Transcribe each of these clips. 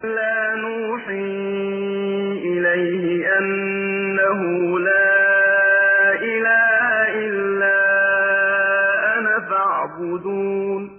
لا نوحي إليه أنه لا إله إلا أنا فاعبدون.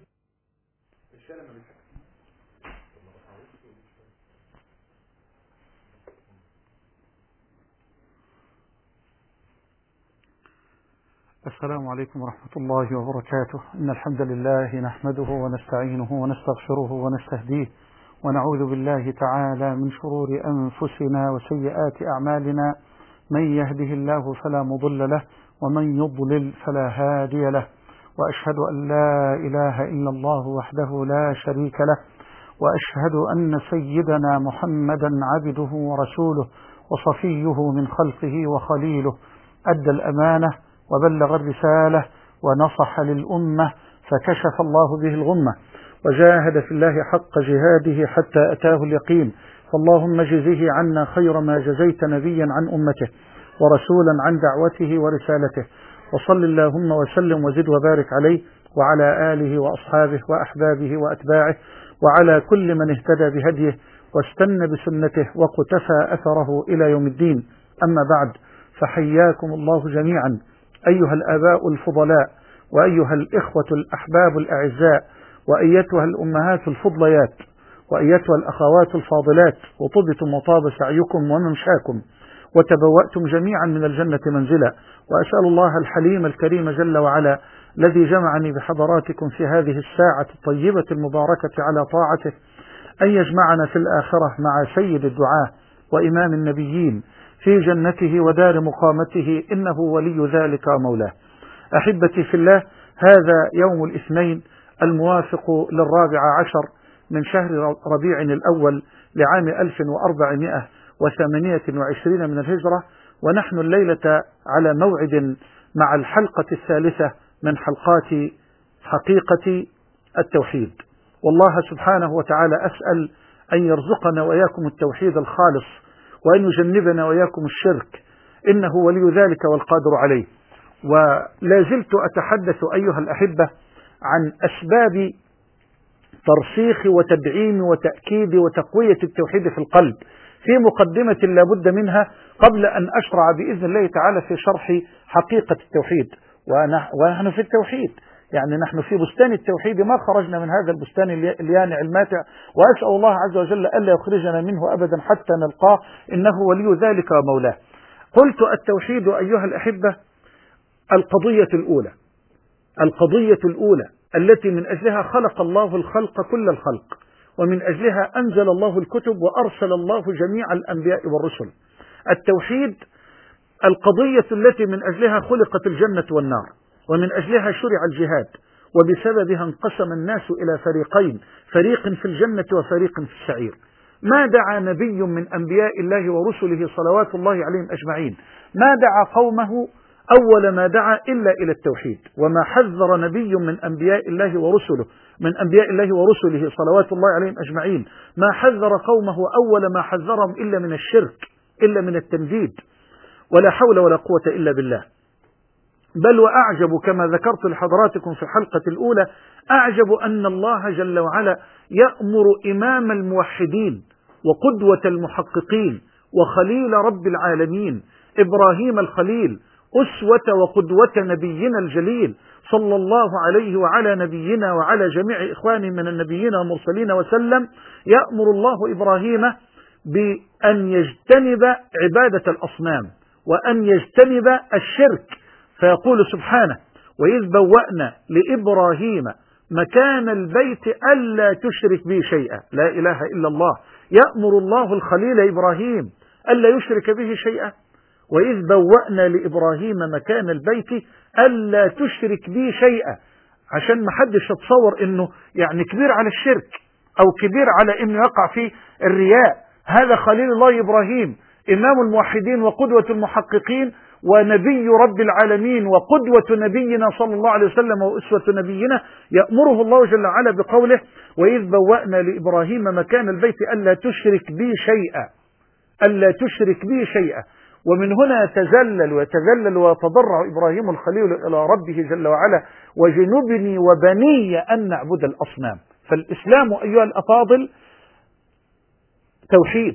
السلام عليكم ورحمة الله وبركاته. إن الحمد لله نحمده ونستعينه ونستغفره ونستهديه ونعوذ بالله تعالى من شرور أنفسنا وسيئات أعمالنا. من يهده الله فلا مضل له ومن يضلل فلا هادي له، وأشهد أن لا إله إلا الله وحده لا شريك له، وأشهد أن سيدنا محمدا عبده ورسوله وصفيه من خلقه وخليله، أدى الأمانة وبلغ الرسالة ونصح للأمة فكشف الله به الغمة، وجاهد في الله حق جهاده حتى أتاه اليقين. فاللهم جزه عنا خير ما جزيت نبيا عن أمته ورسولا عن دعوته ورسالته، وصل اللهم وسلم وزد وبارك عليه وعلى آله وأصحابه وأحبابه وأتباعه وعلى كل من اهتدى بهديه واستنى بسنته وقتفى أثره إلى يوم الدين. أما بعد، فحياكم الله جميعا أيها الآباء الفضلاء، وأيها الإخوة الأحباب الأعزاء، وأيتها الأمهات الفضليات، وأيتها الأخوات الفاضلات، وطبتم وطاب سعيكم وممشاكم وتبوأتم جميعا من الجنة منزلا. وأسأل الله الحليم الكريم جل وعلا الذي جمعني بحضراتكم في هذه الساعة الطيبة المباركة على طاعته أن يجمعنا في الآخرة مع سيد الدعاة وإمام النبيين في جنته ودار مقامته، إنه ولي ذلك ومولاه. أحبتي في الله، هذا يوم الاثنين الموافق ل14 من شهر ربيع الأول لعام 1428 من الهجرة، ونحن الليلة على موعد مع الحلقة الثالثة من حلقات حقيقة التوحيد. والله سبحانه وتعالى أسأل أن يرزقنا وإياكم التوحيد الخالص، وأن يجنبنا وإياكم الشرك، إنه ولي ذلك والقادر عليه. ولا زلت أتحدث أيها الأحبة عن أسباب ترسيخ وتدعيم وتأكيد وتقوية التوحيد في القلب في مقدمة لا بد منها قبل أن أشرع بإذن الله تعالى في شرح حقيقة التوحيد. ونحن في التوحيد، يعني نحن في بستان التوحيد، ما خرجنا من هذا البستان اليانع الماتع، وأسأل الله عز وجل ألا يخرجنا منه أبدا حتى نلقاه، إنه ولي ذلك ومولاه. قلت التوحيد أيها الأحبة القضية الأولى التي من أجلها خلق الله الخلق كل الخلق، ومن أجلها أنزل الله الكتب وأرسل الله جميع الأنبياء والرسل. التوحيد القضية التي من أجلها خلقت الجنة والنار، ومن أجلها شرع الجهاد، وبسببها انقسم الناس إلى فريقين، فريق في الجنة وفريق في السعير. ما دعا نبي من أنبياء الله ورسله صلوات الله عليهم أجمعين، ما دعا قومه أول ما دعا إلا إلى التوحيد. وما حذر نبي من أنبياء الله ورسله صلوات الله عليهم أجمعين، ما حذر قومه أول ما حذرهم إلا من الشرك، إلا من التنديد، ولا حول ولا قوة إلا بالله. بل وأعجب كما ذكرت لحضراتكم في الحلقة الأولى، أعجب أن الله جل وعلا يأمر إمام الموحدين وقدوة المحققين وخليل رب العالمين إبراهيم الخليل، أسوة وقدوة نبينا الجليل صلى الله عليه وعلى نبينا وعلى جميع إخوانه من النبيين والمرسلين وسلم، يأمر الله إبراهيم بأن يجتنب عبادة الأصنام وأن يجتنب الشرك، فيقول سبحانه: وإذ بوأنا لإبراهيم مكان البيت ألا تشرك به شيئا. لا إله إلا الله. يأمر الله الخليل إبراهيم ألا يشرك به شيئا. وإذ بوأنا لإبراهيم مكان البيت ألا تشرك به شيئا، عشان ما حدش يتصور إنه يعني كبير على الشرك أو كبير على إنه يقع في الرياء. هذا خليل الله إبراهيم، إمام الموحدين وقدوة المحققين ونبي رب العالمين وقدوة نبينا صلى الله عليه وسلم وأسوة نبينا، يأمره الله جل وعلا بقوله: وإذ بوأنا لإبراهيم مكان البيت ألا تشرك بي شيئا. ومن هنا يتذلل ويتضرع إبراهيم الخليل إلى ربه جل وعلا: وجنبني وبني أن نعبد الأصنام. فالإسلام أيها الأفاضل التوحيد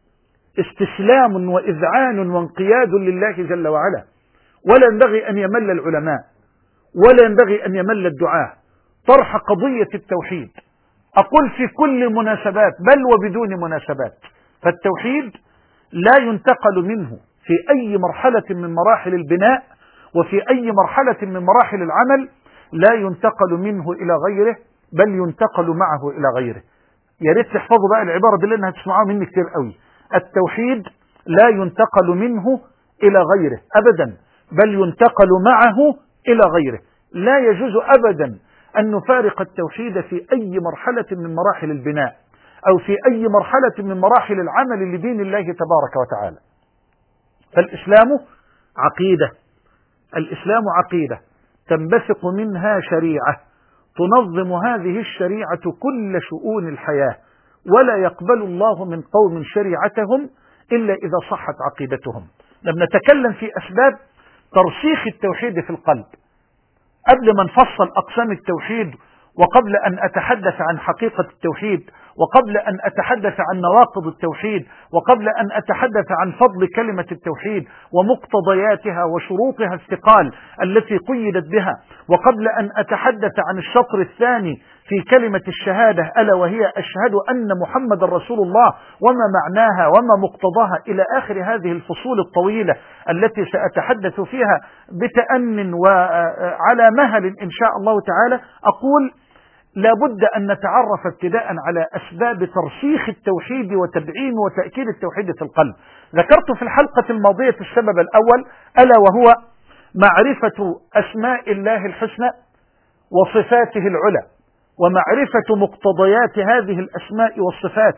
استسلام وإذعان وانقياد لله جل وعلا، ولا ينبغي أن يمل العلماء ولا ينبغي أن يمل الدعاة طرح قضية التوحيد. أقول في كل المناسبات بل وبدون مناسبات، فالتوحيد لا ينتقل منه في أي مرحلة من مراحل البناء وفي أي مرحلة من مراحل العمل، لا ينتقل منه إلى غيره بل ينتقل معه إلى غيره. يا ريت تحفظوا بقى العبارة دي لأنها تسمعوها مني كتير قوي. التوحيد لا ينتقل منه إلى غيره أبدا بل ينتقل معه إلى غيره. لا يجوز أبدا أن نفارق التوحيد في أي مرحلة من مراحل البناء أو في أي مرحلة من مراحل العمل لدين الله تبارك وتعالى. فالإسلام عقيدة، الإسلام عقيدة تنبثق منها شريعة تنظم هذه الشريعة كل شؤون الحياة، ولا يقبل الله من قوم شريعتهم إلا إذا صحت عقيدتهم. لما نتكلم في أسباب ترسيخ التوحيد في القلب، قبل ما نفصل أقسام التوحيد وقبل أن أتحدث عن حقيقة التوحيد وقبل أن أتحدث عن نواقض التوحيد وقبل أن أتحدث عن فضل كلمة التوحيد ومقتضياتها وشروطها الثقال التي قيدت بها، وقبل أن أتحدث عن الشطر الثاني في كلمة الشهادة ألا وهي أشهد أن محمد رسول الله وما معناها وما مقتضاها إلى آخر هذه الفصول الطويلة التي سأتحدث فيها بتأن وعلى مهل إن شاء الله تعالى، أقول لابد أن نتعرف ابتداء على أسباب ترسيخ التوحيد وتدعيم وتأكيد التوحيد في القلب. ذكرت في الحلقة الماضية السبب الأول ألا وهو معرفة أسماء الله الحسنى وصفاته العلى، ومعرفة مقتضيات هذه الأسماء والصفات،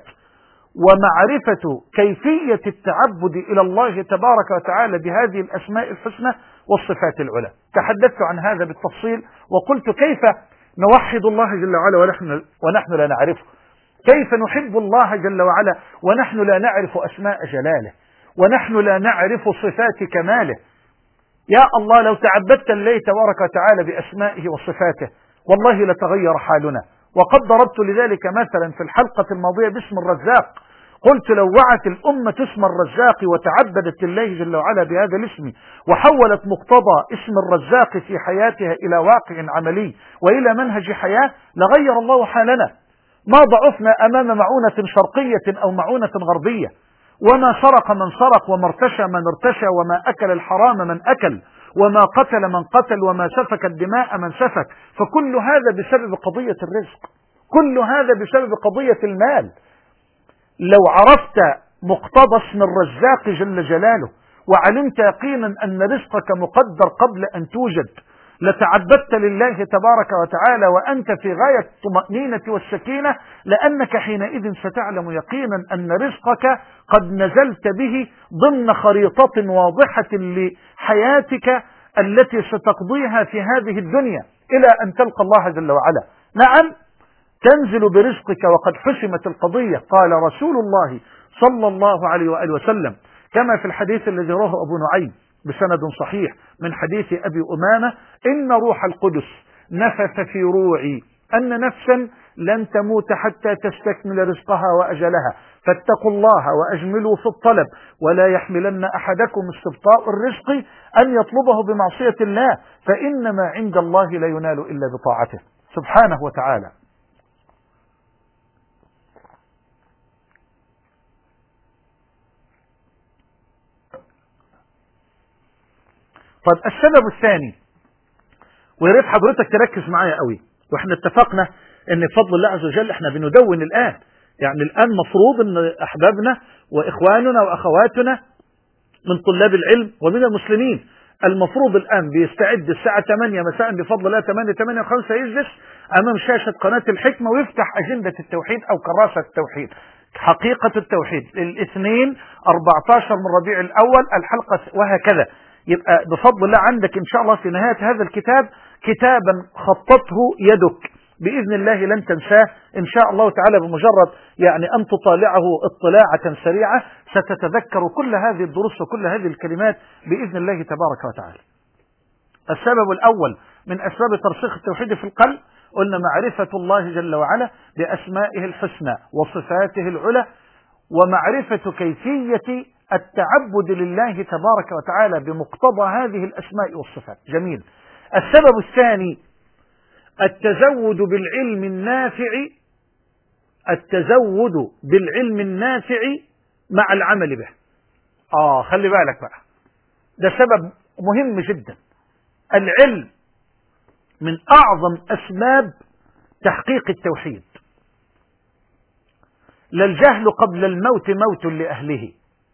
ومعرفة كيفية التعبد إلى الله تبارك وتعالى بهذه الأسماء الحسنى والصفات العلى. تحدثت عن هذا بالتفصيل وقلت كيف نوحد الله جل وعلا ونحن لا نعرفه، كيف نحب الله جل وعلا ونحن لا نعرف أسماء جلاله ونحن لا نعرف صفات كماله. يا الله لو تعبدت الله تبارك وتعالى بأسمائه وصفاته والله لتغير حالنا. وقد ضربت لذلك مثلا في الحلقة الماضية باسم الرزاق، قلت لو وعت الأمة اسم الرزاق وتعبدت الله جل وعلا بهذا الاسم وحولت مقتضى اسم الرزاق في حياتها إلى واقع عملي وإلى منهج حياة لغير الله حالنا. ما ضعفنا أمام معونة شرقية أو معونة غربية، وما سرق من سرق وما ارتشى من ارتشى وما أكل الحرام من أكل وما قتل من قتل وما سفك الدماء من سفك، فكل هذا بسبب قضية الرزق، كل هذا بسبب قضية المال. لو عرفت مقتضى اسم الرزاق جل جلاله وعلمت يقينا أن رزقك مقدر قبل أن توجد لتعبدت لله تبارك وتعالى وأنت في غاية الطمأنينة والسكينة، لأنك حينئذ ستعلم يقينا أن رزقك قد نزلت به ضمن خريطة واضحة لحياتك التي ستقضيها في هذه الدنيا إلى أن تلقى الله جل وعلا. نعم تنزل برزقك وقد حسمت القضية. قال رسول الله صلى الله عليه وآله وسلم كما في الحديث الذي رواه أبو نعيم بسند صحيح من حديث أبي أمامة: إن روح القدس نفث في روعي أن نفسا لن تموت حتى تستكمل رزقها وأجلها، فاتقوا الله وأجملوا في الطلب ولا يحملن أحدكم استبطاء الرزق أن يطلبه بمعصية الله، فإنما عند الله لا ينال إلا بطاعته سبحانه وتعالى. طيب السبب الثاني، ويا ريت حضرتك تركز معايا قوي، واحنا اتفقنا ان بفضل الله عز وجل احنا بندون الان، يعني الان مفروض ان احبابنا واخواننا واخواتنا من طلاب العلم ومن المسلمين المفروض الان بيستعد الساعة 8 مساء بفضل الله 8:05 يجلس امام شاشة قناة الحكمة ويفتح اجندة التوحيد او كراسة التوحيد، حقيقة التوحيد، الاثنين 14 من ربيع الاول الحلقة وهكذا. يبقى بفضل الله عندك إن شاء الله في نهاية هذا الكتاب كتابا خطته يدك بإذن الله لن تنساه إن شاء الله تعالى، بمجرد يعني أن تطالعه اطلاعة سريعة ستتذكر كل هذه الدروس وكل هذه الكلمات بإذن الله تبارك وتعالى. السبب الأول من أسباب ترسيخ التوحيد في القلب قلنا معرفة الله جل وعلا بأسمائه الحسنى وصفاته العلى ومعرفة كيفية التعبد لله تبارك وتعالى بمقتضى هذه الأسماء والصفات. جميل. السبب الثاني التزود بالعلم النافع، التزود بالعلم النافع مع العمل به. خلي بالك بقى، ده سبب مهم جدا. العلم من أعظم أسباب تحقيق التوحيد. لا الجهل قبل الموت موت لأهله.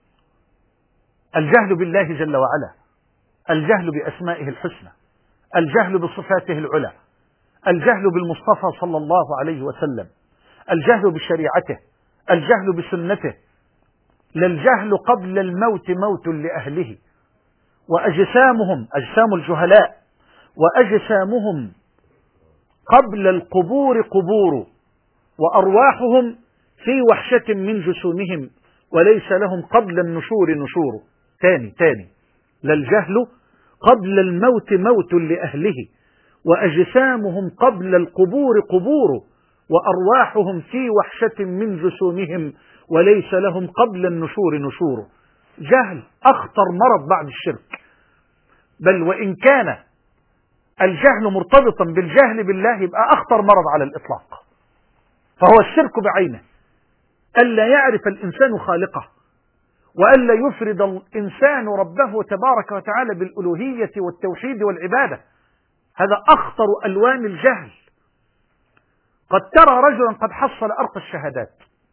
الجهل بالله جل وعلا، الجهل بأسمائه الحسنى، الجهل بصفاته العلى، الجهل بالمصطفى صلى الله عليه وسلم، الجهل بشريعته، الجهل بسنته. لا الجهل قبل الموت موت لأهله. وأجسامهم، أجسام الجهلاء، وأجسامهم قبل القبور قبور، وأرواحهم في وحشة من جسومهم، وليس لهم قبل النشور نشور. تاني لا الجهل قبل الموت موت لأهله، وأجسامهم قبل القبور قبور، وأرواحهم في وحشة من جسومهم، وليس لهم قبل النشور نشور. جهل أخطر مرض بعد الشرك، بل وإن كان الجهل مرتبطا بالجهل بالله يبقى أخطر مرض على الإطلاق، فهو الشرك بعينه. ألا يعرف الإنسان خالقه، وألا يفرد الإنسان ربه تبارك وتعالى بالألوهية والتوحيد والعبادة. هذا أخطر ألوان الجهل. قد ترى رجلا قد حصل أرقى الشهادات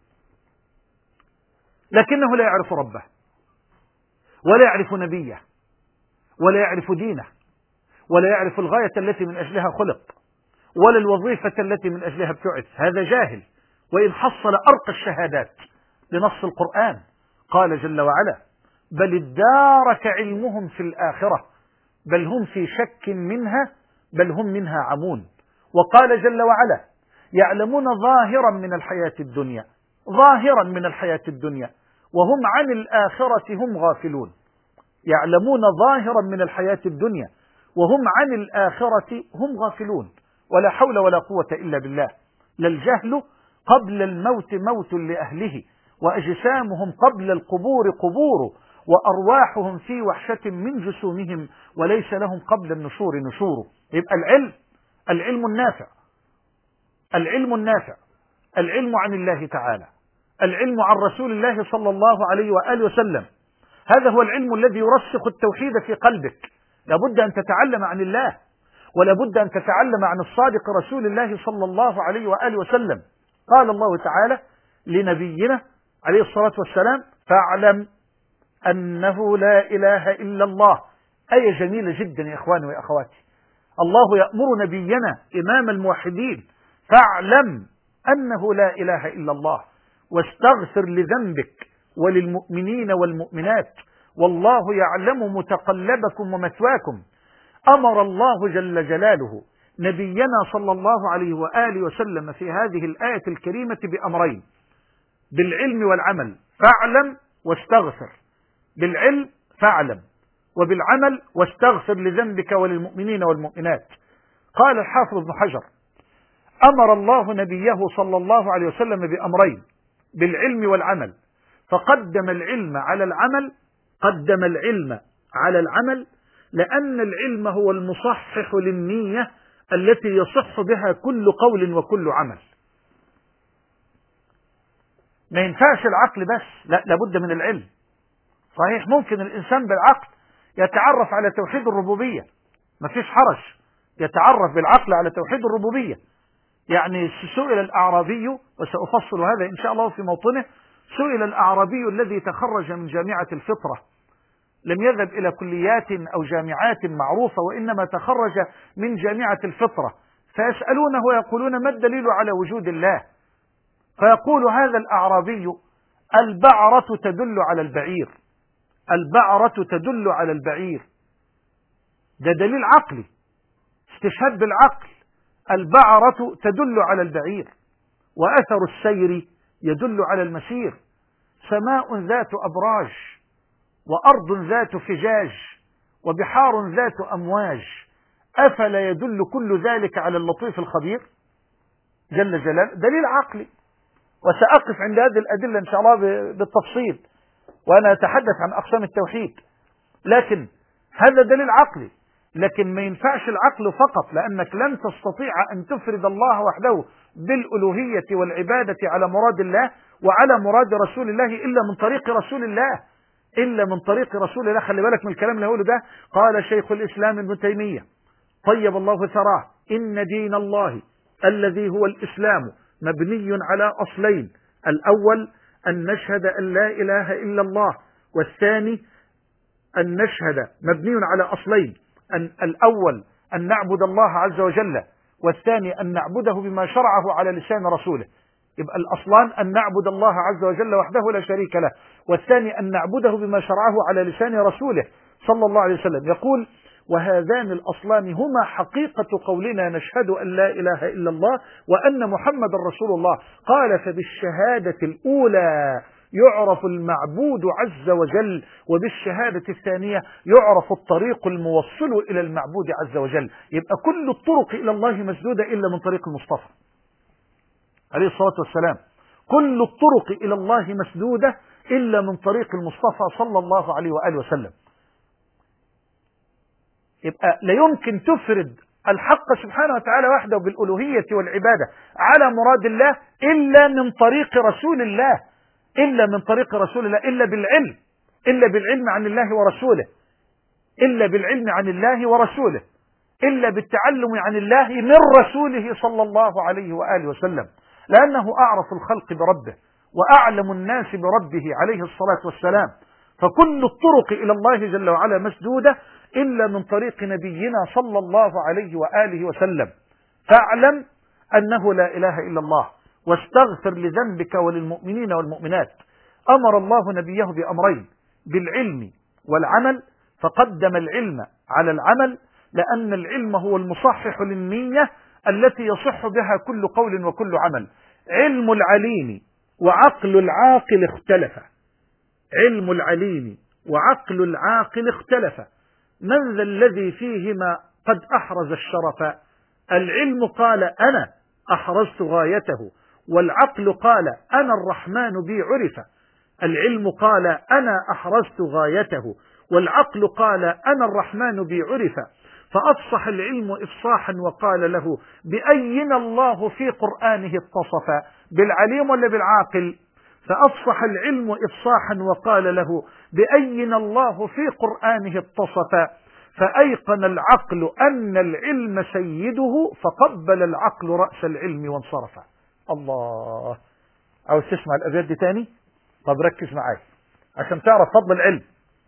لكنه لا يعرف ربه، ولا يعرف نبيه، ولا يعرف دينه، ولا يعرف الغاية التي من أجلها خلق، ولا الوظيفة التي من أجلها ابتعث. هذا جاهل وإن حصل أرقى الشهادات بنص القرآن. قال جل وعلا: بل ادارك علمهم في الآخرة بل هم في شك منها بل هم منها عمون. وقال جل وعلا: يعلمون ظاهرا من الحياة الدنيا، ظاهرا من الحياة الدنيا وهم عن الآخرة هم غافلون. يعلمون ظاهرا من الحياة الدنيا وهم عن الآخرة هم غافلون. ولا حول ولا قوة إلا بالله. لا الجهل قبل الموت موت لأهله، وأجسامهم قبل القبور قبور، وأرواحهم في وحشة من جسومهم، وليس لهم قبل النشور نشور. يبقى العلم النافع، العلم النافع، العلم عن الله تعالى، العلم عن رسول الله صلى الله عليه وآله وسلم. هذا هو العلم الذي يرسخ التوحيد في قلبك. لابد أن تتعلم عن الله، ولابد أن تتعلم عن الصادق رسول الله صلى الله عليه وآله وسلم. قال الله تعالى لنبينا عليه الصلاة والسلام: فاعلم أنه لا إله إلا الله. آية جميلة جدا يا إخواني وأخواتي. الله يأمر نبينا إمام الموحدين: فاعلم أنه لا إله إلا الله، واستغفر لذنبك وللمؤمنين والمؤمنات، والله يعلم متقلبكم ومثواكم. أمر الله جل جلاله نبينا صلى الله عليه وآله وسلم في هذه الآية الكريمة بأمرين: بالعلم والعمل. فاعلم واستغفر. بالعلم فاعلم، وبالعمل واستغفر لذنبك وللمؤمنين والمؤمنات. قال الحافظ ابن حجر: أمر الله نبيه صلى الله عليه وسلم بأمرين: بالعلم والعمل، فقدم العلم على العمل، قدم العلم على العمل، لأن العلم هو المصحح للنية التي يصح بها كل قول وكل عمل. ما ينفعش العقل بس، لا، لابد من العلم. صحيح ممكن الإنسان بالعقل يتعرف على توحيد الربوبية، ما فيش حرج يتعرف بالعقل على توحيد الربوبية. يعني سئل الأعرابي، وسأفصل هذا إن شاء الله في موطنه، سئل الأعرابي الذي تخرج من جامعة الفطرة، لم يذهب إلى كليات أو جامعات معروفة، وإنما تخرج من جامعة الفطرة، فيسألونه ويقولون: ما الدليل على وجود الله؟ فيقول هذا الأعرابي: البعرة تدل على البعير، البعرة تدل على البعير. ده دليل عقلي، استشهاد بالعقل. البعرة تدل على البعير، وأثر السير يدل على المسير. سماء ذات أبراج، وأرض ذات فجاج، وبحار ذات أمواج، أفلا يدل كل ذلك على اللطيف الخبير جل جلاله؟ دليل عقلي. وسأقف عند هذه الأدلة إن شاء الله بالتفصيل وأنا أتحدث عن أقسام التوحيد. لكن هذا دليل عقلي، لكن ما ينفعش العقل فقط، لأنك لن تستطيع أن تفرد الله وحده بالألوهية والعبادة على مراد الله وعلى مراد رسول الله إلا من طريق رسول الله، إلا من طريق رسول الله. خلي بالك من الكلام اللي هقوله ده. قال شيخ الإسلام ابن تيمية طيب الله ثراه: إن دين الله الذي هو الإسلام مبني على أصلين: الأول أن نشهد أن لا إله إلا الله، والثاني أن نشهد مبني على أصلين: الأول أن نعبد الله عز وجل، والثاني أن نعبده بما شرعه على لسان رسوله. يبقى الأصلان أن نعبد الله عز وجل وحده لا شريك له، والثاني أن نعبده بما شرعه على لسان رسوله صلى الله عليه وسلم. يقول: وهذان الأصلان هما حقيقة قولنا نشهد أن لا إله إلا الله وأن محمد رسول الله. قال: فبالشهادة الأولى يعرف المعبود عز وجل، وبالشهادة الثانية يعرف الطريق الموصل إلى المعبود عز وجل. يبقى كل الطرق إلى الله مسدودة إلا من طريق المصطفى عليه الصلاة والسلام. كل الطرق إلى الله مسدودة إلا من طريق المصطفى صلى الله عليه وآله وسلم. يبقى لا يمكن تفرد الحق سبحانه وتعالى وحده بالألوهية والعبادة على مراد الله إلا من طريق رسول الله، إلا من طريق رسول الله، إلا بالعلم عن الله ورسوله، إلا بالعلم عن الله ورسوله، إلا بالتعلم عن الله من رسوله صلى الله عليه وآله وسلم، لأنه أعرف الخلق بربه وأعلم الناس بربه عليه الصلاة والسلام. فكل الطرق إلى الله جل وعلا مسدودة إلا من طريق نبينا صلى الله عليه وآله وسلم. فاعلم أنه لا إله إلا الله، واستغفر لذنبك وللمؤمنين والمؤمنات. أمر الله نبيه بأمرين: بالعلم والعمل، فقدم العلم على العمل، لأن العلم هو المصحح للنية التي يصح بها كل قول وكل عمل. علم العليم وعقل العاقل اختلف، علم العليم وعقل العاقل اختلف، من ذا الذي فيهما قد أحرز الشرف؟ العلم قال أنا أحرزت غايته، والعقل قال أنا الرحمن بي عرف. العلم قال أنا أحرزت غايته، والعقل قال أنا الرحمن بي عرف. فأفصح العلم إفصاحا وقال له: بأينا الله في قرآنه اتصف؟ بالعليم ولا بالعاقل؟ فأفصح العلم إفصاحا وقال له: بأينا الله في قرآنه اتصف؟ فأيقن العقل أن العلم سيده، فقبل العقل رأس العلم وانصرف. الله، عاوز تسمع الأبيات دي تاني؟ طب ركز معاي عشان تعرف فضل العلم.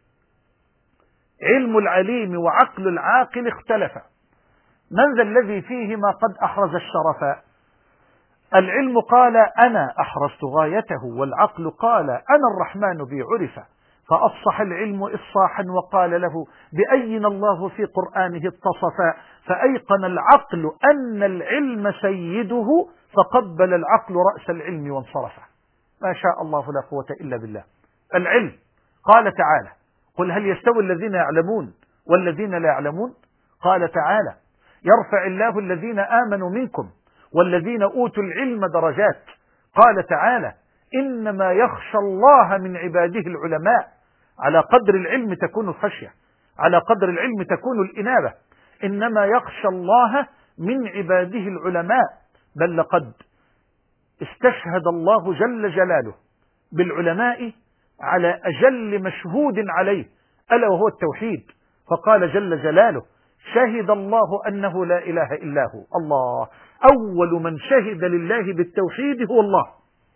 علم العليم وعقل العاقل اختلف، من ذا الذي فيهما قد أحرز الشرف؟ العلم قال أنا أحرزت غايته، والعقل قال أنا الرحمن بي عرف. فأفصح العلم إفصاحا وقال له: بأينا الله في قرآنه اتصف؟ فأيقن العقل أن العلم سيده، فقبل العقل رأس العلم وانصرف. ما شاء الله لا قوة إلا بالله. العلم قال تعالى: قل هل يستوي الذين يعلمون والذين لا يعلمون؟ قال تعالى: يرفع الله الذين آمنوا منكم والذين أوتوا العلم درجات. قال تعالى: إنما يخشى الله من عباده العلماء. على قدر العلم تكون الخشية، على قدر العلم تكون الإنابة. إنما يخشى الله من عباده العلماء. بل لقد استشهد الله جل جلاله بالعلماء على أجل مشهود عليه، ألا وهو التوحيد. فقال جل جلاله: شهد الله أنه لا إله إلا هو. الله، أول من شهد لله بالتوحيد هو الله.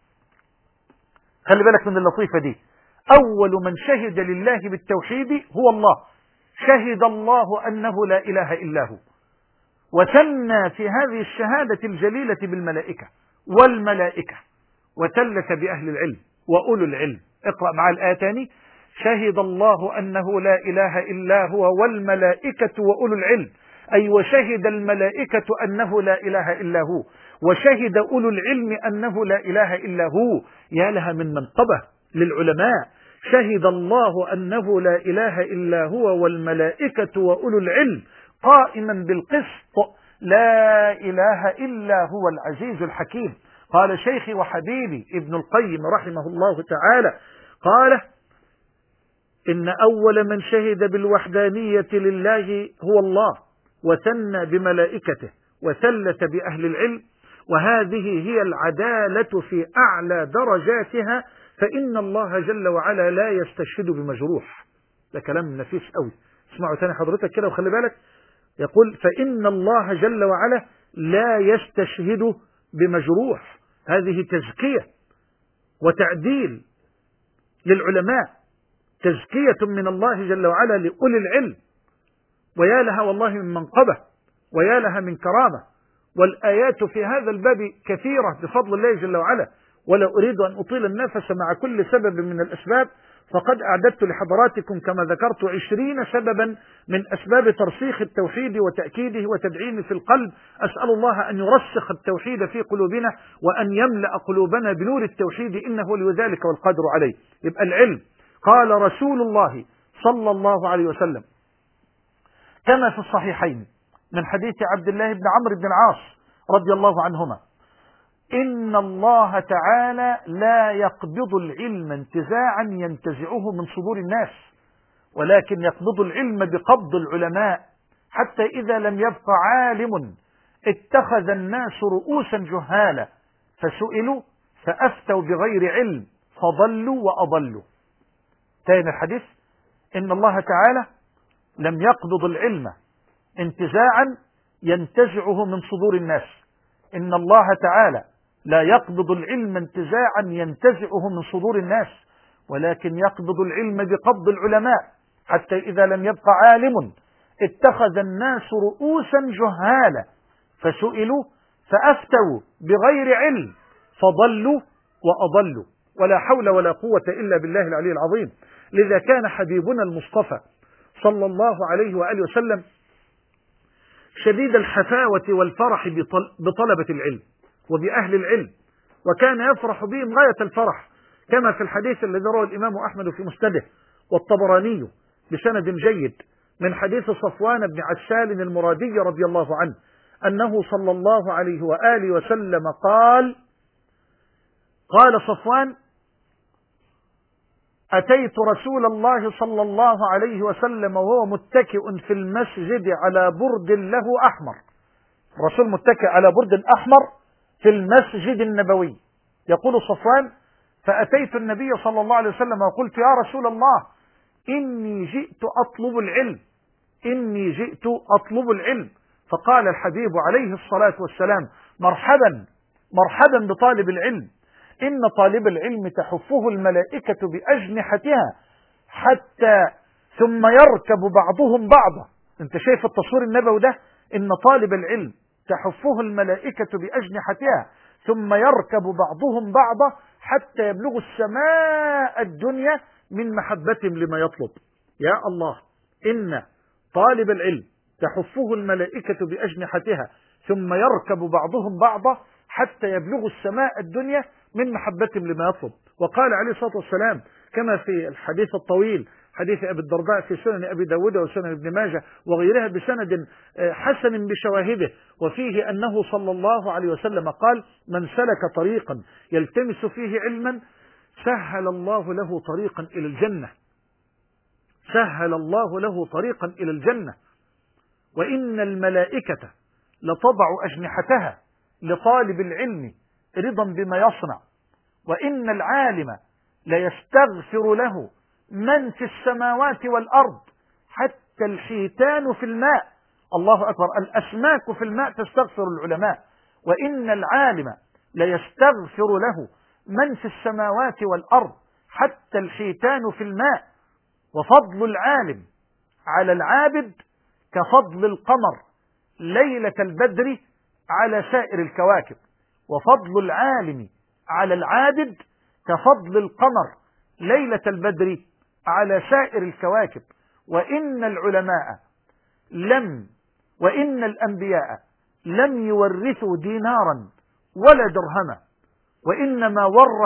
خلي بالك من اللطيفة دي، أول من شهد لله بالتوحيد هو الله. شهد الله أنه لا إله إلا هو، وثنى في هذه الشهادة الجليلة بالملائكة، والملائكة وثلث بأهل العلم وأولو العلم. اقرأ مع الآية تاني: شهد الله أنه لا إله إلا هو والملائكة وأولو العلم، أي وشهد الملائكة أنه لا إله إلا هو، وشهد أولو العلم أنه لا إله إلا هو. يا لها من منقبة للعلماء. شهد الله أنه لا إله إلا هو والملائكة وأولو العلم قائما بالقسط، لا إله إلا هو العزيز الحكيم. قال شيخي وحبيبي ابن القيم رحمه الله تعالى، قال إن أول من شهد بالوحدانية لله هو الله، وثنى بملائكته، وثلث بأهل العلم، وهذه هي العدالة في أعلى درجاتها، فإن الله جل وعلا لا يستشهد بمجروح. ده كلام نفيس قوي، اسمعوا تاني حضرتك كده وخلي بالك. يقول فإن الله جل وعلا لا يستشهد بمجروح. هذه تزكية وتعديل للعلماء، تزكية من الله جل وعلا لأولي العلم، ويا لها والله من منقبة، ويا لها من كرامة. والآيات في هذا الباب كثيرة بفضل الله جل وعلا، ولا أريد أن أطيل النفس مع كل سبب من الأسباب، فقد أعددت لحضراتكم كما ذكرت 20 سببا من أسباب ترسيخ التوحيد وتأكيده وتدعيمه في القلب. أسأل الله أن يرسخ التوحيد في قلوبنا، وأن يملأ قلوبنا بنور التوحيد، إنه لذلك والقدر عليه. يبقى العلم، قال رسول الله صلى الله عليه وسلم كما في الصحيحين من حديث عبد الله بن عمرو بن العاص رضي الله عنهما: إن الله تعالى لا يقبض العلم انتزاعا ينتزعه من صدور الناس، ولكن يقبض العلم بقبض العلماء، حتى إذا لم يبق عالم اتخذ الناس رؤوسا جهالا، فسئلوا فأفتوا بغير علم فضلوا وأضلوا. تاني الحديث: إن الله تعالى لم يقبض العلم انتزاعا ينتزعه من صدور الناس. إن الله تعالى لا يقبض العلم انتزاعا ينتزعه من صدور الناس، ولكن يقبض العلم بقبض العلماء، حتى إذا لم يبق عالم اتخذ الناس رؤوسا جهالا، فسئلوا فأفتوا بغير علم فضلوا وأضلوا. ولا حول ولا قوة إلا بالله العلي العظيم. لذا كان حبيبنا المصطفى صلى الله عليه وآله وسلم شديد الحفاوة والفرح بطلبة العلم وبأهل العلم، وكان يفرح بهم غاية الفرح، كما في الحديث الذي رواه الإمام أحمد في مسنده والطبراني بسند جيد من حديث صفوان بن عسال المرادي رضي الله عنه أنه صلى الله عليه وآله وسلم قال صفوان: أتيت رسول الله صلى الله عليه وسلم وهو متكئ في المسجد على برد له أحمر. الرسول متكئ على برد أحمر في المسجد النبوي. يقول صفوان: فأتيت النبي صلى الله عليه وسلم وقلت: يا رسول الله، إني جئت أطلب العلم. فقال الحبيب عليه الصلاة والسلام: مرحبا بطالب العلم، إن طالب العلم تحفه الملائكة بأجنحتها حتى ثم يركب بعضهم بعضا. انت شايف التصوير النبوي ده؟ إن طالب العلم تحفه الملائكة بأجنحتها ثم يركب بعضهم بعضا حتى يبلغ السماء الدنيا من محبتهم لما يطلب. يا الله، إن طالب العلم تحفه الملائكة بأجنحتها ثم يركب بعضهم بعضا حتى يبلغ السماء الدنيا من محبتهم لما يطلب. وقال عليه الصلاة والسلام كما في الحديث الطويل حديث أبي الدرداء في سنن أبي داود وسنن ابن ماجه وغيرها بسند حسن بشواهده، وفيه أنه صلى الله عليه وسلم قال: من سلك طريقا يلتمس فيه علما سهل الله له طريقا إلى الجنة. سهل الله له طريقا إلى الجنة. وإن الملائكة لتضع أجنحتها لطالب العلم رضا بما يصنع، وإن العالم ليستغفر له من في السماوات والأرض حتى الحيتان في الماء. الله أكبر، الأسماك في الماء تستغفر العلماء. وإن العالم ليستغفر له من في السماوات والأرض حتى الحيتان في الماء. وفضل العالم على العابد كفضل القمر ليلة البدر على سائر الكواكب. وفضل العالم على العابد كفضل القمر ليلة البدر على سائر الكواكب. وإن الأنبياء لم يورثوا دينارا ولا درهما، وإنما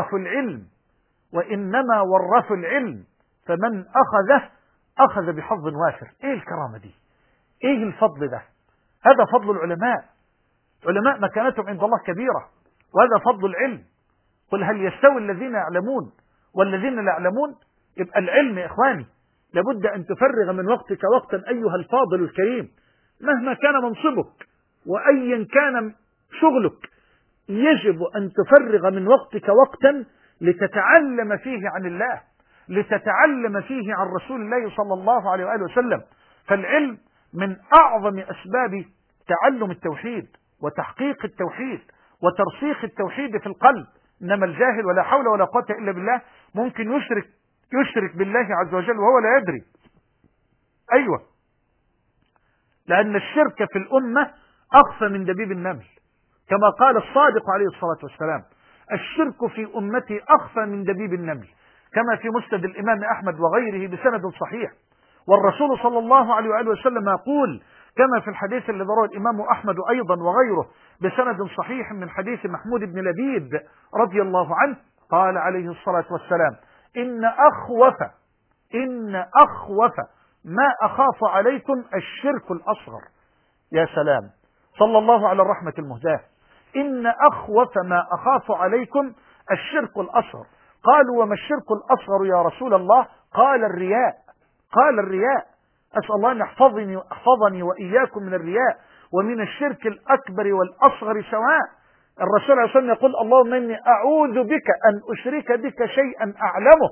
ورثوا العلم فمن أخذ بحظ وافر. إيه الكرامة دي؟ إيه الفضل ده؟ هذا فضل العلماء. علماء مكانتهم عند الله كبيرة، وهذا فضل العلم. قل هل يستوي الذين يعلمون والذين لا يعلمون؟ يبقى العلم يا إخواني لابد أن تفرغ من وقتك وقتا أيها الفاضل الكريم، مهما كان منصبك وأيا كان شغلك، يجب أن تفرغ من وقتك وقتا لتتعلم فيه عن الله، لتتعلم فيه عن رسول الله صلى الله عليه وآله وسلم. فالعلم من أعظم أسباب تعلم التوحيد وتحقيق التوحيد وترسيخ التوحيد في القلب. إنما الجاهل ولا حول ولا قوة إلا بالله ممكن يشرك بالله عز وجل وهو لا يدري. أيوة، لأن الشرك في الأمة أخفى من دبيب النمل، كما قال الصادق عليه الصلاة والسلام: الشرك في أمتي أخفى من دبيب النمل، كما في مسند الإمام أحمد وغيره بسند صحيح. والرسول صلى الله عليه وآله وسلم يقول كما في الحديث الذي رواه الإمام أحمد أيضا وغيره بسند صحيح من حديث محمود بن لبيد رضي الله عنه، قال عليه الصلاة والسلام: إن أخوف ما أخاف عليكم الشرك الأصغر. يا سلام، صلى الله على الرحمة المهداة. إن أخوف ما أخاف عليكم الشرك الأصغر. قالوا: وما الشرك الأصغر يا رسول الله؟ قال: الرياء. أسأل الله أن يحفظني وإياكم من الرياء ومن الشرك الأكبر والأصغر سواء. الرسول عليه الصلاة والسلام يقول: اللهم إني أعوذ بك أن أشرك بك شيئا أعلمه.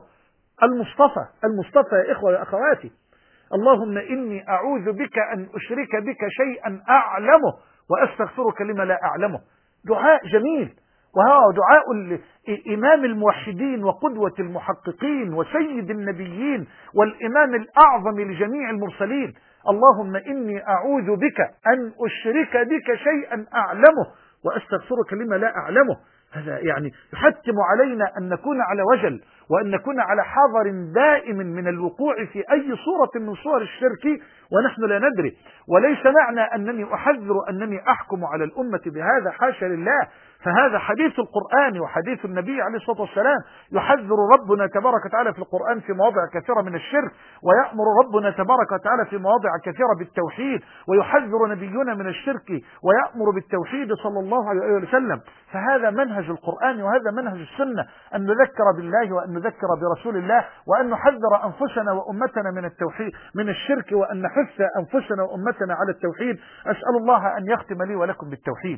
المصطفى يا إخوة يا أخواتي، اللهم إني أعوذ بك أن أشرك بك شيئا أعلمه وأستغفرك لما لا أعلمه. دعاء جميل، وهو دعاء إمام الموحدين وقدوة المحققين وسيد النبيين والإمام الأعظم لجميع المرسلين: اللهم إني أعوذ بك أن أشرك بك شيئا أعلمه وأستغفرك لما لا أعلمه. هذا يعني يحتم علينا أن نكون على وجل وأن نكون على حذر دائم من الوقوع في أي صورة من صور الشرك ونحن لا ندري. وليس معنى أنني أحذر أنني أحكم على الأمة بهذا، حاشا لله، فهذا حديث القرآن وحديث النبي عليه الصلاة والسلام. يحذر ربنا تبارك وتعالى في القرآن في مواضع كثيرة من الشرك، ويأمر ربنا تبارك وتعالى في مواضع كثيرة بالتوحيد، ويحذر نبينا من الشرك ويأمر بالتوحيد صلى الله عليه وسلم. فهذا منهج القرآن وهذا منهج السنة، أن نذكر بالله وأن نذكر برسول الله وأن نحذر أنفسنا وأمتنا من التوحيد من الشرك، وأن نحث أنفسنا وأمتنا على التوحيد. أسأل الله أن يختم لي ولكم بالتوحيد.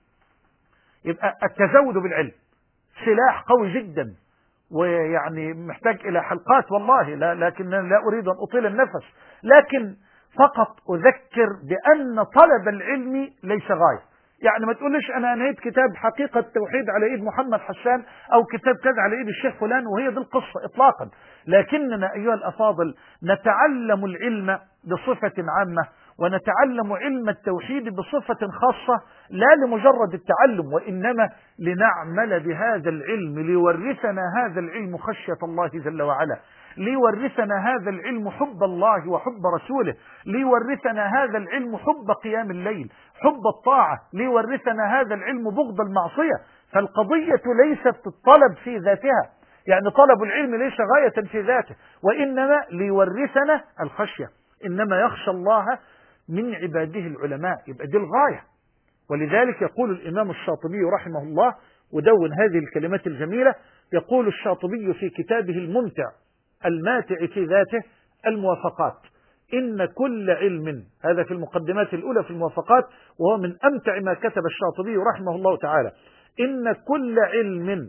يبقى التزود بالعلم سلاح قوي جدا، ويعني محتاج إلى حلقات والله، لكن لا أريد أن أطيل النفس، لكن فقط أذكر بأن طلب العلم ليس غاية. يعني ما تقولش أنا أنهيت كتاب حقيقة التوحيد على إيد محمد حسان أو كتاب كذا على إيد الشيخ فلان وهي دي القصة إطلاقا. لكننا أيها الأفاضل نتعلم العلم بصفة عامة، ونتعلم علم التوحيد بصفة خاصة، لا لمجرد التعلم وإنما لنعمل بهذا العلم، ليورثنا هذا العلم خشية الله جل وعلا، ليورثنا هذا العلم حب الله وحب رسوله، ليورثنا هذا العلم حب قيام الليل، حب الطاعة، ليورثنا هذا العلم بغض المعصية. فالقضية ليست الطلب في ذاتها، يعني طلب العلم ليس غاية في ذاته، وإنما ليورثنا الخشية. إنما يخشى الله من عباده العلماء، يبقى دي الغاية. ولذلك يقول الإمام الشاطبي رحمه الله، ودون هذه الكلمات الجميلة، يقول الشاطبي في كتابه الممتع الماتع في ذاته الموافقات: إن كل علم، هذا في المقدمات الأولى في الموافقات، وهو من أمتع ما كتب الشاطبي رحمه الله تعالى: إن كل علم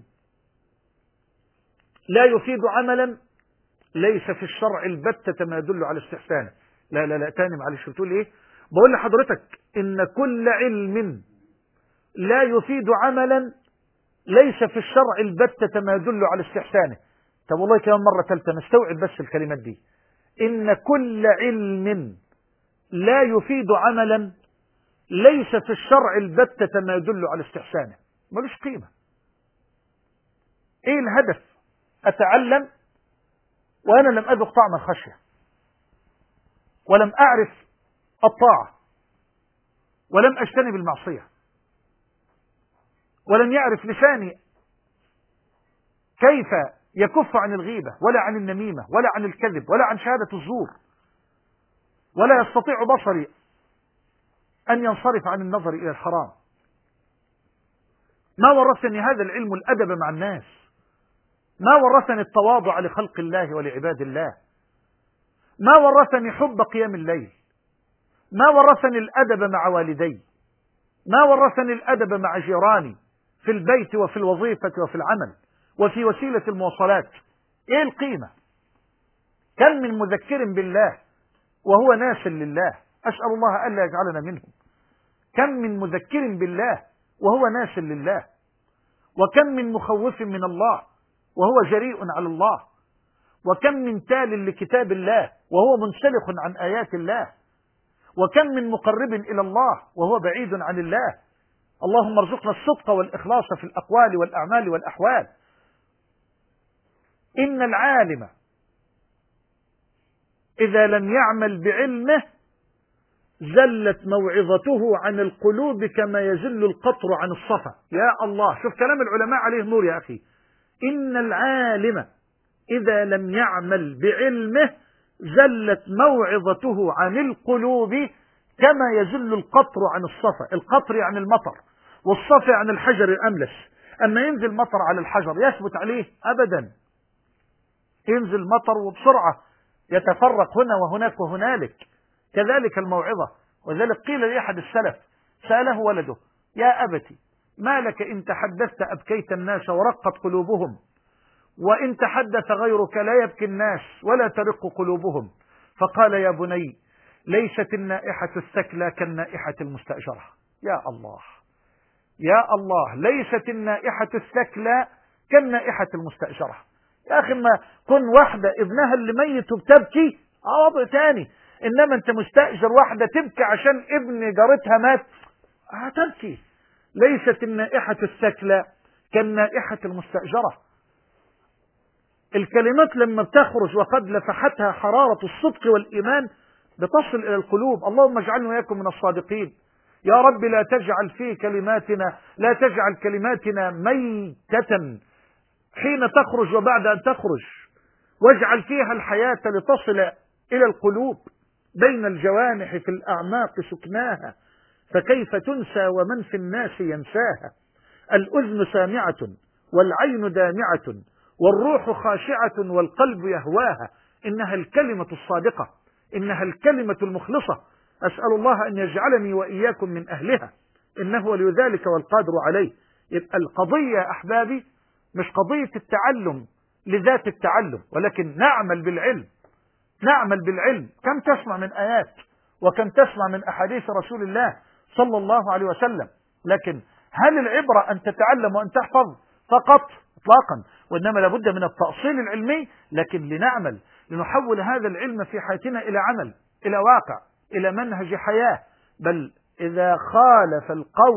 لا يفيد عملا ليس في الشرع البتة ما يدل على استحسانه. لا تاني معلش، بتقول ايه؟ بقول لحضرتك إن كل علم لا يفيد عملا ليس في الشرع البتة ما يدل على استحسانه. طب والله كمان مرة ثالثة نستوعب بس الكلمات دي: إن كل علم لا يفيد عملا ليس في الشرع البتة ما يدل على استحسانه. ملوش قيمة. ايه الهدف؟ أتعلم وأنا لم أذق طعم الخشية، ولم أعرف الطاعة، ولم أجتنب المعصية، ولم يعرف لساني كيف يكف عن الغيبة ولا عن النميمة ولا عن الكذب ولا عن شهادة الزور، ولا يستطيع بصري أن ينصرف عن النظر إلى الحرام. ما ورثني هذا العلم الأدب مع الناس، ما ورثني التواضع لخلق الله ولعباد الله، ما ورثني حب قيام الليل، ما ورثني الأدب مع والدي، ما ورثني الأدب مع جيراني في البيت وفي الوظيفة وفي العمل وفي وسيلة المواصلات. ايه القيمة؟ كم من مذكر بالله وهو ناس لله، أسأل الله ألا يجعلنا منهم. كم من مذكر بالله وهو ناس لله، وكم من مخوف من الله وهو جريء على الله، وكم من تال لكتاب الله وهو منسلخ عن آيات الله، وكم من مقرب إلى الله وهو بعيد عن الله. اللهم ارزقنا الصدق والإخلاص في الأقوال والأعمال والأحوال. إن العالم إذا لم يعمل بعلمه زلت موعظته عن القلوب كما يزل القطر عن الصفا. يا الله، شوف كلام العلماء عليه نور يا أخي. إن العالم إذا لم يعمل بعلمه زلت موعظته عن القلوب كما يزل القطر عن الصفا. القطر يعني المطر، والصفا يعني الحجر الأملس. أما ينزل مطر على الحجر يثبت عليه أبدا، ينزل مطر وبسرعة يتفرق هنا وهناك وهنالك. كذلك الموعظة. وذلك قيل لأحد السلف، سأله ولده: يا أبتي ما لك إن تحدثت أبكيت الناس ورقت قلوبهم، وإن تحدث غيرك لا يبكي الناس ولا ترق قلوبهم؟ فقال: يا بني ليست النائحة الثكلى كالنائحة المستأجرة. يا الله يا الله، ليست النائحة الثكلى كالنائحة المستأجرة. يا أخي، ما كن واحدة ابنها اللي ميت وبتبكي وضع ثاني، إنما أنت مستأجر واحدة تبكي عشان ابن جارتها مات، هتبكي. ليست النائحة الثكلى كالنائحة المستأجرة. الكلمات لما بتخرج وقد لفحتها حرارة الصدق والإيمان بتصل إلى القلوب. اللهم اجعلنا وإياكم من الصادقين. يا رب لا تجعل كلماتنا ميتة حين تخرج وبعد أن تخرج، واجعل فيها الحياة لتصل إلى القلوب. بين الجوانح في الأعماق سكناها، فكيف تنسى ومن في الناس ينساها. الأذن سامعة والعين دامعة والروح خاشعة والقلب يهواها. إنها الكلمة الصادقة، إنها الكلمة المخلصة. أسأل الله أن يجعلني وإياكم من أهلها، إنه ولي ذلك والقادر عليه. يبقى القضية يا أحبابي مش قضية التعلم لذات التعلم، ولكن نعمل بالعلم. نعمل بالعلم. كم تسمع من آيات وكم تسمع من أحاديث رسول الله صلى الله عليه وسلم، لكن هل العبرة أن تتعلم وأن تحفظ فقط؟ إطلاقا. وإنما لابد من التأصيل العلمي، لكن لنعمل، لنحول هذا العلم في حياتنا إلى عمل، إلى واقع، إلى منهج حياة. بل إذا خالف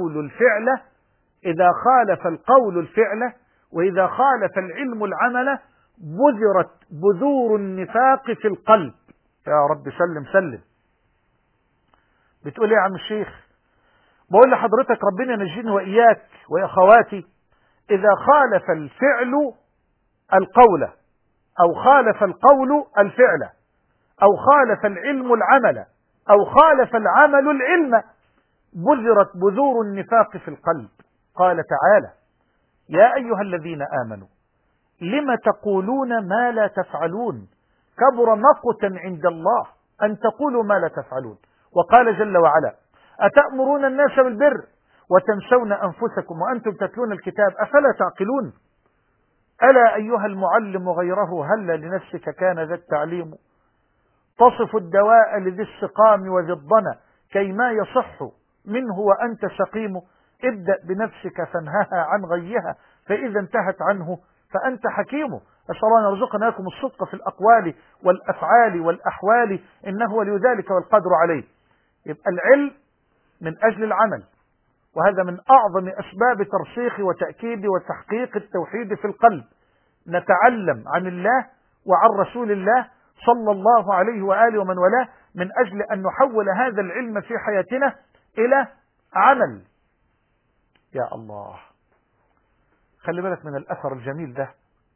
القول الفعل وإذا خالف العلم العمل بذرت بذور النفاق في القلب. يا رب سلم سلم. بتقول يا عم الشيخ؟ بقول لحضرتك ربنا ينجيني وإياك ويا أخواتي. إذا خالف الفعل القول، أو خالف القول الفعل، أو خالف العلم العمل، أو خالف العمل العلم بذرت بذور النفاق في القلب. قال تعالى: يا أيها الذين آمنوا لم تقولون ما لا تفعلون كبر مقتا عند الله أن تقولوا ما لا تفعلون. وقال جل وعلا: أتأمرون الناس بالبر وتنسون أنفسكم وأنتم تتلون الكتاب أفلا تعقلون. ألا أيها المعلم غيره هل لنفسك كان ذا التعليم تصف الدواء لذي السقام وذي الضنا كيما يصح منه وأنت سقيم. ابدأ بنفسك فانهها عن غيها فإذا انتهت عنه فأنت حكيم. أسأل الله أن يرزقنا لكم الصدق في الأقوال والأفعال والأحوال، إنه ولي ذلك والقدر عليه. يبقى العلم من أجل العمل، وهذا من أعظم أسباب ترسيخ وتأكيد وتحقيق التوحيد في القلب. نتعلم عن الله وعن رسول الله صلى الله عليه وآله ومن والاه من أجل أن نحول هذا العلم في حياتنا إلى عمل. يا الله، خلي بالك من الأثر الجميل ده.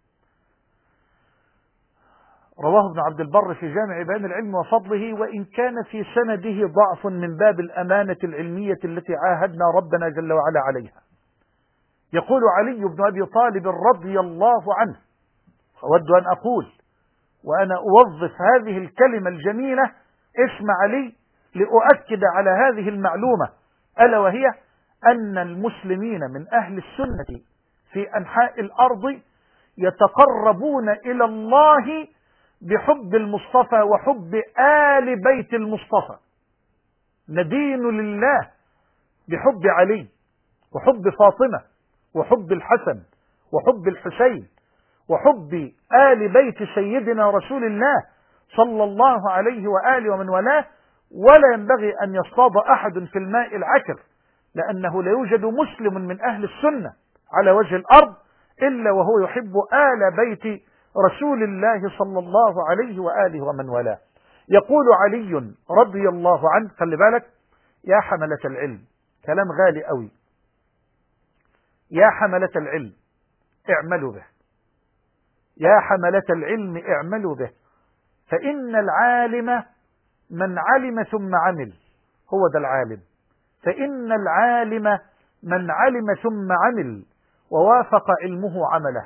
رواه ابن عبد البر في جامع بيان العلم وفضله، وإن كان في سنده ضعف من باب الأمانة العلمية التي عاهدنا ربنا جل وعلا عليها. يقول علي بن أبي طالب رضي الله عنه، أود أن أقول وأنا أوظف هذه الكلمة الجميلة اسم علي لأؤكد على هذه المعلومة، ألا وهي أن المسلمين من أهل السنة في أنحاء الأرض يتقربون إلى الله بحب المصطفى وحب آل بيت المصطفى. ندين لله بحب علي وحب فاطمة وحب الحسن وحب الحسين وحب آل بيت سيدنا رسول الله صلى الله عليه وآله ومن والاه. ولا ينبغي أن يصطاد أحد في الماء العكر، لأنه لا يوجد مسلم من أهل السنة على وجه الأرض إلا وهو يحب آل بيت رسول الله صلى الله عليه وآله ومن والاه. يقول علي رضي الله عنه، خلي بالك يا حملة العلم، كلام غالي قوي، يا حملة العلم اعملوا به، يا حملة العلم اعملوا به، فإن العالم من علم ثم عمل، هو ده العالم. فإن العالم من علم ثم عمل ووافق علمه عمله.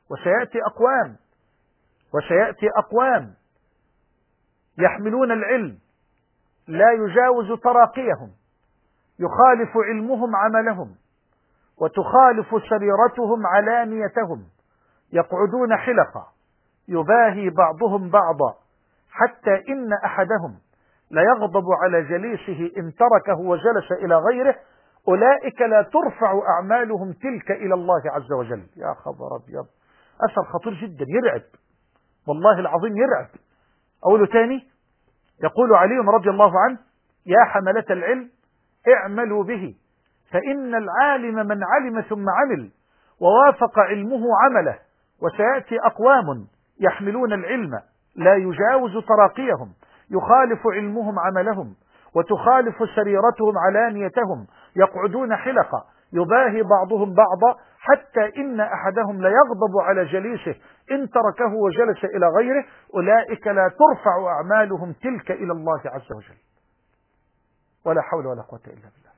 وسيأتي أقوام يحملون العلم لا يجاوز تراقيهم، يخالف علمهم عملهم، وتخالف سريرتهم علانيتهم، يقعدون حلقة يباهي بعضهم بعضا، حتى إن أحدهم ليغضب على جليسه إن تركه وجلس إلى غيره. أولئك لا ترفع أعمالهم تلك إلى الله عز وجل. يا خبر أبيض، أثر خطير جدا يرعب، والله العظيم يرعب. أقوله تاني، يقول علي رضي الله عنه يا حملة العلم اعملوا به، فإن العالم من علم ثم عمل ووافق علمه عمله. وسيأتي أقوام يحملون العلم لا يجاوز تراقيهم، يخالف علمهم عملهم، وتخالف سريرتهم علانيتهم، يقعدون حلقة يباهي بعضهم بعضا، حتى إن أحدهم ليغضب على جليسه إن تركه وجلس إلى غيره. أولئك لا ترفع أعمالهم تلك إلى الله عز وجل. ولا حول ولا قوة إلا بالله.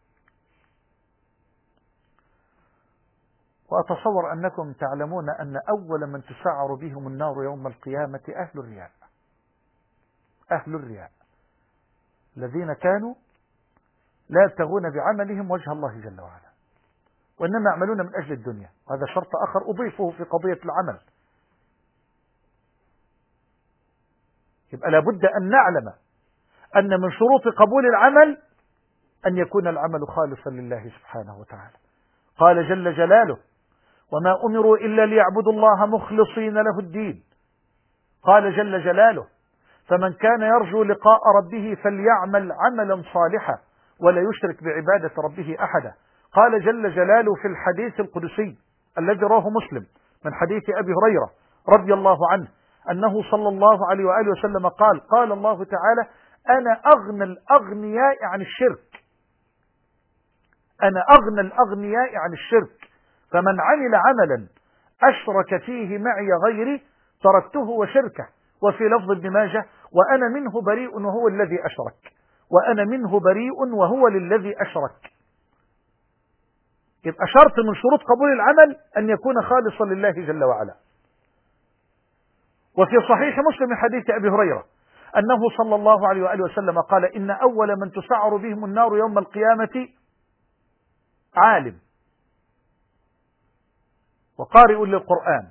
وأتصور أنكم تعلمون أن أول من تسعر بهم النار يوم القيامة أهل الرياء. أهل الرياء الذين كانوا لا يبتغون بعملهم وجه الله جل وعلا، وإنما يعملون من أجل الدنيا. وهذا شرط آخر أضيفه في قضية العمل. يبقى لابد أن نعلم أن من شروط قبول العمل أن يكون العمل خالصا لله سبحانه وتعالى. قال جل جلاله وما أمروا إلا ليعبدوا الله مخلصين له الدين. قال جل جلاله فمن كان يرجو لقاء ربه فليعمل عملا صالحا ولا يشرك بعبادة ربه أحدا. قال جل جلاله في الحديث القدسي الذي رواه مسلم من حديث أبي هريرة رضي الله عنه أنه صلى الله عليه وآله وسلم قال قال الله تعالى أنا أغنى الأغنياء عن الشرك، أنا أغنى الأغنياء عن الشرك، فمن عمل عملا أشرك فيه معي غيري تركته وشركه. وفي لفظ ابن ماجه وأنا منه بريء وهو الذي أشرك، وأنا منه بريء وهو للذي أشرك. يبقى شرط من شروط قبول العمل أن يكون خالصا لله جل وعلا. وفي صحيح مسلم من حديث أبي هريرة أنه صلى الله عليه وآله وسلم قال إن أول من تسعر بهم النار يوم القيامة عالم وقارئ للقرآن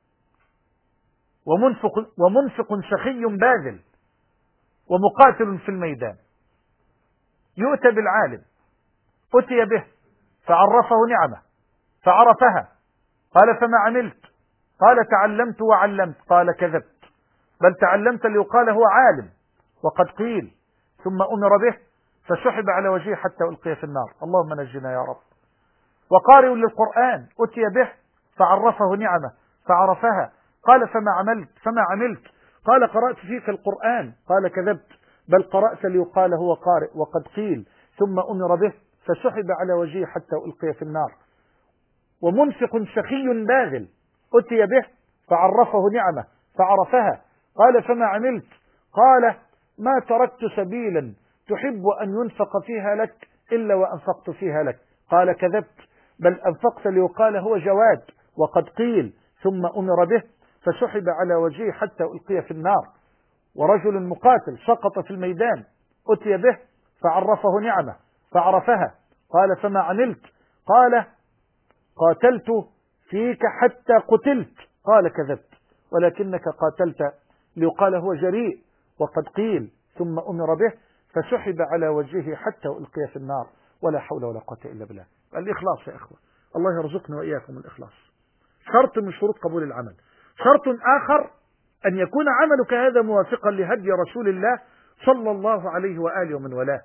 ومنفق سخي باذل ومقاتل في الميدان. يؤتى بالعالم أتي به فعرفه نعمه فعرفها، قال فما عملت؟ قال تعلمت وعلمت. قال كذبت، بل تعلمت ليقال هو عالم وقد قيل. ثم أمر به فسحب على وجهه حتى ألقي في النار. اللهم نجنا يا رب. وقارئ للقرآن أتي به فعرفه نعمه فعرفها، قال فما عملت؟ قال قرأت فيك القرآن. قال كذبت، بل قرأت ليقال هو قارئ وقد قيل. ثم أمر به فسحب على وجهه حتى ألقي في النار. ومنفق سخي باذل أتي به فعرفه نعمه فعرفها، قال فما عملت؟ قال ما تركت سبيلا تحب أن ينفق فيها لك إلا وأنفقت فيها لك. قال كذبت، بل أنفقت ليقال هو جواد، وقد قيل ثم أمر به فسحب على وجهه حتى ألقي في النار. ورجل مقاتل سقط في الميدان أتي به فعرفه نعمة فعرفها، قال فما عملت؟ قال قاتلت فيك حتى قتلت. قال كذبت، ولكنك قاتلت ليقال هو جريء، وقد قيل ثم أمر به فسحب على وجهه حتى ألقي في النار. ولا حول ولا قوة إلا بالله. الإخلاص يا إخوة، الله يرزقنا وإياكم الإخلاص، شرط من شروط قبول العمل. شرط آخر أن يكون عملك هذا موافقا لهدي رسول الله صلى الله عليه وآله ومن والاه،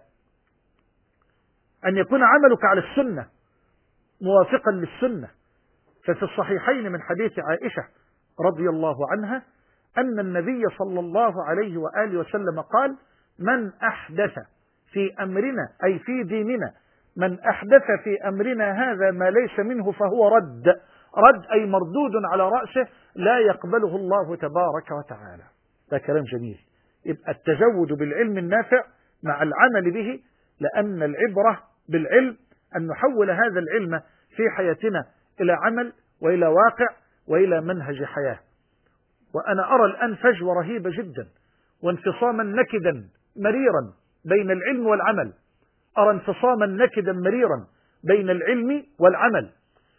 أن يكون عملك على السنة موافقا للسنة. ففي الصحيحين من حديث عائشة رضي الله عنها أن النبي صلى الله عليه وآله وسلم قال: من أحدث في أمرنا، أي في ديننا، من أحدث في أمرنا هذا ما ليس منه فهو رد. رد أي مردود على رأسه، لا يقبله الله تبارك وتعالى. ده كلام جميل. يبقى التزود بالعلم النافع مع العمل به، لأن العبرة بالعلم أن نحول هذا العلم في حياتنا إلى عمل وإلى واقع وإلى منهج حياة. وأنا أرى الآن فجوة رهيبة جدا وانفصاما نكدا مريرا بين العلم والعمل. أرى انفصاما نكدا مريرا بين العلم والعمل،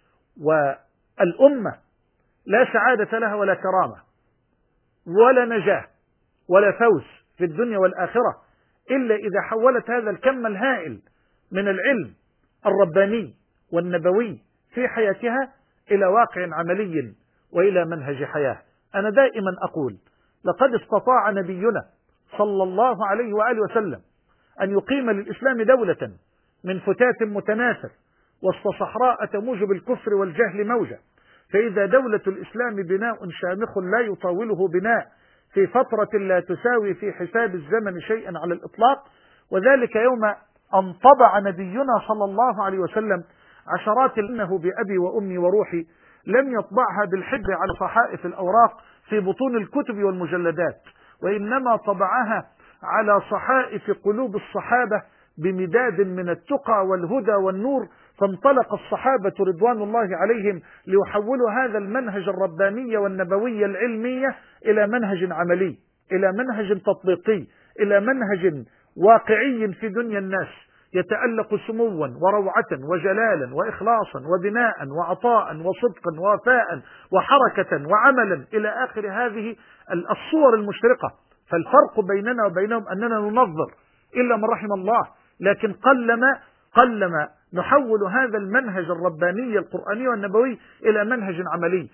والأمة لا سعادة لها ولا كرامة ولا نجاة ولا فوز في الدنيا والآخرة إلا إذا حولت هذا الكم الهائل من العلم الرباني والنبوي في حياتها إلى واقع عملي وإلى منهج حياة. أنا دائما أقول: لقد استطاع نبينا صلى الله عليه وآله وسلم أن يقيم للإسلام دولة من فتات متناثر وسط صحراء تموج بالكفر والجهل موجة، فإذا دولة الإسلام بناء شامخ لا يطاوله بناء في فترة لا تساوي في حساب الزمن شيئا على الإطلاق. وذلك يوم أن طبع نبينا صلى الله عليه وسلم عشرات إنه بأبي وأمي وروحي لم يطبعها بالحب على صحائف الأوراق في بطون الكتب والمجلدات، وإنما طبعها على صحائف قلوب الصحابة بمداد من التقى والهدى والنور. فانطلق الصحابة رضوان الله عليهم ليحولوا هذا المنهج الرباني والنبوي العلمي إلى منهج عملي، إلى منهج تطبيقي، إلى منهج واقعي في دنيا الناس، يتألق سموا وروعة وجلالا وإخلاصا وبناء وعطاء وصدقا ووفاء وحركة وعملا إلى آخر هذه الصور المشرقة. فالفرق بيننا وبينهم أننا ننظر إلا من رحم الله، لكن قلما نحول هذا المنهج الرباني القرآني والنبوي إلى منهج عملي.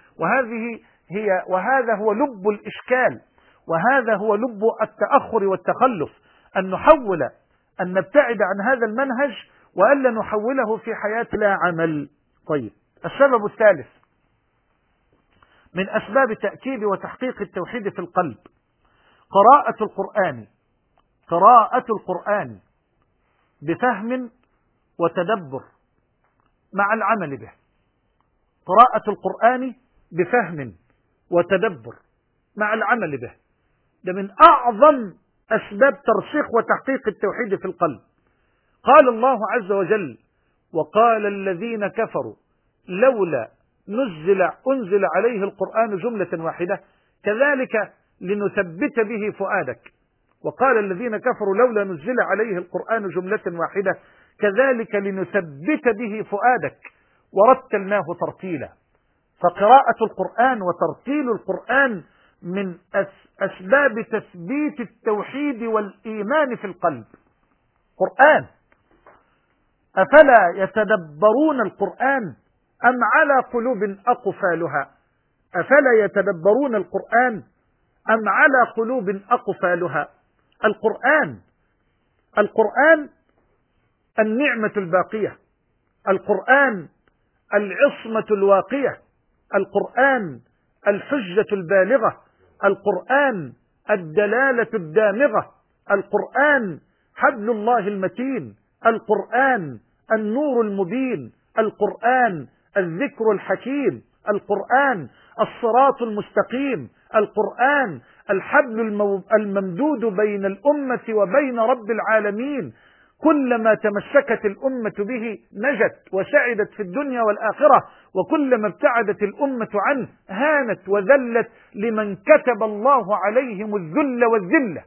وهذا هو لب الإشكال، وهذا هو لب التأخر والتخلف، أن نبتعد عن هذا المنهج وألا نحوله في حياة لا عمل. طيب، السبب الثالث من أسباب تأكيد وتحقيق التوحيد في القلب: قراءة القرآن بفهم وتدبر مع العمل به. قراءة القرآن بفهم وتدبر مع العمل به، ده من أعظم أسباب ترسيخ وتحقيق التوحيد في القلب. قال الله عز وجل: وقال الذين كفروا لولا أنزل عليه القرآن جملة واحدة كذلك لنثبت به فؤادك. وقال الذين كفروا لولا نزل عليه القرآن جملة واحدة كذلك لنثبت به فؤادك ورتلناه ترتيلا. فقراءة القرآن وترتيل القرآن من أسباب تثبيت التوحيد والإيمان في القلب. قرآن، أفلا يتدبرون القرآن أم على قلوب أقفالها؟ أفلا يتدبرون القرآن أم على قلوب أقفالها؟ القرآن النعمة الباقية، القرآن العصمة الواقية، القرآن الحجة البالغة، القرآن الدلالة الدامغة، القرآن حبل الله المتين، القرآن النور المبين، القرآن الذكر الحكيم، القرآن الصراط المستقيم، القرآن الحبل الممدود بين الأمة وبين رب العالمين، كلما تمسكت الأمة به نجت وسعدت في الدنيا والآخرة، وكلما ابتعدت الأمة عنه هانت وذلت لمن كتب الله عليهم الذل والذلة.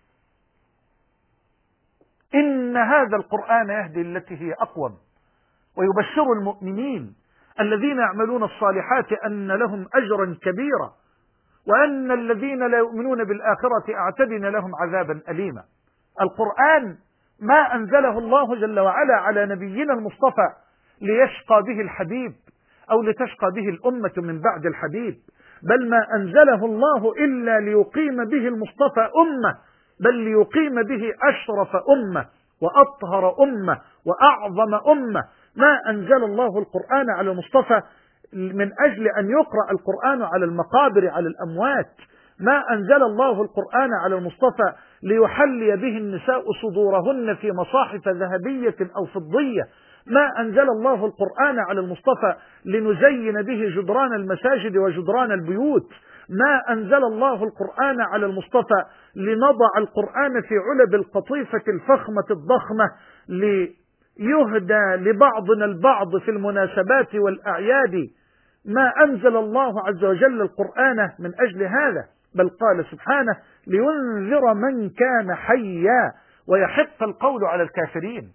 إن هذا القرآن يهدي التي هي أقوم ويبشر المؤمنين الذين يعملون الصالحات أن لهم أجرا كبيرا، وأن الذين لا يؤمنون بالآخرة أعتدنا لهم عذابا أليما. القرآن ما أنزله الله جل وعلا على نبينا المصطفى ليشقى به الحبيب أو لتشقى به الأمة من بعد الحبيب، بل ما أنزله الله إلا ليقيم به المصطفى أمة، بل ليقيم به أشرف أمة وأطهر أمة وأعظم أمة. ما أنزل الله القرآن على المصطفى من أجل أن يقرأ القرآن على المقابر على الأموات، ما أنزل الله القرآن على المصطفى ليحلي به النساء صدورهن في مصاحف ذهبية أو فضية، ما أنزل الله القرآن على المصطفى لنزين به جدران المساجد وجدران البيوت، ما أنزل الله القرآن على المصطفى لنضع القرآن في علب القطيفة الفخمة الضخمة ليهدى لبعضنا البعض في المناسبات والأعياد. ما أنزل الله عز وجل القرآن من أجل هذا، بل قال سبحانه لينذر من كان حيا ويحق القول على الكافرين.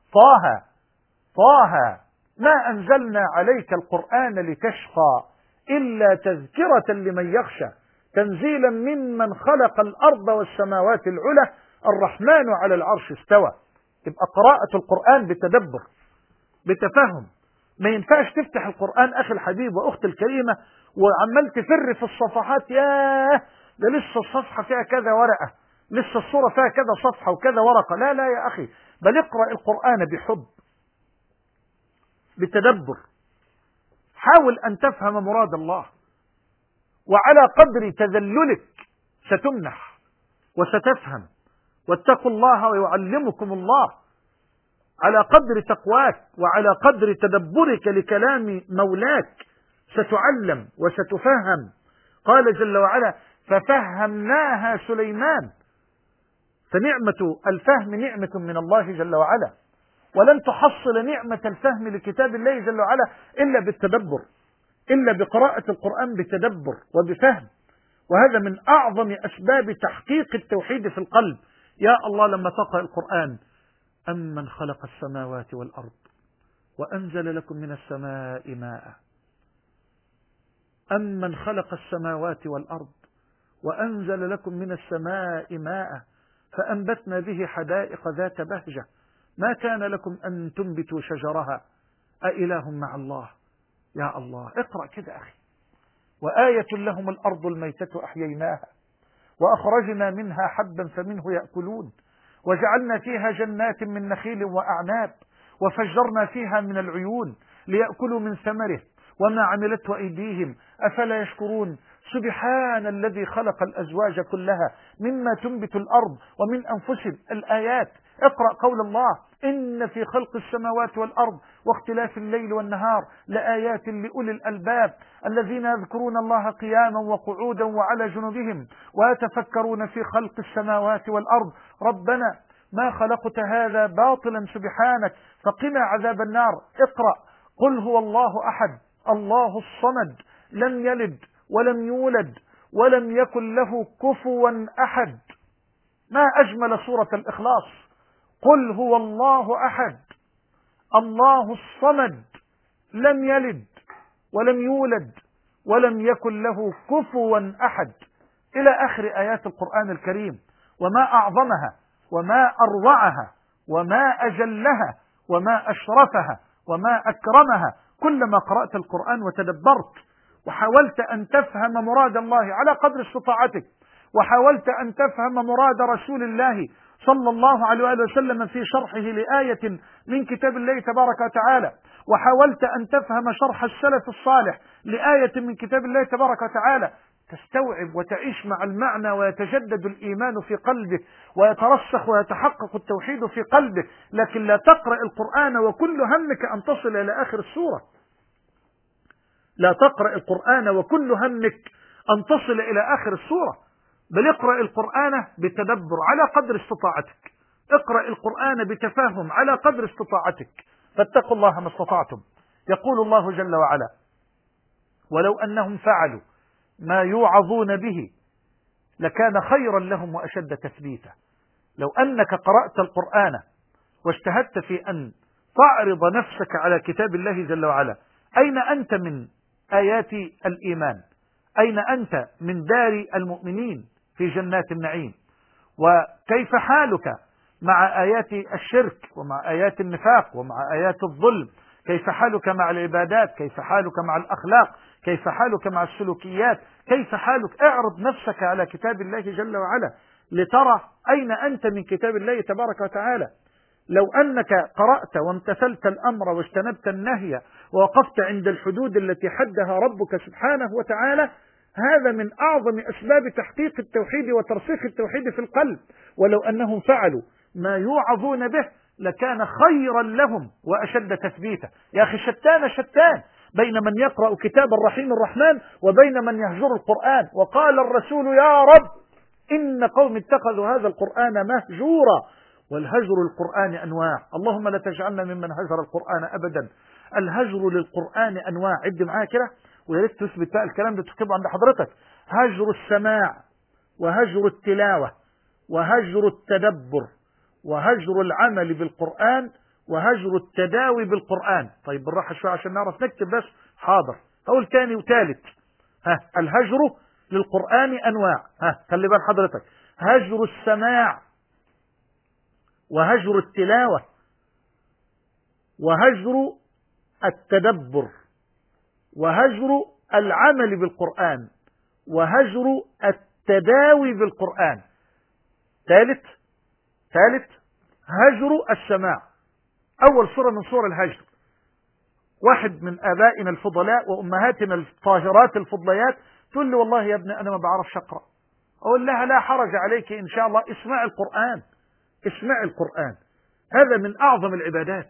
طه ما أنزلنا عليك القرآن لتشقى إلا تذكرة لمن يخشى تنزيلا ممن خلق الأرض والسماوات العلى الرحمن على العرش استوى. تبقى قراءة القرآن بتدبر بتفهم. ما ينفعش تفتح القرآن أخي الحبيب وأختي الكريمة وعمال تفر في الصفحات، ياه ده لسه الصفحة فيها كذا ورقة، لسه الصورة فيها كذا صفحة وكذا ورقة. لا لا يا أخي، بل اقرأ القرآن بحب بتدبر. حاول أن تفهم مراد الله، وعلى قدر تذللك ستمنح وستفهم. واتقوا الله ويعلمكم الله. على قدر تقواك وعلى قدر تدبرك لكلام مولاك ستعلم وستفهم. قال جل وعلا ففهمناها سليمان. فنعمة الفهم نعمة من الله جل وعلا، ولن تحصل نعمة الفهم لكتاب الله جل وعلا إلا بالتدبر، إلا بقراءة القرآن بتدبر وبفهم. وهذا من أعظم أسباب تحقيق التوحيد في القلب. يا الله لما تقرأ القرآن أمن خلق السماوات والأرض وأنزل لكم من السماء ماء، أمن خلق السماوات والأرض وأنزل لكم من السماء ماء فأنبتنا به حدائق ذات بهجة ما كان لكم أن تنبتوا شجرها أإله مع الله. يا الله اقرأ كده أخي. وآية لهم الأرض الميتة أحييناها وأخرجنا منها حبا فمنه يأكلون وجعلنا فيها جنات من نخيل وأعناب وفجرنا فيها من العيون ليأكلوا من ثمره وما عملته أيديهم أفلا يشكرون. سبحان الذي خلق الأزواج كلها مما تنبت الأرض ومن أنفسهم. الآيات. اقرأ قول الله إن في خلق السماوات والأرض واختلاف الليل والنهار لآيات لأولي الألباب الذين يذكرون الله قياما وقعودا وعلى جنوبهم ويتفكرون في خلق السماوات والأرض ربنا ما خلقت هذا باطلا سبحانك فقنا عذاب النار. اقرأ قل هو الله أحد الله الصمد لم يلد ولم يولد ولم يكن له كفوا أحد. ما أجمل سورة الإخلاص. قل هو الله أحد الله الصمد لم يلد ولم يولد ولم يكن له كفوا أحد إلى آخر آيات القرآن الكريم. وما أعظمها وما أروعها وما أجلها وما أشرفها وما أكرمها. كلما قرأت القرآن وتدبرت وحاولت أن تفهم مراد الله على قدر استطاعتك، وحاولت أن تفهم مراد رسول الله صلى الله عليه وآله وسلم في شرحه لآية من كتاب الله تبارك وتعالى، وحاولت أن تفهم شرح السلف الصالح لآية من كتاب الله تبارك وتعالى، تستوعب وتعيش مع المعنى ويتجدد الإيمان في قلبك ويترسخ ويتحقق التوحيد في قلبك. لكن لا تقرأ القرآن وكل همك أن تصل إلى آخر السورة. لا تقرأ القرآن وكل همك أن تصل إلى آخر السورة، بل اقرأ القرآن بتدبر على قدر استطاعتك. اقرأ القرآن بتفهم على قدر استطاعتك، فاتقوا الله ما استطعتم. يقول الله جل وعلا: ولو أنهم فعلوا ما يوعظون به لكان خيرا لهم وأشد تثبيتا. لو أنك قرأت القرآن واجتهدت في أن تعرض نفسك على كتاب الله جل وعلا، أين أنت من آيات الإيمان؟ أين أنت من دار المؤمنين في جنات النعيم؟ وكيف حالك مع آيات الشرك ومع آيات النفاق ومع آيات الظلم؟ كيف حالك مع العبادات؟ كيف حالك مع الأخلاق؟ كيف حالك مع السلوكيات؟ كيف حالك؟ اعرض نفسك على كتاب الله جل وعلا لترى أين أنت من كتاب الله تبارك وتعالى. لو أنك قرأت وامتثلت الأمر واجتنبت النهي ووقفت عند الحدود التي حدها ربك سبحانه وتعالى، هذا من أعظم أسباب تحقيق التوحيد وترسيخ التوحيد في القلب. ولو أنهم فعلوا ما يوعظون به لكان خيرا لهم وأشد تثبيتا. يا أخي شتان بين من يقرأ كتاب الرحيم الرحمن وبين من يهجر القرآن. وقال الرسول: يا رب إن قوم اتخذوا هذا القرآن مهجورا. والهجر القرآن أنواع، اللهم لا تجعلنا ممن هجر القرآن أبدا. الهجر للقرآن أنواع، عد معايا كده ويا ريت تثبت بقى الكلام ده تكتبه عند حضرتك: هجر السماع، وهجر التلاوة، وهجر التدبر، وهجر العمل بالقرآن، وهجر التداوي بالقرآن. طيب بالراحة شوية عشان نعرف نكتب بس. حاضر، هقول تاني وتالت. الهجر للقرآن أنواع. خلي بال حضرتك: هجر السماع، وهجر التلاوة، وهجر التدبر، وهجر العمل بالقرآن، وهجر التداوي بالقرآن. ثالث هجر السماع. أول صورة من صور الهجر، واحد من آبائنا الفضلاء وأمهاتنا الطاهرات الفضليات تقول لي: والله يا ابني أنا ما بعرفش أقرأ. أقول لها: لا حرج عليك إن شاء الله، اسمع القرآن، اسمع القرآن، هذا من أعظم العبادات.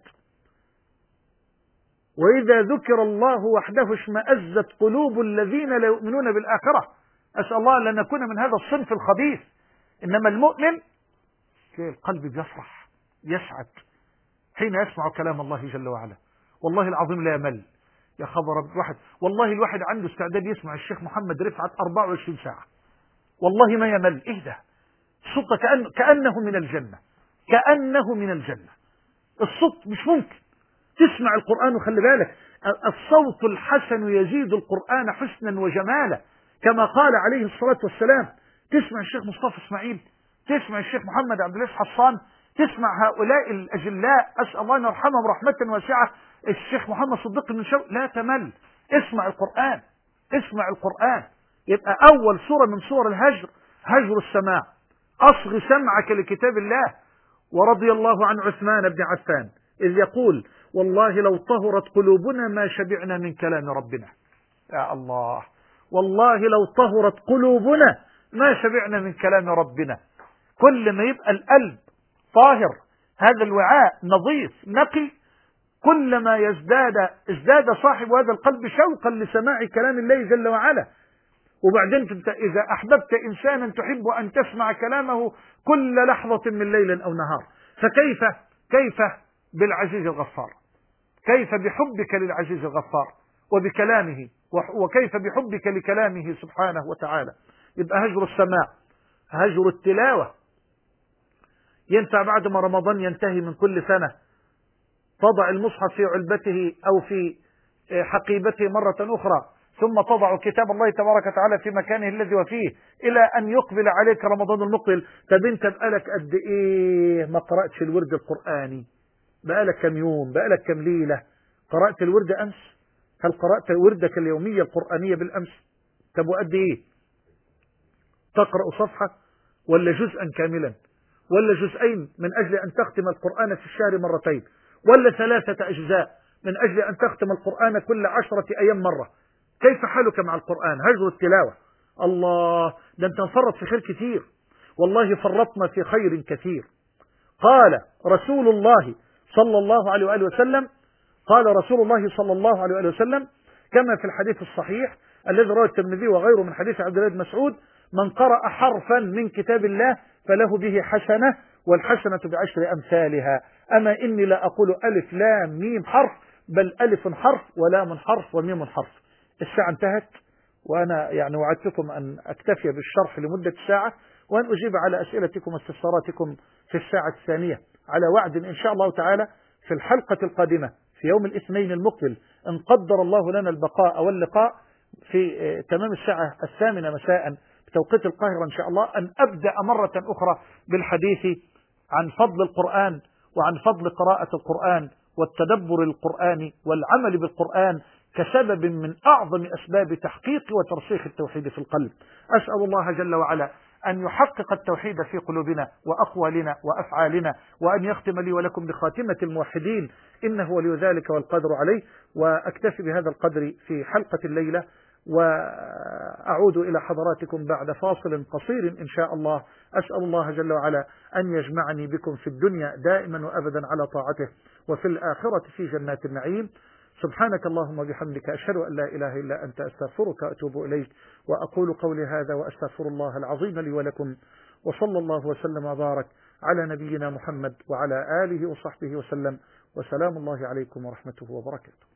وإذا ذكر الله وحده اشمأزت قلوب الذين لا يؤمنون بالآخرة. أسأل الله لن نكون من هذا الصنف الخبيث. إنما المؤمن القلب بيفرح يسعد حين يسمع كلام الله جل وعلا. والله العظيم لا يمل. يا خبر واحد، والله الواحد عنده استعداد يسمع الشيخ محمد رفعت 24 ساعة، والله ما يمل. إيه ده؟ الصوت كأنه من الجنة، كأنه من الجنة. الصوت مش ممكن. تسمع القرآن وخلي بالك الصوت الحسن يزيد القرآن حسنا وجمالا، كما قال عليه الصلاة والسلام. تسمع الشيخ مصطفى اسماعيل، تسمع الشيخ محمد عبد العزيز حصان، تسمع هؤلاء الأجلاء، أسأل الله أن يرحمهم رحمة واسعة، الشيخ محمد صديق بن شوقي، لا تمل. اسمع القرآن، اسمع القرآن. يبقى أول صورة من صور الهجر هجر السماع. أصغ سمعك لكتاب الله. ورضي الله عن عثمان بن عفان إذ يقول: والله لو طهرت قلوبنا ما شبعنا من كلام ربنا. يا الله، والله لو طهرت قلوبنا ما شبعنا من كلام ربنا. كل ما يبقى القلب طاهر، هذا الوعاء نظيف نقي، كلما ازداد صاحب هذا القلب شوقا لسماع كلام الله جل وعلا. وبعدين إذا أحببت إنسانا تحب أن تسمع كلامه كل لحظة من ليل أو نهار، فكيف بالعزيز الغفار؟ كيف بحبك للعزيز الغفار وبكلامه، وكيف بحبك لكلامه سبحانه وتعالى؟ يبقى هجر السماع، هجر التلاوة. ينفع بعد ما رمضان ينتهي من كل سنة تضع المصحف في علبته أو في حقيبته مرة أخرى، ثم تضع كتاب الله تبارك وتعالى في مكانه الذي وفيه إلى أن يقبل عليك رمضان المقبل. طب انت بقالك قد ايه ما قرأتش الورد القرآني؟ بقالك كم يوم؟ بقالك كم ليلة؟ قرأت الورد أمس؟ هل قرأت وردك اليومية القرآنية بالأمس؟ طب وقد ايه؟ تقرأ صفحة ولا جزءا كاملا ولا جزئين من أجل أن تختم القرآن في الشهر مرتين، ولا 3 أجزاء من أجل أن تختم القرآن كل 10 أيام مرة؟ كيف حالك مع القرآن؟ هجر التلاوة. الله، ده انت نفرط في خير كثير، والله فرطنا في خير كثير. قال رسول الله صلى الله عليه وآله وسلم، قال رسول الله صلى الله عليه وآله وسلم كما في الحديث الصحيح الذي رواه الترمذي وغيره من حديث عبد الله بن مسعود: من قرأ حرفا من كتاب الله فله به حسنة والحسنة بعشر أمثالها. أما إني لا أقول ألف لام ميم حرف، بل ألف حرف ولام حرف وميم حرف. الساعة انتهت، وأنا يعني وعدتكم أن أكتفي بالشرح لمدة ساعة، وأن أجيب على أسئلتكم واستفساراتكم في الساعة الثانية، على وعد إن شاء الله تعالى في الحلقة القادمة في يوم الاثنين المقبل، إن قدر الله لنا البقاء واللقاء، في تمام الساعة 8 مساء بتوقيت القاهرة إن شاء الله، أن أبدأ مرة أخرى بالحديث عن فضل القرآن، وعن فضل قراءة القرآن والتدبر القرآني والعمل بالقرآن كسبب من أعظم أسباب تحقيق وترسيخ التوحيد في القلب. أسأل الله جل وعلا أن يحقق التوحيد في قلوبنا وأقوالنا وأفعالنا، وأن يختم لي ولكم بخاتمة الموحدين، إنه ولي ذلك والقدر عليه. وأكتفي بهذا القدر في حلقة الليلة، وأعود إلى حضراتكم بعد فاصل قصير إن شاء الله. أسأل الله جل وعلا أن يجمعني بكم في الدنيا دائما وأبدا على طاعته، وفي الآخرة في جنات النعيم. سبحانك اللهم وبحمدك، أشهد أن لا إله إلا أنت، أستغفرك وأتوب إليك، وأقول قولي هذا وأستغفر الله العظيم لي ولكم، وصلى الله وسلم وبارك على نبينا محمد وعلى آله وصحبه وسلم، وسلام الله عليكم ورحمته وبركاته.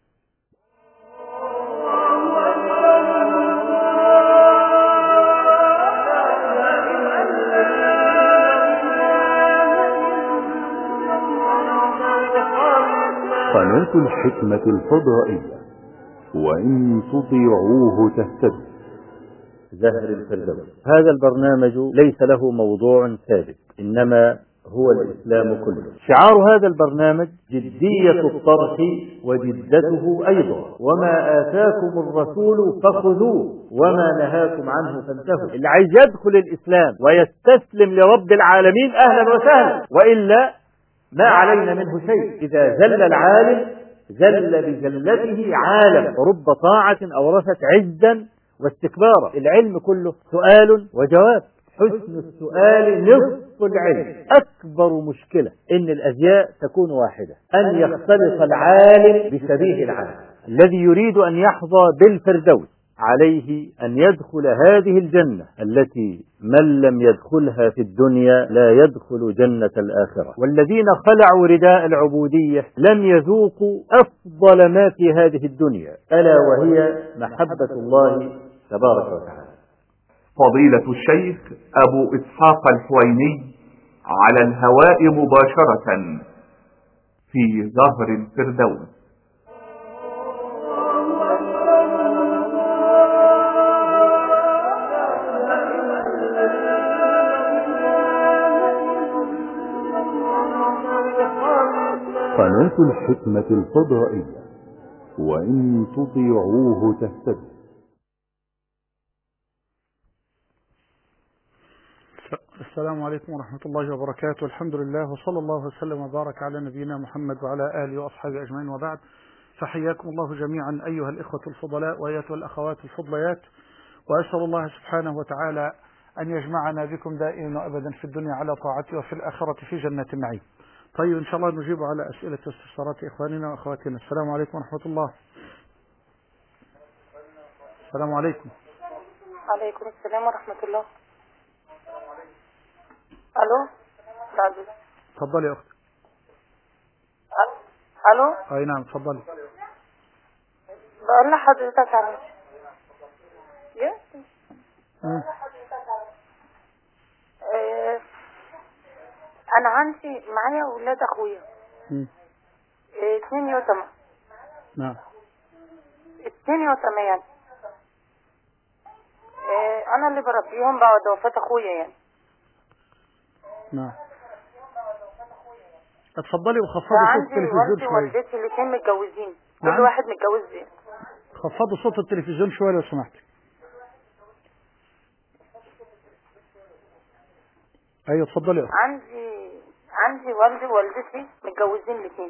قناة الحكمة الفضائية، وإن تطيعوه تهتدوا. زهر الفردوس. هذا البرنامج ليس له موضوع ثابت، إنما هو الإسلام كله. شعار هذا البرنامج جدية الطرح وجدته أيضا، وما آتاكم الرسول فخذوه وما نهاكم عنه فانتهوا. اللي عايز يدخل الإسلام ويستسلم لرب العالمين أهلا وسهلا، وإلا ما علينا منه شيء. إذا زل العالم زل بزلته عالم، ورب طاعة أورثت عزا واستكبارا. العلم كله سؤال وجواب، حسن السؤال نصف العلم. أكبر مشكلة إن الأزياء تكون واحدة، أن يختلط العالم بشبيه العالم. الذي يريد أن يحظى بالفردوس عليه أن يدخل هذه الجنة التي من لم يدخلها في الدنيا لا يدخل جنة الآخرة. والذين خلعوا رداء العبودية لم يذوقوا أفضل ما في هذه الدنيا، ألا وهي محبة الله تبارك وتعالى. فضيلة الشيخ أبو إسحاق الحويني على الهواء مباشرة في زهر الفردوس. قناة الحكمة الفضائية، وإن تطيعوه تهتدوا. السلام عليكم ورحمة الله وبركاته. الحمد لله، وصلى الله وسلم وبارك على نبينا محمد وعلى آله وأصحابه أجمعين، وبعد. فحياكم الله جميعا أيها الإخوة الفضلاء وأيتها الأخوات الفضليات، وأسأل الله سبحانه وتعالى أن يجمعنا بكم دائما وأبدا في الدنيا على طاعته، وفي الآخرة في جنة النعيم. طيب إن شاء الله نجيب على أسئلة واستفسارات إخواننا وأخواتنا. السلام عليكم ورحمة الله. السلام عليكم. عليكم السلام ورحمة الله. ألو. تفضلي يا أختي. ألو. أي نعم تفضلي. بقول لحضرتك على أنا عندي معايا أولاد أخويا 2 يتامى. نعم. 2 يتامى يعني. أنا اللي بربيهم بعد وفاة أخويا يعني. نعم. اتفضلي وخفضي صوت التلفزيون شوية. عندي والدتي الاثنين متجوزين. نعم. كل واحد متجوز يعني. خفضي صوت التلفزيون شوية لو سمحتي. ايوه اتفضلي يا اختي. عندي والدي ووالدتي متجوزين الاثنين.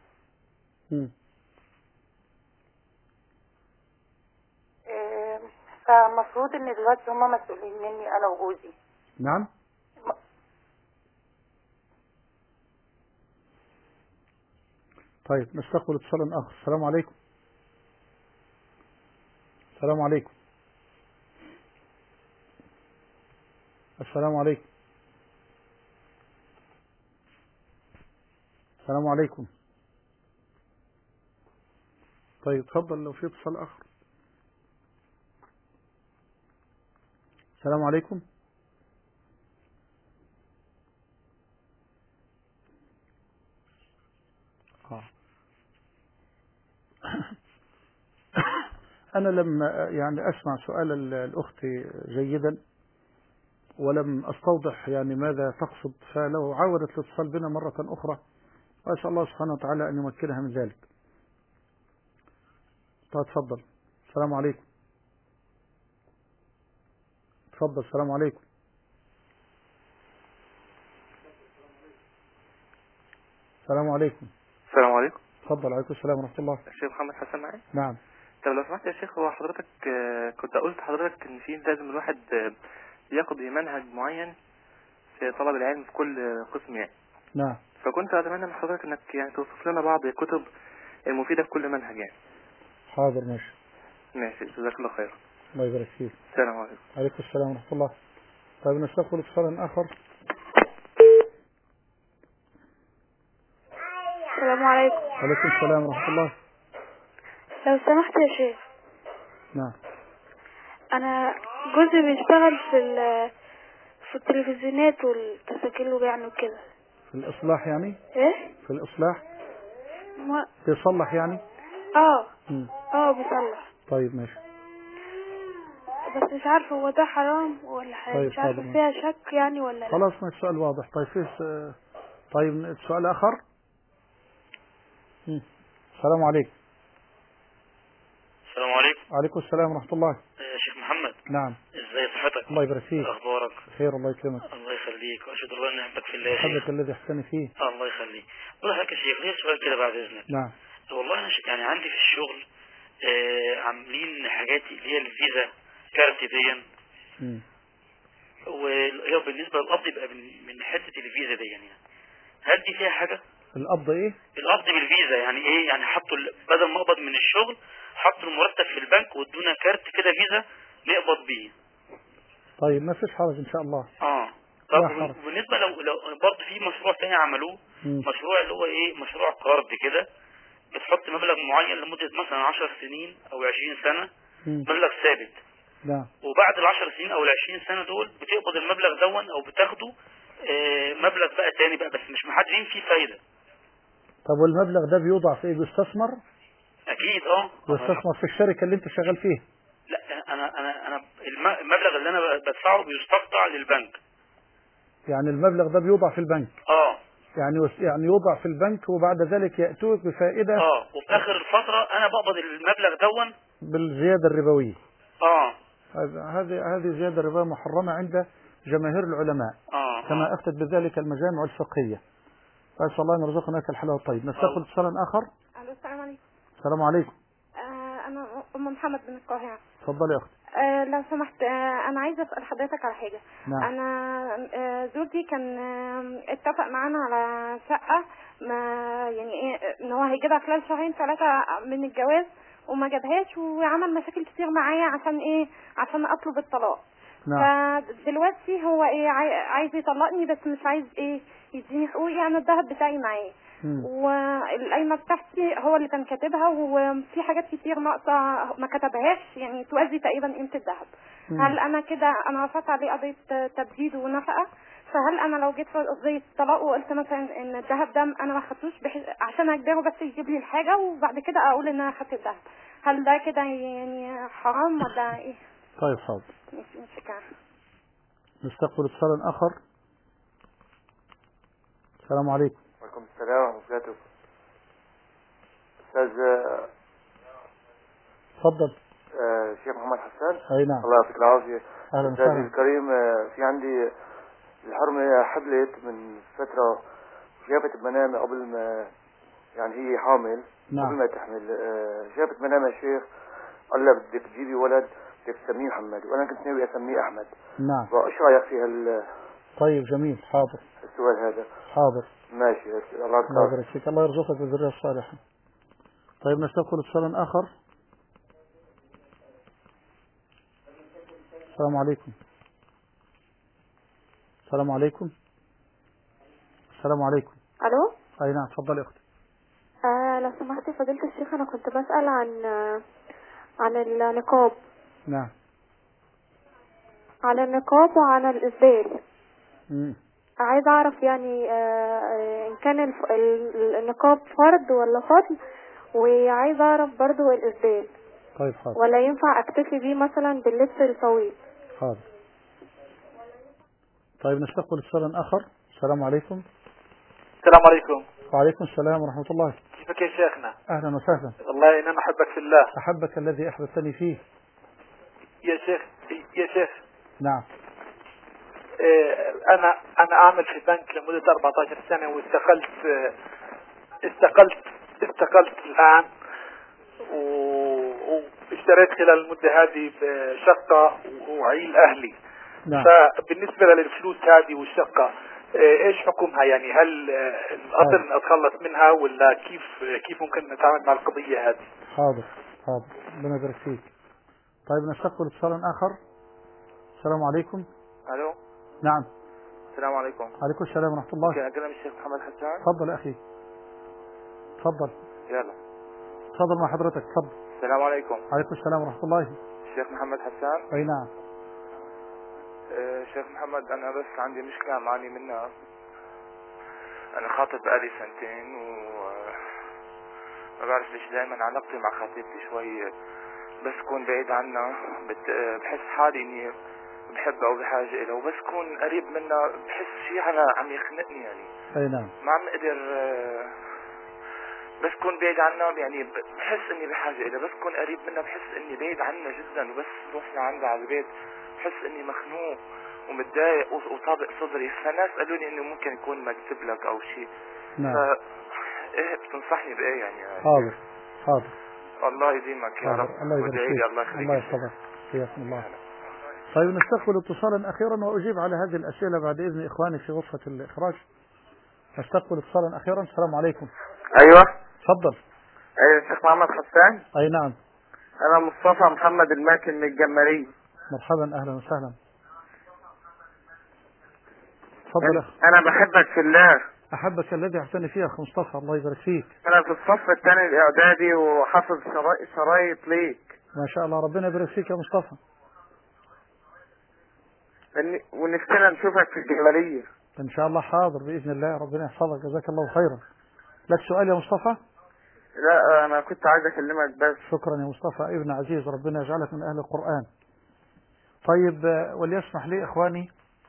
فالمفروض ان دلوقتي هما مسؤولين مني انا وجوزي. نعم. طيب نستقبل اتصالا اخر. السلام عليكم. السلام عليكم. السلام عليكم. السلام عليكم. طيب تفضل لو في اتصال آخر. السلام عليكم. أنا لم يعني أسمع سؤال الأخت جيدا ولم أستوضح يعني ماذا تقصد، فلو عاودت الاتصال بنا مرة أخرى وأسأل الله سبحانه وتعالى أن يمكنها من ذلك. تفضل. السلام عليكم. تفضل. السلام عليكم. السلام عليكم. السلام عليكم. تفضل. عليكم السلام ورحمة الله. الشيخ محمد حسن معي. نعم. طب لو سمحت يا شيخ، هو حضرتك كنت قلت لحضرتك ان في لازم الواحد يقضي منهج معين في طلب العلم في كل قسم يعني. نعم. فكنت اتمنى من حضرتك انك يعني توصف لنا بعض الكتب المفيدة في كل منهج يعني. حاضر. ماشي. ماشي، جزاك الله خير. الله يبارك فيك. السلام عليكم. عليكم السلام ورحمة الله. طيب نستقبل اتصالا آخر. السلام عليكم. عليكم السلام ورحمة الله. لو سمحت يا شيخ، نعم. انا جوزي بيشتغل في التلفزيونات والتسجيل وبيعني وكده. في الإصلاح يعني؟ ايه؟ في الإصلاح؟ ما بيصلح يعني؟ بيصلح. طيب ماشي. بس مش عارفه هو ده حرام ولا حاجة. طيب مش عارفه حاضر. فيها شك يعني ولا لا. خلاص ما السؤال واضح. طيب فيه طيب سؤال آخر. السلام عليكم. السلام عليكم. وعليكم السلام ورحمة الله. شيخ محمد. نعم. ازاي صحتك؟ الله يبارك فيك. اخبارك؟ خير الله يكرمك. الله يخليك، واشهد الله ان احبك في الله يا حبك شيخ. الذي احسن فيه. الله يخليك. بقول لك يا شيخ، ليه سؤال كده بعد اذنك؟ نعم. والله انا يعني عندي في الشغل عاملين حاجات اللي هي الفيزا كارت دي، وهي بالنسبه للقبض يبقى من حته الفيزا دي يعني. هل دي فيها حاجه؟ القبض ايه؟ القبض بالفيزا يعني ايه؟ يعني حطوا بدل ما اقبض من الشغل حطوا المرتب في البنك وادونا كارت كده فيزا نقبض بيه. طيب ما فيش حرج ان شاء الله. طب بالنسبه لو برضه في مشروع تاني عملوه، مشروع اللي هو ايه، مشروع قرض كده، بتحط مبلغ معين لمده مثلا 10 سنين او 20 سنه، مبلغ ثابت. نعم. وبعد ال10 سنين او ال20 سنه دول بتقبض المبلغ دون او بتاخده مبلغ بقى تاني بقى، بس مش محددين فيه فايده. طب والمبلغ ده بيوضع في ايه؟ بيستثمر؟ اكيد. بيستثمر في الشركه اللي انت شغال فيها؟ لا، انا المبلغ اللي انا بدفعه بيستقطع للبنك. يعني المبلغ ده بيوضع في البنك؟ يعني يوضع في البنك وبعد ذلك يأتوك بفائدة. وفي اخر الفترة انا بقبض المبلغ دون بالزيادة الربوية. هذه زيادة ربوية محرمة عند جماهير العلماء. كما افتت بذلك المجامع الفقهية. فأسأل الله أن يرزقنا لك الحلال الطيب. نستقبل اتصالا آخر. السلام عليكم. السلام عليكم. أنا أم محمد من القاهرة. اتفضلي يا أختي. لو سمحت، أنا عايزة أسأل حضرتك على حاجة. نعم. أنا زوجي كان اتفق معانا على شقة، ما يعني إيه، إن هو هيجيبها خلال 2-3 من الجواز، وما جابهاش وعمل مشاكل كتير معايا عشان إيه، عشان أطلب الطلاق. نعم. فدلوقتي هو إيه، عايز يطلقني، بس مش عايز إيه يديني حقوقي. أنا الذهب بتاعي معاه، والقايمة بتاعتي هو اللي كان كاتبها، وفي حاجات كتير ناقصة ما كتبهاش يعني توازي تقريبا قيمة الذهب. هل أنا كده أنا رفعت عليه قضية تبديد ونفقة؟ فهل أنا لو جيت في قضية الطلاق وقلت مثلا إن الذهب ده أنا ما خدتوش عشان أجبره بس يجيب لي الحاجة وبعد كده أقول إن أنا خدت الذهب، هل ده كده يعني حرام ولا إيه؟ طيب حاضر. مش كده. نستقبل اتصالا آخر. السلام عليكم. وعليكم السلام ورحمة الله وبركاته. أستاذ تفضل. الشيخ محمد حسان. أي نعم. الله يعطيك العافية. أهلا أستاذي وسهلا. الكريم، في عندي الحرمة حبلت من فترة، شافت بمنامي قبل ما يعني هي حامل. نعم. قبل ما تحمل شافت منامي يا شيخ، قال لها بدك تجيبي ولد بدك تسميه محمد، وأنا كنت ناوي أسميه أحمد. نعم. فإيش رأيك في طيب جميل. حاضر. السؤال هذا؟ حاضر. ماشي. الله يبارك فيك. الله يرزقك بالذرية الصالحة. طيب نستقبل اتصالا آخر. السلام عليكم. السلام عليكم. السلام عليكم. ألو. أي نعم، تفضلي أختي. لو سمحتي فضيلة الشيخ، أنا كنت بسأل عن النقاب. نعم. على النقاب وعن الإسدال. عايز أعرف يعني إن كان النقاب فرض ولا فضل، وعايز أعرف برضو الإسدال. طيب حاضر. ولا ينفع أكتفي بيه مثلا باللبس الطويل؟ حاضر. طيب نستقبل اتصال آخر. السلام عليكم. السلام عليكم. وعليكم السلام ورحمة الله. كيفك يا شيخنا؟ أهلا وسهلا. والله إن أنا أحبك في الله. أحبك الذي أحببتني فيه. يا شيخ. نعم. أنا أعمل في بنك لمدة 14 سنة، استقلت الآن، واشتريت خلال المدة هذه شقة وعيل أهلي. نعم. فبالنسبة للفلوس هذه والشقة، ايش حكمها؟ يعني هل الأصل أتخلص منها، ولا كيف ممكن نتعامل مع القضية هذه؟ حاضر. ربنا يبارك فيك. طيب نستقبل اتصال آخر. السلام عليكم. الو. نعم. السلام عليكم. عليكم السلام ورحمة الله. أكلم الشيخ محمد حسان. تفضل يا أخي. تفضل. يلا. تفضل مع حضرتك. تفضل. السلام عليكم. عليكم السلام ورحمة الله. الشيخ محمد حسان. أي نعم. شيخ محمد، أنا بس عندي مشكلة معاني منها. أنا خاطب بقالي 2 سنين، ما بعرف ليش دائما علاقتي مع خطيبتي شوي بس كون بعيد عنها بحس حالي إني بحبها أو بحاجة إلها، وبس كون قريب منها بحس شيء عم يخنقني يعني. أي نعم. ما عم أقدر، بس كون بعيد عنها يعني بحس إني بحاجة إلها، بس كون قريب منها بحس إني بعيد عنها جدا، وبس روح لعندها على البيت بحس إني مخنوق ومتضايق وطابق صدري. فناس قالوا لي إنه ممكن يكون مكتوب لك أو شيء. نعم. إيه بتنصحني بإيه يعني؟ حاضر. الله يديمك يا رب. الله يبارك فيك. الله يحفظك. حياكم الله. طيب نستقبل اتصالا أخيرا وأجيب على هذه الأسئلة بعد إذن إخواني في غرفة الإخراج. نستقبل اتصالا أخيرا. السلام عليكم. أيوة. تفضل. الشيخ محمد حسان. أي نعم. أنا مصطفى محمد الماكن من الجمالية. مرحبا، أهلا وسهلا. تفضل. أنا بحبك في الله. أحبك الذي أحسن فيه أخ مصطفى، الله يبارك فيك. أنا في الصف الثاني الإعدادي وحافظ شرايط ليك. ما شاء الله، ربنا يبارك فيك يا مصطفى. ونفسنا نشوفك في الجمالية إن شاء الله. حاضر بإذن الله، ربنا يحفظك، جزاك الله خيرا. لك سؤال يا مصطفى؟ لا، أنا كنت عايز أكلمك بس. شكرا يا مصطفى ابن عزيز، ربنا يجعلك من أهل القرآن. طيب وليسمح لي إخواني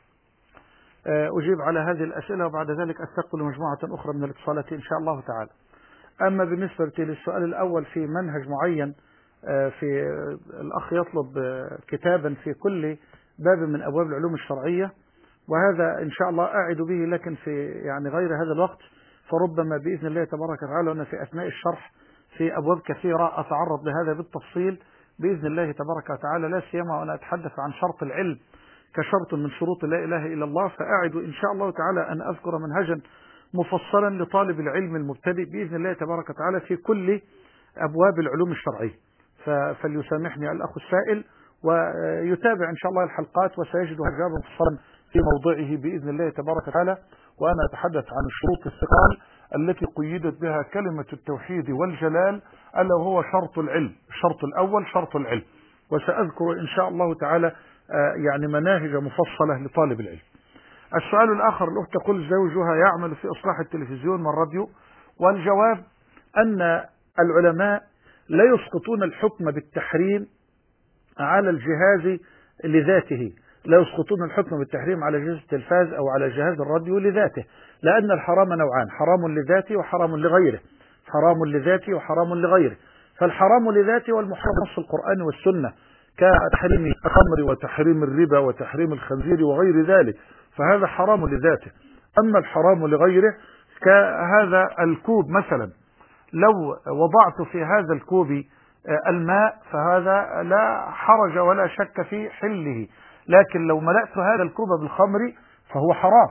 أجيب على هذه الأسئلة، وبعد ذلك أستقبل مجموعة أخرى من الاتصالات إن شاء الله تعالى. أما بالنسبة للسؤال الأول في منهج معين، في الأخ يطلب كتابا في كل باب من أبواب العلوم الشرعية، وهذا إن شاء الله أعد به، لكن في يعني غير هذا الوقت، فربما بإذن الله تبارك وتعالى وأنا في أثناء الشرح في أبواب كثيرة أتعرض لهذا بالتفصيل بإذن الله تبارك وتعالى، لا سيما وأنا أتحدث عن شرط العلم كشرط من شروط لا إله إلا الله. فأعد إن شاء الله تعالى أن أذكر منهجا مفصلا لطالب العلم المبتدئ بإذن الله تبارك وتعالى في كل أبواب العلوم الشرعية. فليسامحني الأخ السائل ويتابع إن شاء الله الحلقات، وسيجد جوابا مفصلا في موضعه بإذن الله تبارك وتعالى. وأنا أتحدث عن الشروط الثقال التي قيدت بها كلمة التوحيد والجلال، ألا وهو شرط العلم. الشرط الأول شرط العلم، وسأذكر إن شاء الله تعالى يعني مناهج مفصلة لطالب العلم. السؤال الآخر، الأخت تقول زوجها يعمل في إصلاح التلفزيون والراديو، والجواب أن العلماء لا يسقطون الحكم بالتحريم على الجهاز لذاته، لا يسقطون الحكم بالتحريم على جهاز التلفاز أو على جهاز الراديو لذاته، لأن الحرام نوعان: حرام لذاته وحرام لغيره. حرام لذاته وحرام لغيره. فالحرام لذاته والمحرم نص القرآن والسنة، كتحريم الخمر وتحريم الربا وتحريم الخنزير وغير ذلك، فهذا حرام لذاته. أما الحرام لغيره كهذا الكوب مثلا، لو وضعت في هذا الكوب الماء فهذا لا حرج ولا شك في حله، لكن لو ملأت هذا الكوب بالخمر فهو حرام،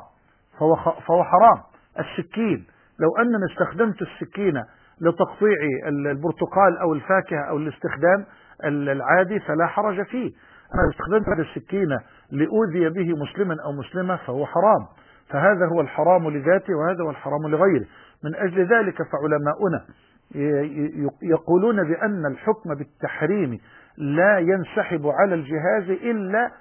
فهو حرام. السكين، لو أننا استخدمت السكينة لتقطيع البرتقال أو الفاكهة أو الاستخدام العادي فلا حرج فيه. أنا استخدمت هذه السكينة لأوذي به مسلما أو مسلمة فهو حرام. فهذا هو الحرام لذاته وهذا هو الحرام لغيره. من أجل ذلك فعلماؤنا يقولون بأن الحكم بالتحريم لا ينسحب على الجهاز إلا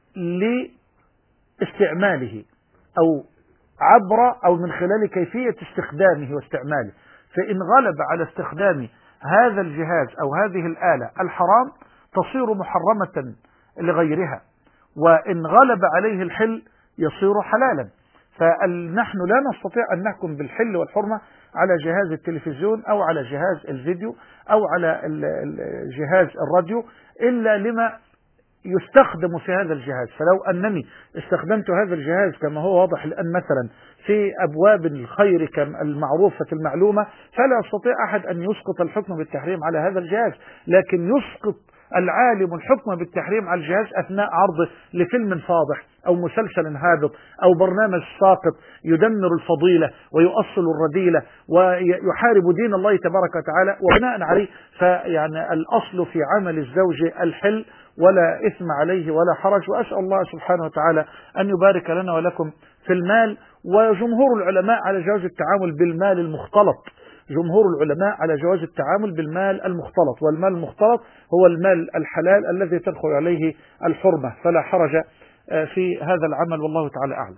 لاستعماله أو عبر أو من خلال كيفية استخدامه واستعماله. فإن غلب على استخدام هذا الجهاز أو هذه الآلة الحرام تصير محرمة لغيرها، وإن غلب عليه الحل يصير حلالا. فنحن لا نستطيع أن نحكم بالحل والحرمة على جهاز التلفزيون أو على جهاز الفيديو أو على جهاز الراديو إلا لما يستخدم في هذا الجهاز. فلو أنني استخدمت هذا الجهاز كما هو واضح الآن مثلا في أبواب الخير المعروفة المعلومة، فلا يستطيع أحد أن يسقط الحكم بالتحريم على هذا الجهاز، لكن يسقط العالم الحكم بالتحريم على الجهاز أثناء عرضه لفيلم فاضح أو مسلسل هابط أو برنامج ساقط يدمر الفضيلة ويؤصل الرذيلة ويحارب دين الله تبارك وتعالى. وبناء عليه فيعني الأصل في عمل الزوج الحل ولا إثم عليه ولا حرج. وأسأل الله سبحانه وتعالى أن يبارك لنا ولكم في المال. وجمهور العلماء على جواز التعامل بالمال المختلط، جمهور العلماء على جواز التعامل بالمال المختلط، والمال المختلط هو المال الحلال الذي تدخل عليه الحرمة، فلا حرج في هذا العمل والله تعالى أعلم.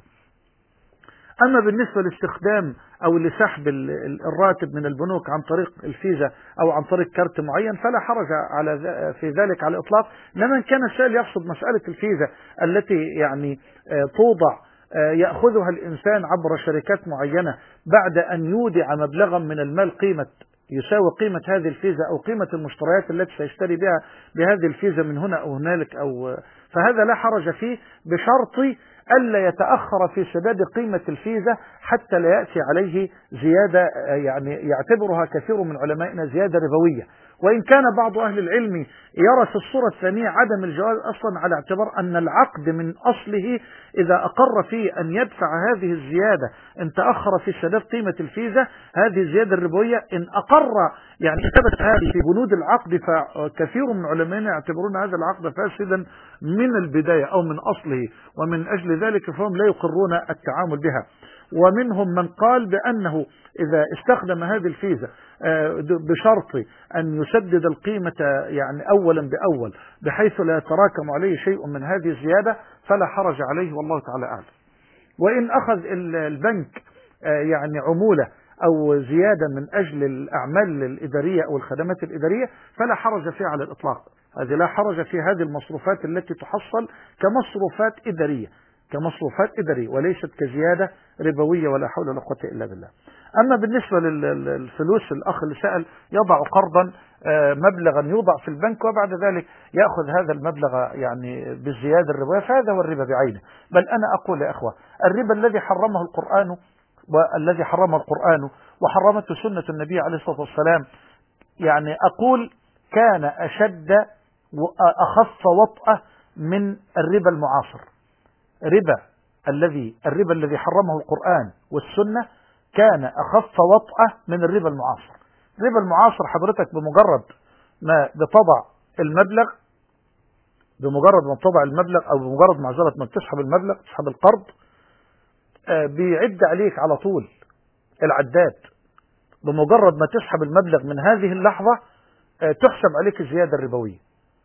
أما بالنسبة لاستخدام أو لسحب الراتب من البنوك عن طريق الفيزا أو عن طريق كارت معين فلا حرج في ذلك على الإطلاق. لمن كان السائل يقصد مسألة الفيزا التي يعني توضع يأخذها الإنسان عبر شركات معينة بعد أن يودع مبلغا من المال يساوي قيمة هذه الفيزا أو قيمة المشتريات التي سيشتري بها بهذه الفيزا من هنا أو هنالك فهذا لا حرج فيه، بشرط ألا يتأخر في سداد قيمة الفيزا حتى لا يأتي عليه زيادة يعني يعتبرها كثير من علمائنا زيادة ربوية. وإن كان بعض أهل العلم يرى في الصورة الثانية عدم الجواز أصلا على اعتبار أن العقد من أصله إذا أقر فيه أن يدفع هذه الزيادة إن تأخر في سداد قيمة الفيزا هذه الزيادة الربوية، إن أقر يعني ثبت هذه في بنود العقد فكثير من علمائنا يعتبرون هذا العقد فاسدا من البداية أو من أصله، ومن أجل ذلك فهم لا يقرون التعامل بها. ومنهم من قال بأنه إذا استخدم هذه الفيزا بشرط أن يسدد القيمة يعني أولا بأول بحيث لا يتراكم عليه شيء من هذه الزيادة فلا حرج عليه والله تعالى أعلم. وإن أخذ البنك يعني عمولة أو زيادة من أجل الأعمال الإدارية أو الخدمات الإدارية فلا حرج فيها على الإطلاق. هذه لا حرج في هذه المصروفات التي تحصل كمصروفات إدارية وليست كزيادة ربوية ولا حول ولا قوة إلا بالله. أما بالنسبة للفلوس الأخ اللي سأل يضع قرضا مبلغا يوضع في البنك وبعد ذلك يأخذ هذا المبلغ يعني بالزيادة الربوية فهذا هو الربا بعينه. بل أنا أقول يا أخوة الربا الذي حرمه القرآن وحرمته سنة النبي عليه الصلاة والسلام يعني أقول كان أشد وأخف وطأة من الربا المعاصر. الربا الذي حرمه القرآن والسنة كان أخف وطأة من الربا المعاصر. الربا المعاصر حضرتك بمجرد ما بتضع المبلغ أو بمجرد ما بتسحب المبلغ تسحب القرض بيعد عليك على طول العداد، بمجرد ما تسحب المبلغ من هذه اللحظة تحسب عليك الزيادة الربوية.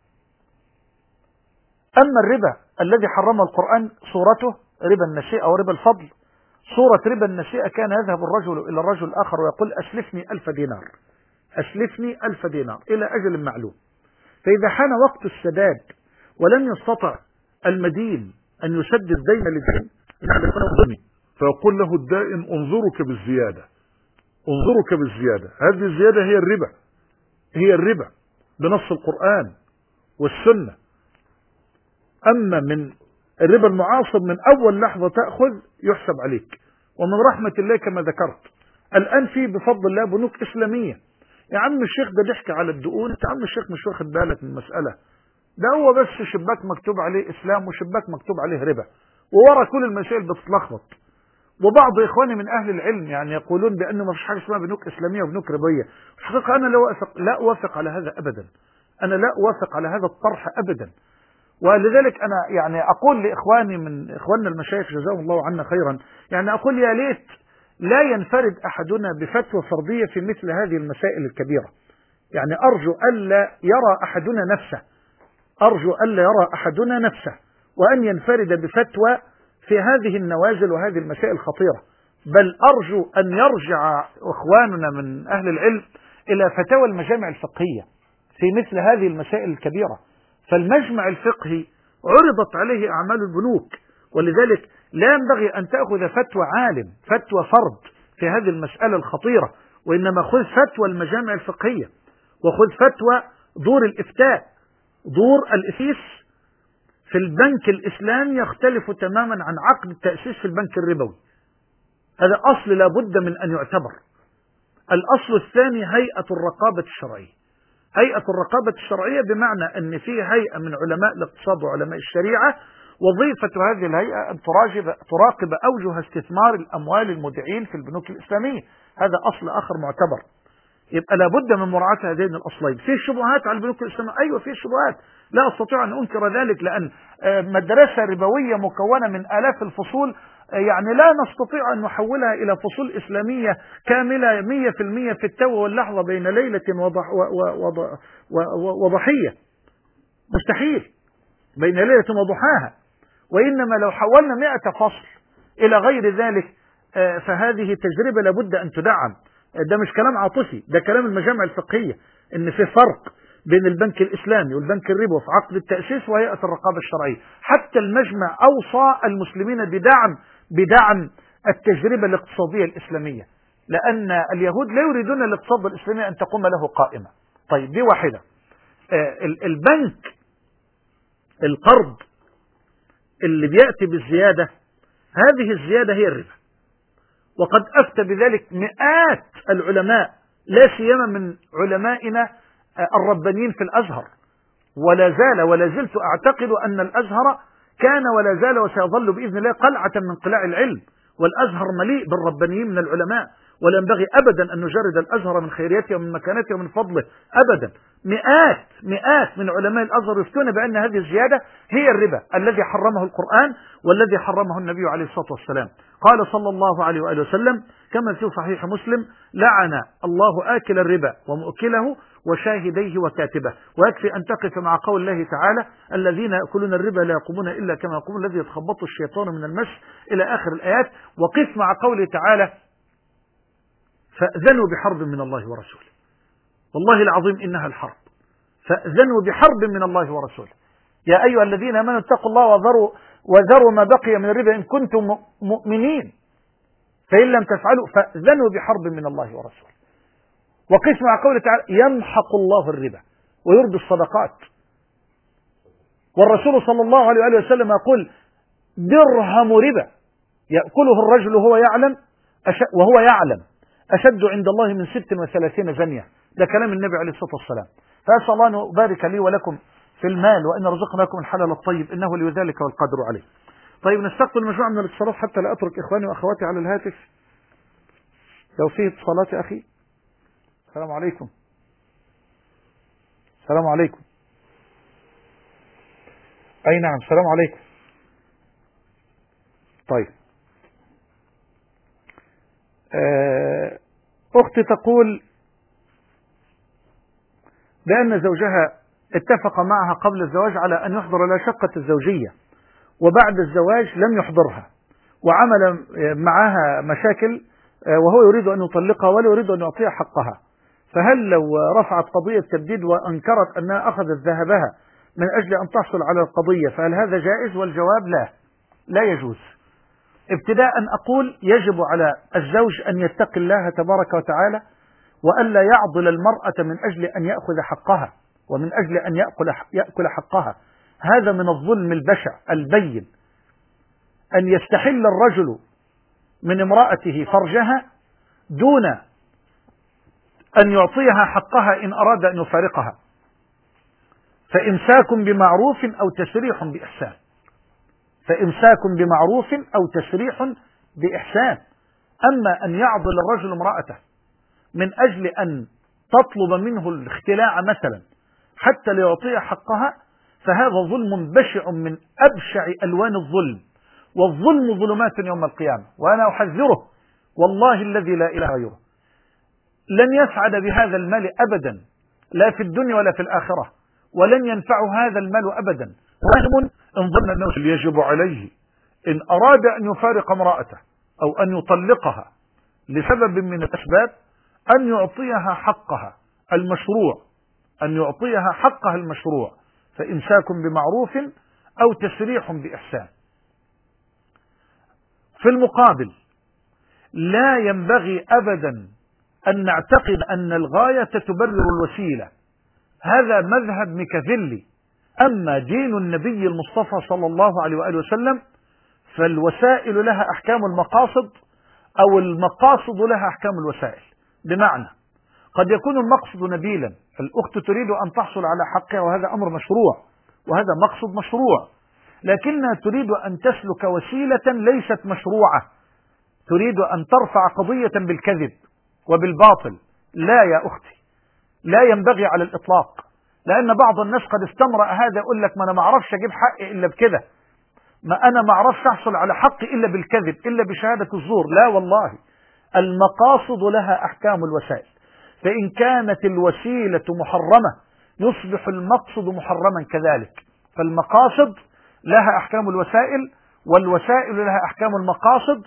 أما الربا الذي حرمه القرآن صورته ربا النسيئة أو ربا الفضل. صورة ربا النسيئة كان يذهب الرجل إلى الرجل الآخر ويقول أسلفني 1000 دينار إلى أجل معلوم، فإذا حان وقت السداد ولم يستطع المدين أن يسدد دين للدين فيقول له الدائن انظرك بالزيادة. هذه الزيادة هي الربا بنص القرآن والسنة. أما من الربا المعاصر من أول لحظة تأخذ يحسب عليك. ومن رحمة الله كما ذكرت الآن في بفضل الله بنوك إسلامية. يا عم الشيخ ده بيحكي على الدقون، يا عم الشيخ مش واخد بالك من المسألة، ده هو بس شباك مكتوب عليه إسلام وشباك مكتوب عليه ربا، وورا كل المسائل بتتلخبط. وبعض إخواني من أهل العلم يعني يقولون بأنه ما فيش حاجة اسمها بنوك إسلامية وبنوك ربوية. الحقيقة أنا لا أوافق على هذا أبدا، أنا لا أوافق على هذا الطرح أبدا. ولذلك أنا يعني أقول لإخواني من إخواننا المشايخ جزاهم الله عنا خيرا، يعني أقول يا ليت لا ينفرد أحدنا بفتوى فردية في مثل هذه المسائل الكبيرة. يعني أرجو ألا يرى أحدنا نفسه، أرجو ألا يرى أحدنا نفسه وأن ينفرد بفتوى في هذه النوازل وهذه المسائل الخطيرة، بل أرجو أن يرجع إخواننا من أهل العلم إلى فتاوى المجامع الفقهية في مثل هذه المسائل الكبيرة. فالمجمع الفقهي عرضت عليه أعمال البنوك، ولذلك لا ينبغي أن تأخذ فتوى عالم، فتوى فرد في هذه المسألة الخطيرة، وإنما خذ فتوى المجامع الفقهية، وخذ فتوى دور الإفتاء. دور الإفيس في البنك الإسلامي يختلف تماما عن عقد التأسيس في البنك الربوي. هذا أصل لا بد من أن يعتبر. الأصل الثاني هيئة الرقابة الشرعية. هيئة الرقابة الشرعية بمعنى أن في هيئة من علماء الاقتصاد وعلماء الشريعة، وظيفة هذه الهيئة أن تراقب أوجه استثمار الأموال المودعين في البنوك الإسلامية. هذا أصل آخر معتبر. يبقى لابد من مراعاة هذين الأصلين. في شبهات على البنوك الإسلامية، أيوة في شبهات، لا أستطيع أن أنكر ذلك، لأن مدرسة ربوية مكونة من آلاف الفصول، يعني لا نستطيع أن نحولها إلى فصول إسلامية كاملة 100% في التو واللحظة بين ليلة وضحية. مستحيل بين ليلة وضحاها. وإنما لو حولنا 100 فصل إلى غير ذلك فهذه تجربة لابد أن تدعم. ده مش كلام عاطفي، ده كلام المجامع الفقهية، إن في فرق بين البنك الإسلامي والبنك الربوي في عقد التأسيس وهيئة الرقابة الشرعية. حتى المجمع أوصى المسلمين بدعم التجربة الاقتصادية الإسلامية، لأن اليهود لا يريدون الاقتصاد الإسلامي أن تقوم له قائمة. طيب دي واحدة. البنك القرض اللي بيأتي بالزيادة، هذه الزيادة هي الربا، وقد أفتى بذلك مئات العلماء، لا سيما من علمائنا الربانيين في الأزهر، ولا زلت أعتقد أن الأزهر كان ولا زال وسيظل بإذن الله قلعة من قلاع العلم، والأزهر مليء بالربانيين من العلماء، ولا ينبغي أبدا أن نجرد الأزهر من خيريته ومن مكانته ومن فضله أبدا. مئات من علماء الأزهر يفتون بأن هذه الزيادة هي الربا الذي حرمه القرآن والذي حرمه النبي عليه الصلاة والسلام. قال صلى الله عليه وآله وسلم كما في صحيح مسلم: لعن الله آكل الربا ومؤكله وشاهديه وكاتبه. ويكفي أن تقف مع قول الله تعالى: الذين يأكلون الربا لا يقومون إلا كما يقوم الذي يتخبطه الشيطان من المس، إلى آخر الآيات. وقف مع قوله تعالى: فأذنوا بحرب من الله ورسوله. والله العظيم إنها الحرب. فأذنوا بحرب من الله ورسوله. يا أيها الذين آمنوا اتقوا الله وذروا ما بقي من الربا إن كنتم مؤمنين، فإن لم تفعلوا فأذنوا بحرب من الله ورسوله. وقس مع قوله تعالى: يمحق الله الربا ويربي الصدقات. والرسول صلى الله عليه وآله وسلم يقول: درهم ربا يأكله الرجل وهو يعلم أشد عند الله من 36 زنية. ده كلام النبي عليه الصلاة والسلام. فأسأل الله أن يبارك لي ولكم في المال، وأن يرزقنا لكم الحلال الطيب، إنه لي ذلك والقادر عليه. طيب نستقبل مجموعة من الاتصالات حتى لا أترك إخواني وأخواتي على الهاتف. لو فيه اتصالات يا أخي. السلام عليكم. السلام عليكم. أي نعم، السلام عليكم. طيب أختي تقول بأن زوجها اتفق معها قبل الزواج على أن يحضر لها شقة الزوجية، وبعد الزواج لم يحضرها، وعمل معها مشاكل، وهو يريد أن يطلقها ولا يريد أن يعطيها حقها. فهل لو رفعت قضية تبديد وأنكرت أنها أخذت ذهبها من أجل أن تحصل على القضية فهل هذا جائز؟ والجواب لا يجوز. ابتداء أقول يجب على الزوج أن يتقي الله تبارك وتعالى، وألا يعضل المرأة من أجل أن يأخذ حقها ومن أجل أن يأكل حقها. هذا من الظلم البشع البين، أن يستحل الرجل من امرأته فرجها دون أن يعطيها حقها إن أراد أن يفارقها. فإمساك بمعروف أو تسريح بإحسان. فإمساك بمعروف أو تسريح بإحسان. أما أن يعضل الرجل امرأته من أجل أن تطلب منه الاختلاع مثلا حتى ليعطيها حقها، فهذا ظلم بشع من أبشع ألوان الظلم، والظلم ظلمات يوم القيامة. وأنا أحذره والله الذي لا إله غيره، لن يسعد بهذا المال أبدا، لا في الدنيا ولا في الآخرة، ولن ينفع هذا المال أبدا. وهم إن ظن أنه يجب عليه إن أراد أن يفارق امرأته أو أن يطلقها لسبب من الأسباب أن يعطيها حقها المشروع، أن يعطيها حقها المشروع، فإمساك بمعروف أو تسريح بإحسان. في المقابل لا ينبغي أبدا أن نعتقد أن الغاية تبرر الوسيلة، هذا مذهب ميكافيلي. أما دين النبي المصطفى صلى الله عليه وآله وسلم فالوسائل لها أحكام المقاصد، أو المقاصد لها أحكام الوسائل. بمعنى قد يكون المقصد نبيلا، الأخت تريد أن تحصل على حقها وهذا أمر مشروع وهذا مقصد مشروع، لكنها تريد أن تسلك وسيلة ليست مشروعة، تريد أن ترفع قضية بالكذب وبالباطل. لا يا أختي، لا ينبغي على الإطلاق، لأن بعض الناس قد استمرأ هذا، يقول لك ما أنا ما أعرفش أجيب حقي إلا بكده، ما أنا ما أعرفش أحصل على حقي إلا بالكذب، إلا بشهادة الزور. لا والله، المقاصد لها أحكام الوسائل، فإن كانت الوسيلة محرمة يصبح المقصد محرما كذلك. فالمقاصد لها أحكام الوسائل، والوسائل لها أحكام المقاصد،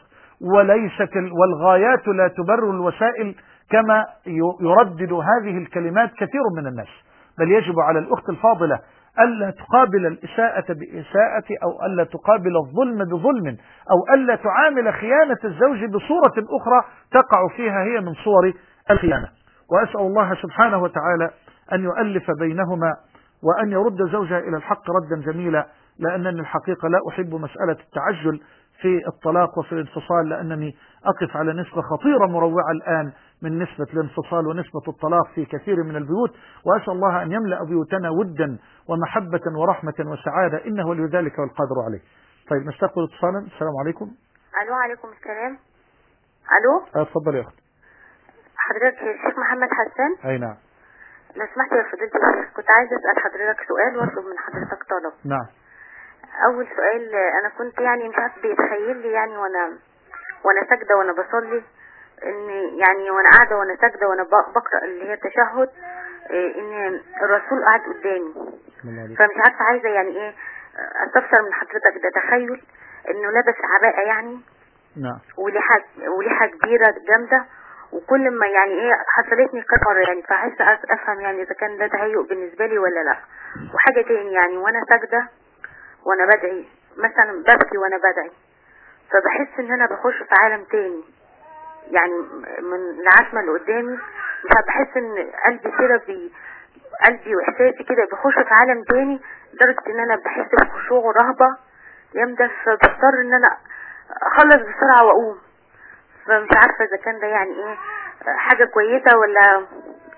والغايات لا تبرر الوسائل كما يردد هذه الكلمات كثير من الناس. بل يجب على الأخت الفاضلة ألا تقابل الإساءة بإساءة، أو ألا تقابل الظلم بظلم، أو ألا تعامل خيانة الزوج بصورة أخرى تقع فيها هي من صور الخيانة. وأسأل الله سبحانه وتعالى أن يؤلف بينهما وأن يرد زوجها إلى الحق ردا جميلا، لأنني الحقيقة لا أحب مسألة التعجل في الطلاق وفي الانفصال، لأنني أقف على نسبة خطيرة مروعة الآن من نسبة الانفصال ونسبة الطلاق في كثير من البيوت. وأسأل الله أن يملأ بيوتنا ودا ومحبة ورحمة وسعادة، إنه ولي ذلك والقادر عليه. طيب نستقبل اتصالا. السلام عليكم. ألو. عليكم السلام. ألو. اتفضل يا أخت. حضرتك الشيخ محمد حسان؟ أي نعم. لو سمحت يا فضيلة الشيخ، كنت عايزة أسأل حضرتك سؤال وأطلب من حضرتك طلب. نعم. أول سؤال، أنا كنت يعني مش عارف بيتخيل لي يعني وأنا ساجدة وأنا بصلي، إن يعني وأنا قاعدة وأنا ساجدة وأنا بقرأ اللي هي التشهد، إن الرسول قاعد قدامي، فمش عارفة عايزة يعني إيه أستفسر من حضرتك، ده تخيل إنه لابس عباءة يعني، نعم، وليحة كبيرة جامدة، وكل ما يعني إيه حصلتني قطر يعني، فعايزة أفهم يعني إذا كان ده تهيؤ بالنسبة لي ولا لأ. وحاجة تاني، يعني وأنا ساجدة وانا بدعي مثلا ببكي وانا بدعي، فبحس ان انا بخش في عالم تاني، يعني من العتمة اللي قدامي، فبحس ان قلبي كده قلبي واحساسي كده بخش في عالم تاني، لدرجة ان انا بحس بخشوع ورهبة جامدة، فبضطر ان انا اخلص بسرعة واقوم. فمش عارفة اذا كان ده يعني ايه حاجة كويسة ولا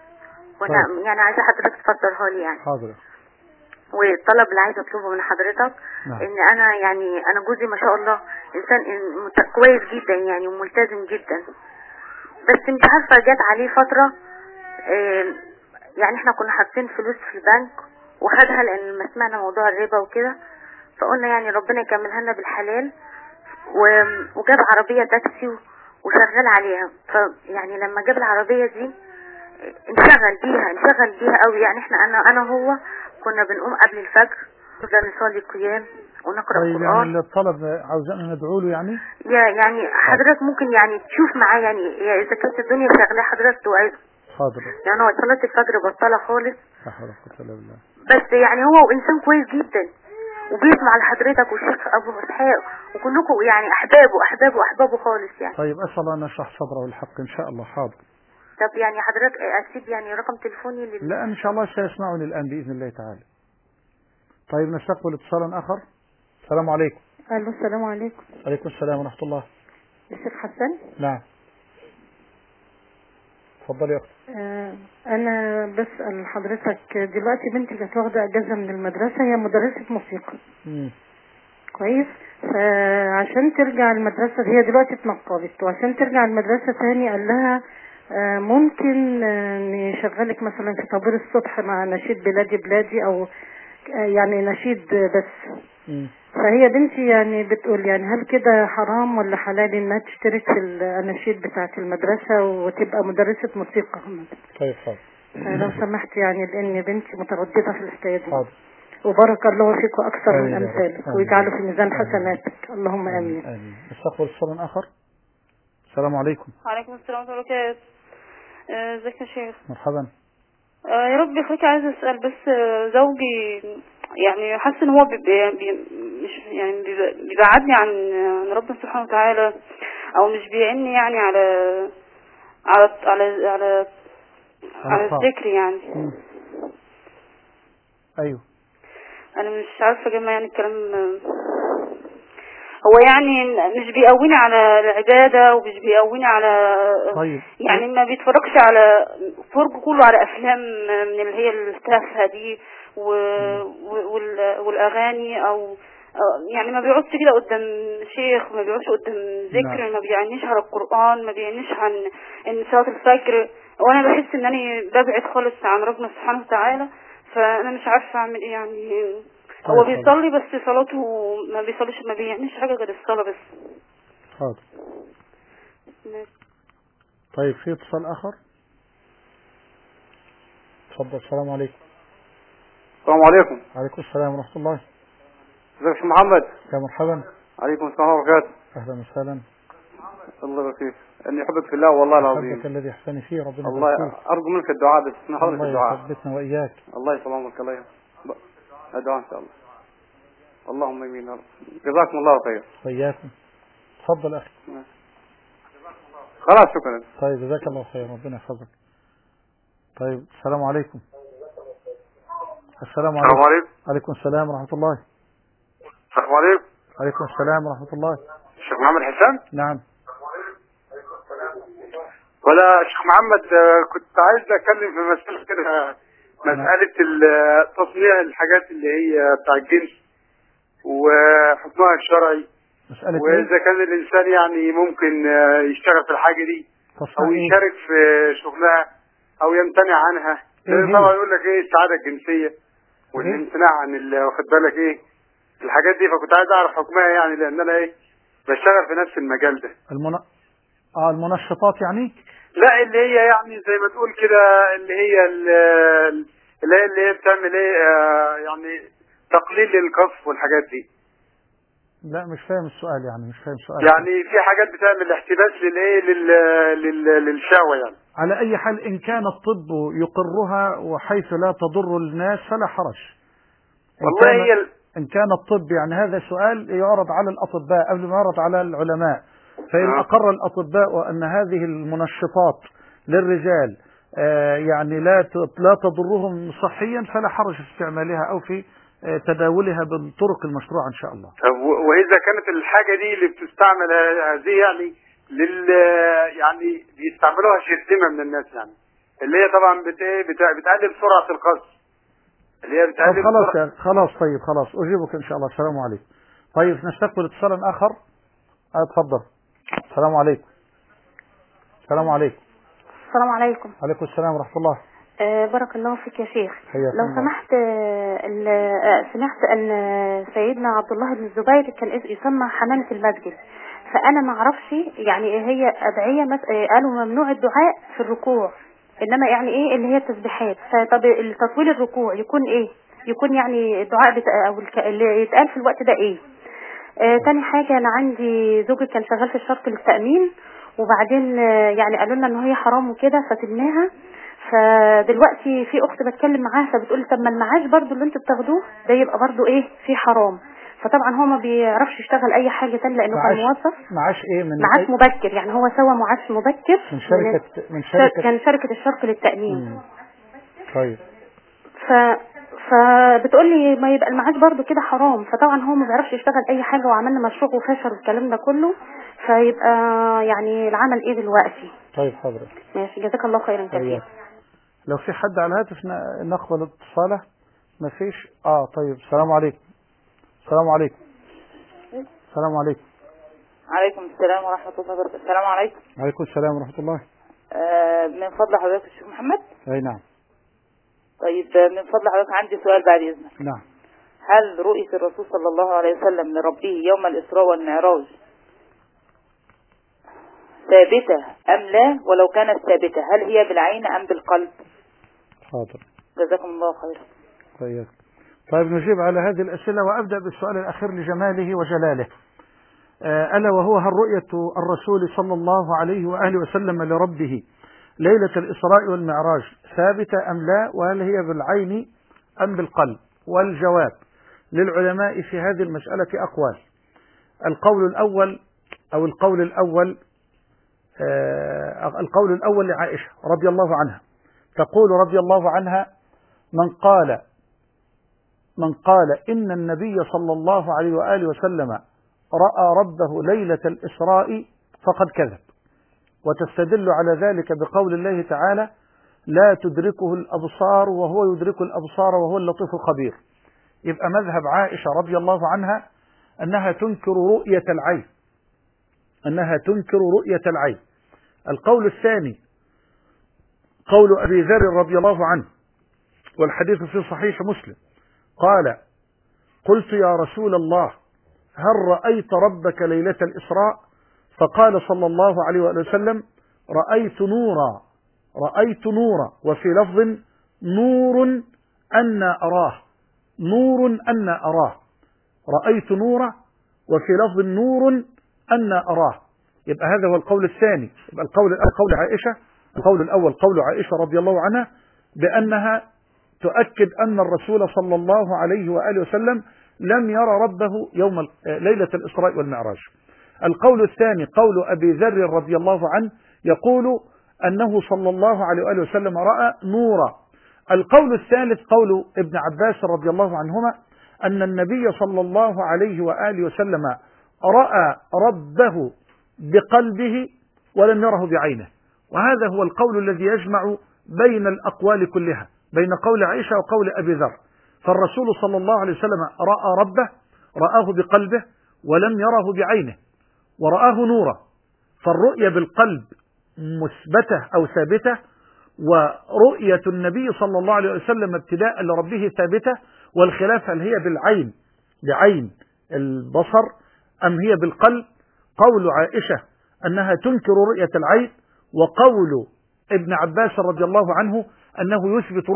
يعني عايزة حضرتك تفسرها لي يعني. حاضر. والطلب اللي عايزه اطلبه من حضرتك، نعم. ان انا جوزي ما شاء الله انسان كويس جدا يعني وملتزم جدا، بس مش عارفه جت عليه فتره يعني احنا كنا حاطين فلوس في البنك وخدها لان ما سمعنا موضوع الربا وكده، فقلنا يعني ربنا يكملها لنا بالحلال، وجاب عربيه تاكسي وشغال عليها. فيعني لما جاب العربيه دي انشغل بيها قوي، يعني احنا انا هو كنا بنقوم قبل الفجر نبدا نصلي قيام ونقرا القرآن. يعني الطلب عاوزانا ندعو له يعني حضرتك ممكن يعني تشوف معاه يعني اذا كانت الدنيا شغاله حضرتك توعظه. حاضر. يعني هو صلاه الفجر بطلها خالص، لا حول ولا قوه الا بالله، بس يعني هو انسان كويس جدا وبيسمع لحضرتك والشيخ ابو اسحاق وكلكم يعني احبابه خالص يعني. طيب اسال الله ان يشرح صدره الحق ان شاء الله. حاضر. طب يعني حضرتك اسيب يعني رقم تليفوني لا ان شاء الله سيسمعني الان باذن الله تعالى. طيب نستقبل اتصالا اخر. السلام عليكم. الو. السلام عليكم. عليكم السلام ورحمه الله. الشيخ حسن. نعم. اتفضلي يا اختي. انا بسال حضرتك، دلوقتي بنتي كانت واخده اجازه من المدرسه، هي مدرسه موسيقى. كويس. فعشان ترجع المدرسه، هي دلوقتي اتنقلت، وعشان ترجع المدرسه تاني قال لها ممكن نشغلك مثلا في طابور الصبح مع نشيد بلادي بلادي او يعني نشيد بس. فهي بنتي يعني بتقول يعني هل كده حرام ولا حلال انها تشترك في الاناشيد بتاعة المدرسة وتبقى مدرسة موسيقى؟ طيب حاضر. لو سمحت يعني لان بنتي مترددة في الحكاية دي. حاضر. وبارك الله فيك واكثر من امثالك ويجعله في ميزان حسناتك، اللهم امين. امين. نستقبل اتصال اخر. السلام عليكم. وعليكم السلام ورحمة الله وبركاته. ازيك يا شيخ؟ مرحبا. يا رب يخليك، عايزة اسأل بس زوجي يعني حاسس ان هو مش يعني بيبعدني عن ربنا سبحانه وتعالى، او مش بيعني يعني على الذكر يعني. ايوه انا مش عارفة اجمع يعني الكلام. هو يعني مش بيقويني على العبادة ومش بيقويني على طيب. يعني ما بيتفرجش على فرج كله على افلام من اللي هي التافهة دي والاغاني او يعني ما بيقعدش كده قدام شيخ، ما بيقعدش قدام ذكر، ما بيعنيش على القرآن، ما بيعنيش عن ان صلاة الفجر. وانا بحس ان انا ببعد خالص عن ربنا سبحانه وتعالى، فانا مش عارفة اعمل ايه يعني. هو بيصلي بس صلاته ما بيصليش، ما بيعنيش حاجة غير الصلاة بس. حاضر. طيب في اتصال اخر. اتفضل. السلام عليكم. السلام عليكم. وعليكم السلام ورحمة الله. ازيك يا شيخ محمد؟ يا مرحبا. عليكم السلام ورحمة الله وبركاته. اهلا وسهلا. الله يبارك فيك. اني احبك في الله والله العظيم. احبك الذي احسن فيه، ربنا الله يبارك فيك. ارجو منك الدعاء بس، نحضرك الدعاء. الله يثبتنا واياك. الله يسلمك. الله الدعاء ان شاء الله. اللهم امين يا رب. جزاكم الله خير. وإياكم. تفضل اخي. خلاص شكرا. طيب جزاك الله خير، ربنا يحفظك. طيب السلام عليكم. السلام عليكم. وعليكم السلام ورحمة الله. السلام عليكم. وعليكم السلام ورحمة الله. الشيخ محمد حسان؟ نعم. ولا شيخ محمد، كنت عايز اتكلم في مسألة كده، مسألة تصنيع الحاجات اللي هي بتاع الجنس وحكمها الشرعي، وإذا كان الإنسان يعني ممكن يشتغل في الحاجة دي أو يشارك في شغلها أو يمتنع عنها، لأن طبعا يقول لك إيه السعادة الجنسية والامتناع عن واخد بالك إيه الحاجات دي، فكنت عايز أعرف حكمها يعني، لأن أنا إيه بشتغل في نفس المجال ده. المنشطات يعني؟ لا، اللي هي يعني زي ما تقول كده، اللي هي بتعمل ايه يعني تقليل للقذف والحاجات دي. لا مش فاهم السؤال، يعني مش فاهم السؤال. يعني في حاجات بتعمل احتباس للايه للشهوة يعني. على اي حال ان كان الطب يقرها وحيث لا تضر الناس فلا حرج. والله ان كان الطب يعني هذا سؤال يعرض على الاطباء قبل ما يعرض على العلماء. فإن أقر الأطباء أن هذه المنشطات للرجال يعني لا تضرهم صحيا فلا حرج في استعمالها أو في تداولها بالطرق المشروعة إن شاء الله. وإذا كانت الحاجة دي اللي بتستعمل هذه يعني يعني بيستعملوها شرذمة من الناس يعني، اللي هي طبعا بتقلل سرعة القذف، اللي هي بتقلل خلاص يعني خلاص. طيب خلاص أجيبك إن شاء الله. السلام عليكم. طيب نستقبل اتصالا آخر. اتفضل. السلام عليكم. السلام عليكم. السلام عليكم. وعليكم السلام ورحمة الله. بارك الله فيك يا شيخ. لو سمحت، سمعت أن سيدنا عبد الله بن الزبير كان يسمى حمامة المسجد، فأنا ما اعرفش يعني هي أدعية قالوا ممنوع الدعاء في الركوع، إنما يعني إيه اللي هي التسبيحات. فطب التطويل الركوع يكون إيه؟ يكون يعني الدعاء أو اللي يتقال في الوقت ده إيه؟ تاني حاجة، أنا عندي زوجي كان شغال في الشرط للتأمين، وبعدين يعني قالوا لنا إن هي حرام وكده فسيبناها. فدلوقتي في أخت بتكلم معاها فبتقول طب ما المعاش برضو اللي انتوا بتاخدوه ده يبقى برضو إيه في حرام. فطبعا هو ما بيعرفش يشتغل أي حاجة تانية لأنه كان موظف. معاش إيه؟ معاش مبكر، يعني هو سوى معاش مبكر من شركة كان شركة الشرط للتأمين. طيب. فبتقول لي ما يبقى المعاش برضو كده حرام. فطبعا هو ما بيعرفش يشتغل اي حاجة وعملنا مشروع وفشل والكلام ده كله، فيبقى يعني العمل ايه دلوقتي؟ طيب حضرتك ماشي، جزاك الله خيرا كثير. لو في حد على الهاتف نقبل اتصاله. ما فيش. طيب. السلام عليكم. السلام عليكم. السلام عليكم. عليكم السلام ورحمة الله وبركاته. السلام عليكم. وعليكم السلام ورحمة الله. من فضل حضرتك الشيخ محمد. اي نعم. طيب من فضل حضرتك عندي سؤال بعد إذنك. نعم. هل رؤية الرسول صلى الله عليه وسلم لربه يوم الإسراء والمعراج ثابتة أم لا؟ ولو كانت ثابتة هل هي بالعين أم بالقلب؟ حاضر، جزاكم الله خيرا. طيب نجيب على هذه الأسئلة، وأبدأ بالسؤال الأخير لجماله وجلاله، ألا وهو: هل رؤية الرسول صلى الله عليه وآله وسلم لربه ليلة الإسراء والمعراج ثابتة أم لا؟ وهل هي بالعين أم بالقلب؟ والجواب للعلماء في هذه المسألة أقوال. القول الأول لعائشة رضي الله عنها، تقول رضي الله عنها: من قال إن النبي صلى الله عليه وآله وسلم رأى ربه ليلة الإسراء فقد كذب. وتستدل على ذلك بقول الله تعالى: لا تدركه الأبصار وهو يدرك الأبصار وهو اللطيف الخبير. يبقى مذهب عائشة رضي الله عنها أنها تنكر رؤية العين. القول الثاني قول أبي ذر رضي الله عنه، والحديث في صحيح مسلم، قال: قلت يا رسول الله هل رأيت ربك ليلة الإسراء؟ فقال صلى الله عليه وسلم: رأيت نورا، وفي لفظ نور أن أراه، رأيت نورا، وفي لفظ نور أن أراه. يبقى هذا هو القول الثاني. يبقى القول عائشة، القول الأول قول عائشة رضي الله عنها بأنها تؤكد أن الرسول صلى الله عليه وآله وسلم لم يرى ربه يوم ليلة الإسراء والمعراج. القول الثاني قول أبي ذر رضي الله عنه، يقول أنه صلى الله عليه وآله وسلم رأى نورا. القول الثالث قول ابن عباس رضي الله عنهما أن النبي صلى الله عليه وآله وسلم رأى ربه بقلبه ولم يره بعينه. وهذا هو القول الذي يجمع بين الأقوال كلها، بين قول عائشة وقول أبي ذر. فالرسول صلى الله عليه وسلم رأى ربه، رآه بقلبه ولم يره بعينه، ورآه نورا. فالرؤية بالقلب مثبتة أو ثابتة، ورؤية النبي صلى الله عليه وسلم ابتداء لربه ثابتة. والخلاف هل هي بعين البصر أم هي بالقلب. قول عائشة أنها تنكر رؤية العين، وقول ابن عباس رضي الله عنه أنه يثبت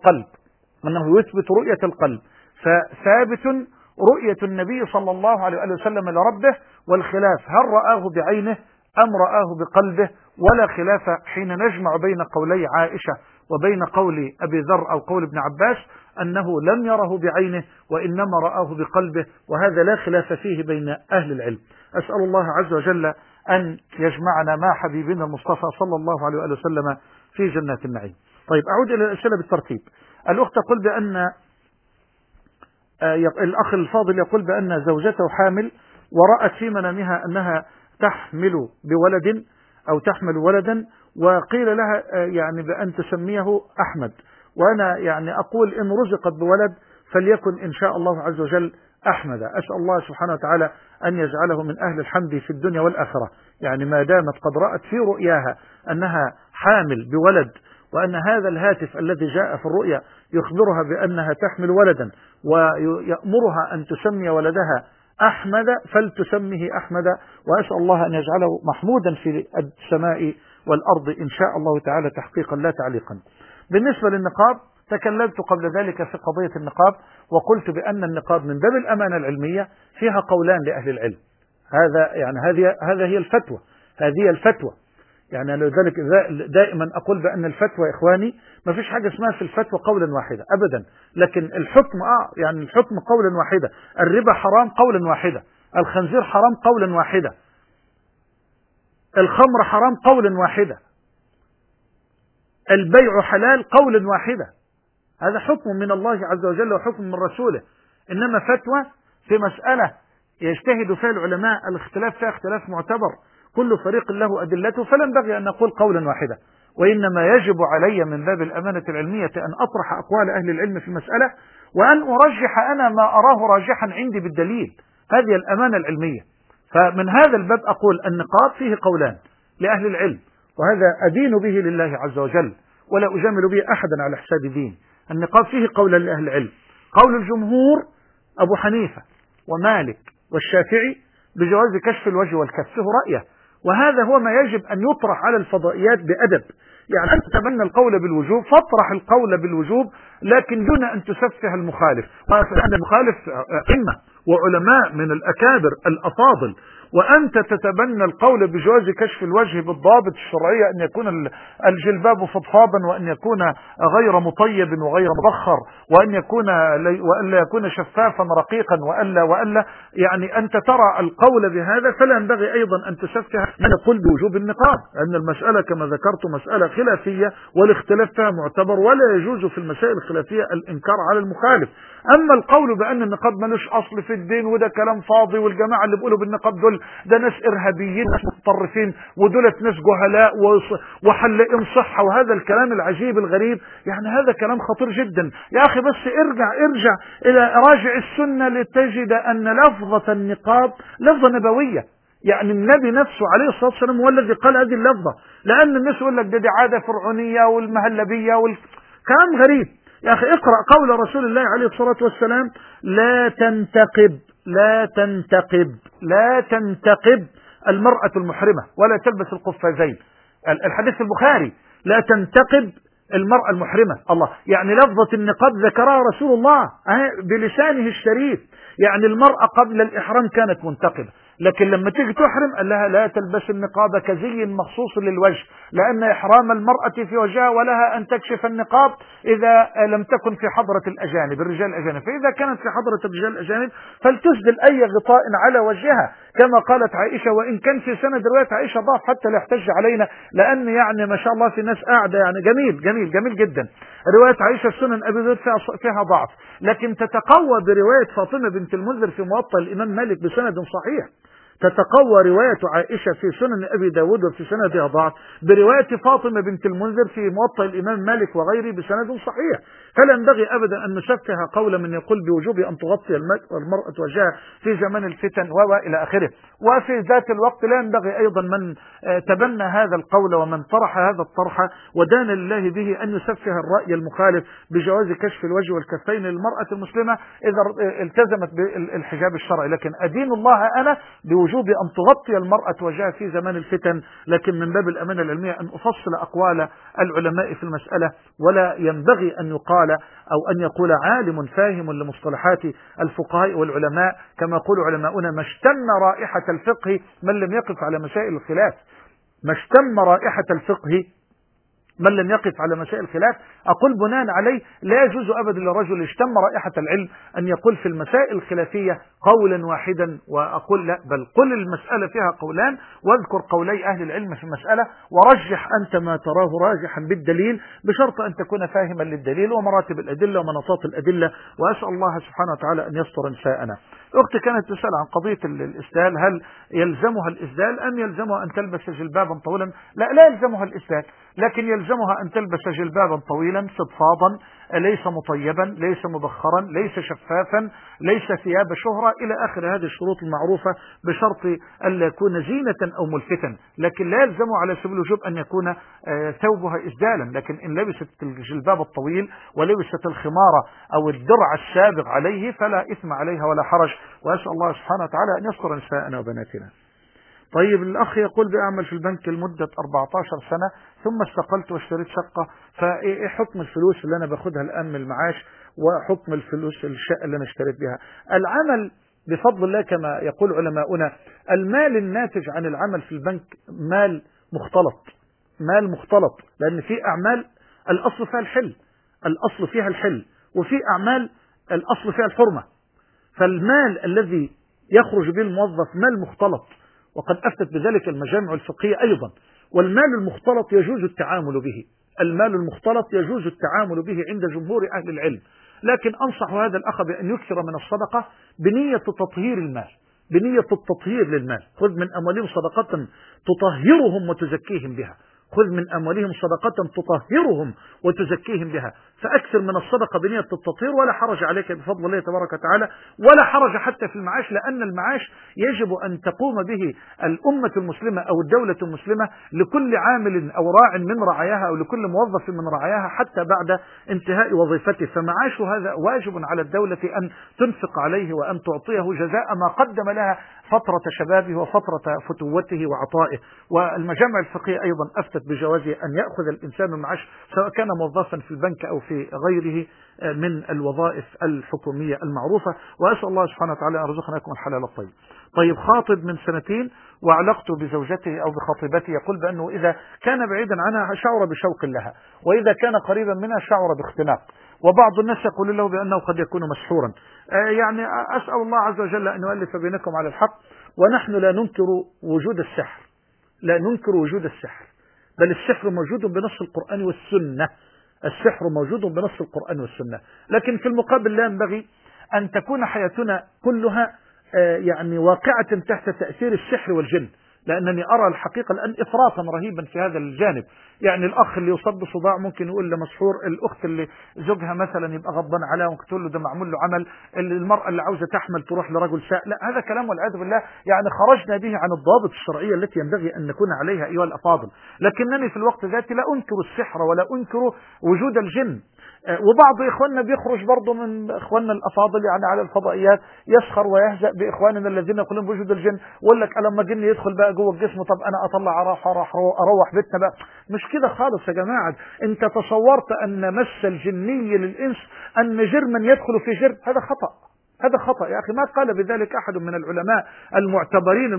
رؤية القلب. فثابت رؤية النبي صلى الله عليه وسلم لربه، والخلاف هل رآه بعينه أم رآه بقلبه. ولا خلاف حين نجمع بين قولي عائشة وبين قول أبي ذر أو قول ابن عباس أنه لم يره بعينه وإنما رآه بقلبه، وهذا لا خلاف فيه بين أهل العلم. أسأل الله عز وجل أن يجمعنا مع حبيبنا المصطفى صلى الله عليه وسلم في جنات النعيم. طيب، أعود إلى الأسئلة بالترتيب. الأخت تقول بأن الأخ الفاضل يقول بأن زوجته حامل، ورأت في منامها أنها تحمل بولد أو تحمل ولدا، وقيل لها يعني بأن تسميه أحمد. وأنا يعني أقول إن رزقت بولد فليكن إن شاء الله عز وجل أحمد. أسأل الله سبحانه وتعالى أن يجعله من أهل الحمد في الدنيا والآخرة. يعني ما دامت قد رأت في رؤياها أنها حامل بولد، وأن هذا الهاتف الذي جاء في الرؤيا يخبرها بأنها تحمل ولدا ويأمرها أن تسمي ولدها أحمد، فلتسميه أحمد. وأسأل الله أن يجعله محمودا في السماء والأرض إن شاء الله تعالى تحقيقا لا تعليقا. بالنسبة للنقاب، تكلمت قبل ذلك في قضية النقاب، وقلت بأن النقاب من باب الأمانة العلمية فيها قولان لأهل العلم. هذا هي الفتوى. يعني لذلك دائما أقول بأن الفتوى يا إخواني ما فيش حاجة اسمها في الفتوى قولا واحدا أبدا، لكن الحكم يعني الحكم قولا واحدا. الربا حرام قولا واحدا، الخنزير حرام قولا واحدا، الخمر حرام قولا واحدا، البيع حلال قولا واحدا. هذا حكم من الله عز وجل وحكم من رسوله. إنما فتوى في مسألة يجتهد فيها العلماء الاختلاف فيها اختلاف معتبر، كل فريق له أدلته، فلا ينبغي أن نقول قولا واحدا. وإنما يجب علي من باب الأمانة العلمية أن أطرح أقوال أهل العلم في مسألة، وأن أرجح أنا ما أراه راجحا عندي بالدليل. هذه الأمانة العلمية. فمن هذا الباب أقول النقاب فيه قولان لأهل العلم، وهذا أدين به لله عز وجل ولا أجامل به أحدا على حساب دين. النقاب فيه قولا لأهل العلم. قول الجمهور أبو حنيفة ومالك والشافعي بجواز كشف الوجه والكف، له رأيه، وهذا هو ما يجب أن يطرح على الفضائيات بأدب. يعني أنت تتبنى القول بالوجوب فاطرح القول بالوجوب، لكن دون أن تسفه المخالف، وأن المخالف أئمة وعلماء من الأكابر الأفاضل، وأنت تتبنى القول بجواز كشف الوجه بالضابط الشرعية، أن يكون الجلباب فضفاضا، وأن يكون غير مطيب وغير مبخر، وأن يكون شفافا رقيقا، وألا يعني أنت ترى القول بهذا، فلا ينبغي أيضا أن تسفه من يقول بوجوب النقاب، أن المسألة كما ذكرت مسألة خلافية والاختلاف فيها معتبر، ولا يجوز في المسائل الخلافية الإنكار على المخالف. أما القول بأن النقاب ملوش أصل في الدين وده كلام فاضي، والجماعة اللي بيقولوا بالنقاب دول ده ناس إرهابيين ناس متطرفين ودولت ناس جهلاء وحلقين صحة، وهذا الكلام العجيب الغريب، يعني هذا كلام خطير جدا. يا أخي بس ارجع إلى راجع السنة لتجد أن لفظة النقاب لفظة نبوية، يعني النبي نفسه عليه الصلاة والسلام هو الذي قال هذه اللفظة، لأن الناس يقول لك دي عادة فرعونية والمهلبية كلام غريب. يا أخي اقرأ قول رسول الله عليه الصلاة والسلام: لا تنتقب المرأة المحرمة ولا تلبس القفازين. الحديث البخاري: لا تنتقب المرأة المحرمة. الله، يعني لفظة النقاب ذكرها رسول الله بلسانه الشريف، يعني المرأة قبل الإحرام كانت منتقبة، لكن لما تيجي تحرم قال لها لا تلبس النقاب كزي مخصوص للوجه، لأن إحرام المرأة في وجهها، ولها أن تكشف النقاب إذا لم تكن في حضرة الأجانب الرجال الأجانب، فإذا كانت في حضرة الرجال الأجانب فلتسدل أي غطاء على وجهها، كما قالت عائشة، وإن كان في سند رواية عائشة ضعف حتى لا يحتج علينا، لأن يعني ما شاء الله في ناس قاعدة يعني جميل جدا. رواية عائشة سنن أبي ذر فيها ضعف، لكن تتقوى برواية فاطمة بنت المنذر في موطأ الإمام مالك بسند صحيح، تتقوى رواية عائشة في سنن أبي داود وفي سندها ضعف برواية فاطمة بنت المنذر في موطأ الإمام مالك وغيره بسند صحيح. فلا ينبغي أبدا أن نشفه قول من يقول بوجوب أن تغطي المرأة وجهها في زمن الفتن وإلى آخره. وفي ذات الوقت لا ينبغي أيضا من تبنى هذا القول ومن طرح هذا الطرح ودان لله به أن يسفه الرأي المخالف بجواز كشف الوجه والكفين للمرأة المسلمة إذا التزمت بالحجاب الشرعي. لكن أدين الله أنا بوجوب أن تغطي المرأة وجهها في زمان الفتن، لكن من باب الأمانة العلمية أن أفصل أقوال العلماء في المسألة، ولا ينبغي أن يقال أو أن يقول عالم فاهم لمصطلحات الفقهاء والعلماء كما يقول علماؤنا: ما اشتم رائحة الفقه من لم يقف على مسائل الخلاف. ما اشتم رائحة الفقه من لم يقف على مسائل الخلاف. أقول بناء عليه لا يجوز أبدا للرجل اشتم رائحة العلم أن يقول في المسائل الخلافية قولا واحدا، وأقول لا، بل قل المسألة فيها قولان واذكر قولي أهل العلم في المسألة، ورجح أنت ما تراه راجحا بالدليل، بشرط أن تكون فاهما للدليل ومراتب الأدلة ومناطات الأدلة. وأسأل الله سبحانه وتعالى أن يستر نساءنا. أختي كانت تسأل عن قضية الإسدال، هل يلزمها الإسدال أم يلزمها أن تلبس جلبابا طويلا؟ لا يلزمها الإسدال، لكن يلزمها أن تلبس جلبابا طويلا فضفاضا، ليس مطيبا، ليس مبخرا، ليس شفافا، ليس ثياب شهرة، إلى آخر هذه الشروط المعروفة، بشرط ألا يكون زينة أو ملفتا. لكن لا يلزمه على سبيل الوجوب أن يكون ثوبها إسدالا، لكن إن لبست الجلباب الطويل ولبست الخمار أو الدرع السابق عليه فلا إثم عليها ولا حرج. وأسأل الله سبحانه وتعالى أن يستر نساءنا وبناتنا. طيب، الأخ يقول: بأعمل في البنك لمدة 14 سنة ثم استقلت واشتريت شقة، فإيه حكم الفلوس اللي أنا باخدها الآن من المعاش وحكم الفلوس الشقة اللي أنا اشتريت بها؟ العمل بفضل الله كما يقول علماؤنا، المال الناتج عن العمل في البنك مال مختلط، لأن في أعمال الأصل فيها الحل، وفي أعمال الأصل فيها الحرمة. فالمال الذي يخرج به الموظف مال مختلط، وقد أفتت بذلك المجامع الفقهية أيضا. والمال المختلط يجوز التعامل به عند جمهور أهل العلم، لكن أنصح هذا الأخ بأن يكثر من الصدقة بنية تطهير المال، بنية التطهير للمال. خذ من أموالهم صدقة تطهرهم وتزكيهم بها، خذ من أموالهم صدقة تطهرهم وتزكيهم بها، فأكثر من الصدقة بنية التطهير، ولا حرج عليك بفضل الله تبارك وتعالى، ولا حرج حتى في المعاش، لأن المعاش يجب أن تقوم به الأمة المسلمة أو الدولة المسلمة لكل عامل أو راع من رعاياها أو لكل موظف من رعاياها حتى بعد انتهاء وظيفته، فمعاش هذا واجب على الدولة أن تنفق عليه وأن تعطيه جزاء ما قدم لها فترة شبابه وفترة فتوته وعطائه. والمجامع الفقهية أيضا أفتت بجوازه أن يأخذ الإنسان المعاش سواء كان موظفا في البنك أو في غيره من الوظائف الحكومية المعروفة. وأسأل الله سبحانه وتعالى أن يرزقنا لكم الحلال الطيب. طيب، خاطب من 2 سنين وعلاقته بزوجته أو بخطيبته يقول بأنه إذا كان بعيدا عنها شعر بشوق لها، وإذا كان قريبا منها شعر باختناق، وبعض الناس يقول له بأنه قد يكون مسحورا. يعني أسأل الله عز وجل أن يؤلف بينكم على الحق، ونحن لا ننكر وجود السحر، لا ننكر وجود السحر، بل السحر موجود بنص القرآن والسنة، السحر موجود بنص القرآن والسنة، لكن في المقابل لا ينبغي أن تكون حياتنا كلها يعني واقعة تحت تأثير السحر والجن، لأنني أرى الحقيقة الآن إفراطا رهيبا في هذا الجانب. يعني الأخ اللي يصاب بصداع ممكن يقول لمسحور، الأخت اللي زوجها مثلا يبقى غضبان عليها ممكن تقول له ده معمول له عمل، المرأة اللي عاوزة تحمل تروح لرجل ساء. لا، هذا كلام والعياذ بالله يعني خرجنا به عن الضوابط الشرعية التي ينبغي أن نكون عليها أيها الأفاضل. لكنني في الوقت ذاته لا أنكر السحر ولا أنكر وجود الجن. وبعض إخواننا بيخرج برضه من إخواننا الأفاضل يعني على الفضائيات يسخر ويهزأ بإخواننا الذين يقولون بوجود الجن، ويقول لك لما جن يدخل بقى جوه الجسم طب أنا أطلع أروح بيتنا بقى. مش كده خالص يا جماعة. أنت تصورت أن مس الجني للإنس أن جرما يدخل في جرم؟ هذا خطأ، هذا خطأ يا أخي. ما قال بذلك أحد من العلماء المعتبرين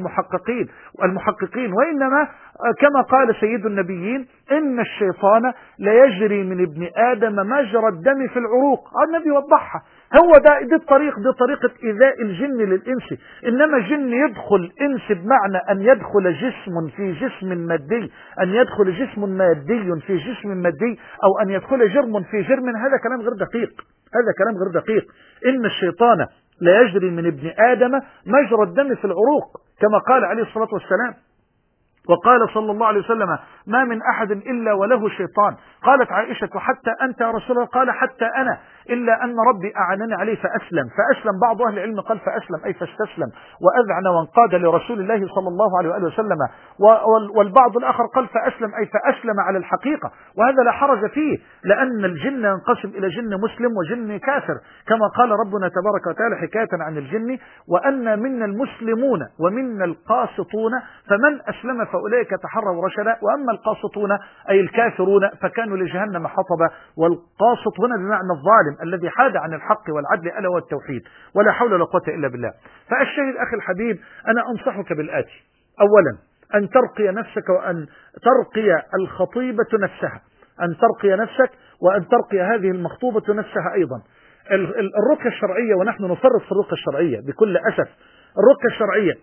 المحققين، وإنما كما قال سيد النبيين إن الشيطان لا يجري من ابن آدم مجرى الدم في العروق. النبي وضحها. هو دي طريقة إيذاء الجن للإنس. إنما الجن يدخل إنس بمعنى أن يدخل جسم في جسم مادي، أن يدخل جسم مادي في جسم مادي، أو أن يدخل جرم في جرم. هذا كلام غير دقيق، هذا كلام غير دقيق. إن الشيطان لا يجري من ابن آدم مجرى الدم في العروق كما قال عليه الصلاة والسلام. وقال صلى الله عليه وسلم ما من أحد إلا وله شيطان. قالت عائشة حتى أنت يا رسول الله؟ قال حتى أنا، إلا أن ربي أعانني عليه فأسلم. بعض أهل العلم قال فأسلم أي فاستسلم وأذعن وانقاد لرسول الله صلى الله عليه وآله وسلم، والبعض الآخر قال فأسلم أي فأسلم على الحقيقة، وهذا لا حرج فيه، لأن الجن ينقسم إلى جن مسلم وجن كافر كما قال ربنا تبارك وتعالى حكاية عن الجن وأن منا المسلمون ومنا القاسطون فمن أسلم فأولئك تحروا رشدا، وأما القاسطون أي الكافرون فكانوا لجهنم حطبا. والقاسط هنا بمعنى الظالم الذي حاد عن الحق والعدل ألا والتوحيد، ولا حول ولا قوة إلا بالله. فالشاهد أخي الحبيب، أنا أنصحك بالآتي: أولا أن ترقي نفسك وأن ترقي الخطيبة نفسها، أن ترقي نفسك وأن ترقي هذه المخطوبة نفسها أيضا. الرقية الشرعية، ونحن نفرط في الرقية الشرعية بكل أسف، الرقية الشرعية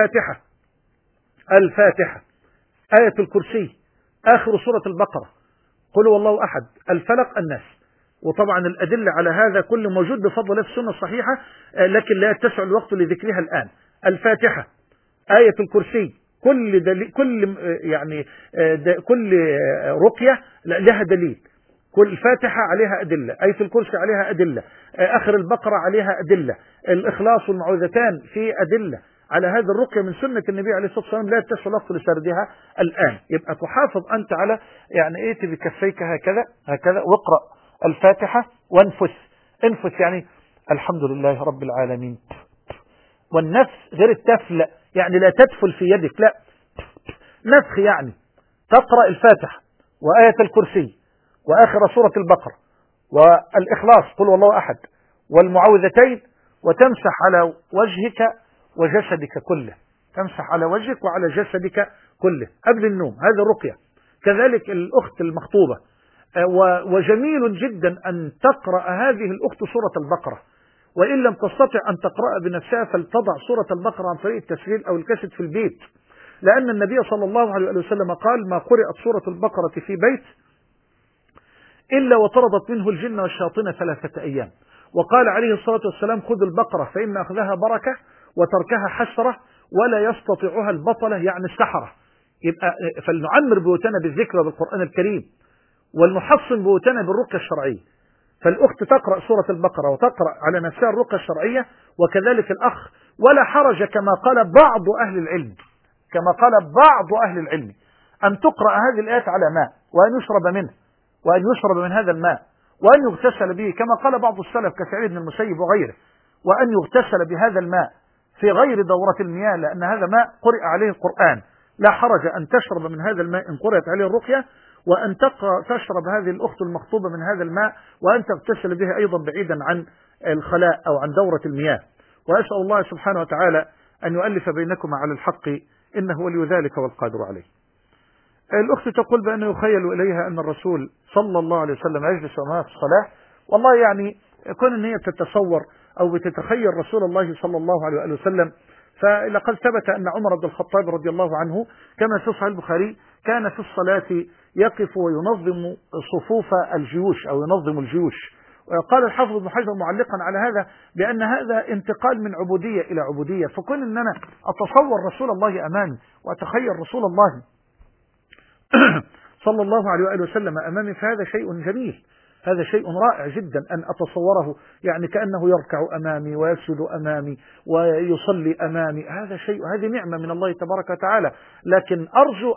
الفاتحة، آية الكرسي، آخر سورة البقرة، قل هو الله أحد، الفلق، الناس. وطبعا الأدلة على هذا كله موجود بفضل الله في السنة الصحيحة، لكن لا يتسع الوقت لذكرها الآن. الفاتحة، آية الكرسي، كل رقية لها دليل. كل الفاتحة عليها أدلة، آية الكرسي عليها أدلة، آخر البقرة عليها أدلة، الإخلاص والمعوذتان في أدلة على هذه الرقية من سنة النبي عليه الصلاة والسلام، لا يتسع الوقت لسردها الآن. يبقى تحافظ أنت على بكفيك هكذا واقرأ الفاتحة وانفس يعني الحمد لله رب العالمين. والنفس غير التفل، يعني لا تدفل في يدك، لا، نفخ، يعني تقرأ الفاتحة وآية الكرسي وآخر سورة البقرة والإخلاص قل هو الله أحد والمعوذتين، وتمسح على وجهك وجسدك كله، تمسح على وجهك وعلى جسدك كله قبل النوم. هذه الرقية. كذلك الأخت المخطوبة، وجميل جدا أن تقرأ هذه الأخت سورة البقرة، وإن لم تستطع أن تقرأ بنفسها فلتضع سورة البقرة عن طريق التسجيل أو الكاسيت في البيت، لأن النبي صلى الله عليه وسلم قال ما قرأت سورة البقرة في بيت إلا وطردت منه الجن والشياطين 3 أيام. وقال عليه الصلاة والسلام خذوا البقرة فإن أخذها بركة وتركها حسرة ولا يستطيعها البطلة، يعني السحرة. يبقى فلنعمر بيوتنا بالذكر وبالقرآن الكريم، ولنحصن بيوتنا بالرقية الشرعية. فالأخت تقرأ سورة البقرة وتقرأ على نفسها الرقية الشرعية، وكذلك الأخ، ولا حرج كما قال بعض أهل العلم، كما قال بعض أهل العلم، أن تقرأ هذه الآيات على ماء وأن يشرب منه، وأن يشرب من هذا الماء، وأن يغتسل به كما قال بعض السلف كسعيد بن المسيب وغيره، وأن يغتسل بهذا الماء في غير دورة المياه، لأن هذا ماء قرئ عليه القرآن. لا حرج أن تشرب من هذا الماء إن قرأت عليه الرقية، وأن تشرب هذه الأخت المخطوبة من هذا الماء، وأن تغتسل به أيضا بعيدا عن الخلاء أو عن دورة المياه. وأسأل الله سبحانه وتعالى أن يؤلف بينكما على الحق، إنه ولي ذلك والقادر عليه. الأخت تقول بأنه يخيل إليها أن الرسول صلى الله عليه وسلم يجلس أمامها في الصلاة. والله يعني كون أن هي تتصور أو بتتخيل رسول الله صلى الله عليه وسلم، فلقد ثبت أن عمر بن الخطاب رضي الله عنه كما في صحيح البخاري كان في الصلاة يقف وينظم صفوف الجيوش أو ينظم الجيوش. وقال الحافظ ابن حجر معلقا على هذا بأن هذا انتقال من عبودية إلى عبودية. فكون أن أنا أتصور رسول الله أمامي وأتخيل رسول الله صلى الله عليه وآله وسلم أمامي، فهذا شيء جميل، هذا شيء رائع جدا أن أتصوره، يعني كأنه يركع أمامي ويسجد أمامي ويصلي أمامي. هذا شيء، هذه نعمة من الله تبارك وتعالى. لكن أرجو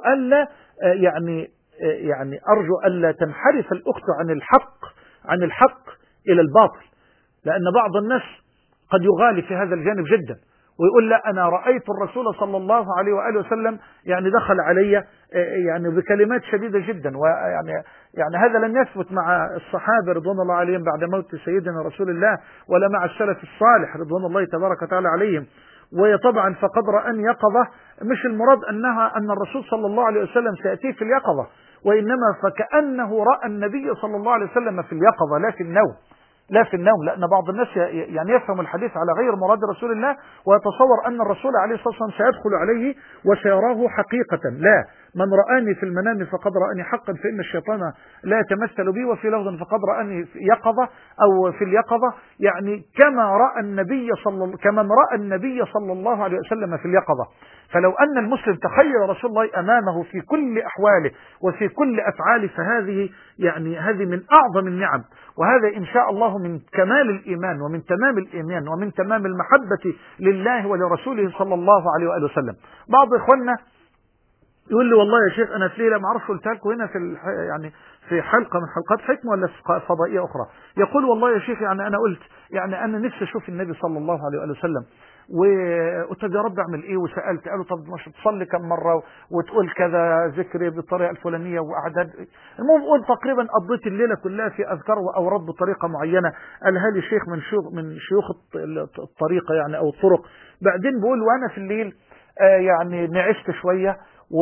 أرجو ألا تنحرف الأخت عن الحق إلى الباطل، لأن بعض الناس قد يغالي في هذا الجانب جدا ويقول لا أنا رأيت الرسول صلى الله عليه وآله وسلم يعني دخل علي يعني بكلمات شديدة جدا، يعني هذا لم يثبت مع الصحابة رضوان الله عليهم بعد موت سيدنا رسول الله، ولا مع السلف الصالح رضوان الله تبارك وتعالى عليهم. وطبعا فقد رأى يقظة، مش المراد أن الرسول صلى الله عليه وسلم سيأتيه في اليقظة، وإنما فكأنه رأى النبي صلى الله عليه وسلم في اليقظة لا في النوم، لأن بعض الناس يعني يفهم الحديث على غير مراد رسول الله ويتصور أن الرسول عليه الصلاة والسلام سيدخل عليه وسيراه حقيقة. لا، من رآني في المنام فقد رآني حقا، فإن الشيطان لا يتمثل بي، وفي لفظ فقد رآني في يقظة أو في اليقظة، يعني كمن رأى النبي صلى الله عليه وسلم في اليقظة. فلو أن المسلم تخيل رسول الله أمامه في كل أحواله وفي كل أفعاله، فهذه هذه من أعظم النعم، وهذا إن شاء الله من كمال الإيمان ومن تمام الإيمان ومن تمام المحبة لله ولرسوله صلى الله عليه وآله وسلم. بعض إخواننا يقول لي والله يا شيخ أنا في ليلة ما أعرفش قلتها لكم هنا في حلقة من حلقات حكمة ولا في فضائية أخرى، يقول والله يا شيخ أنا قلت أنا نفسي أشوف النبي صلى الله عليه وآله وسلم، وقلت يا رب أعمل إيه، وسألت قالوا طب مش تصلي كم مرة وتقول كذا ذكر بالطريقة الفلانية وأعداد. المهم قلت تقريبا قضيت الليلة كلها في أذكار وأوراد بطريقة معينة قالها لي شيخ من شيوخ الطريقة أو الطرق. بعدين بقول وأنا في الليل نعست شوية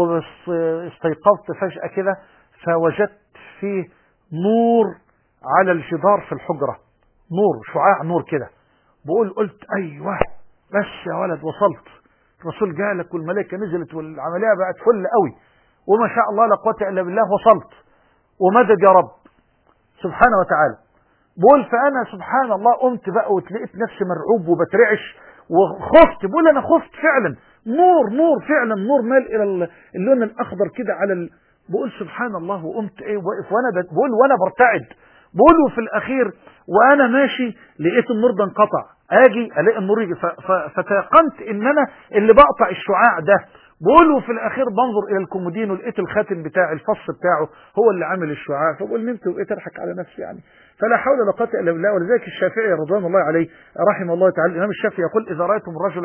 واستيقظت فجأة كده، فوجدت فيه نور على الجدار في الحجرة، شعاع نور كده. قلت أيوه بس يا ولد وصلت، الرسول جالك والملائكة نزلت والعملية بقت فل قوي، وما شاء الله لا قوة إلا بالله، وصلت ومدد يا رب سبحانه وتعالى. فأنا سبحان الله قمت بقى وتلقيت نفسي مرعوب وبترعش وخفت. أنا خفت فعلا، نور فعلا، نور مال إلى اللون الأخضر كده على سبحان الله. وقمت واقف وأنا برتعد. وفي الأخير وأنا ماشي لقيت النور ده انقطع، أجي ألاقي النور يجي، فتيقنت إن أنا اللي بقطع الشعاع ده. وفي الأخير بنظر إلى الكومودين ولقيت الخاتم بتاع الفص بتاعه هو اللي عامل الشعاع، نمت وبقيت أضحك على نفسي فلا حول ولا قوة إلا بالله. ولذلك الشافعي رضوان الله عليه رحمه الله تعالى، الإمام الشافعي يقول إذا رأيتم الرجل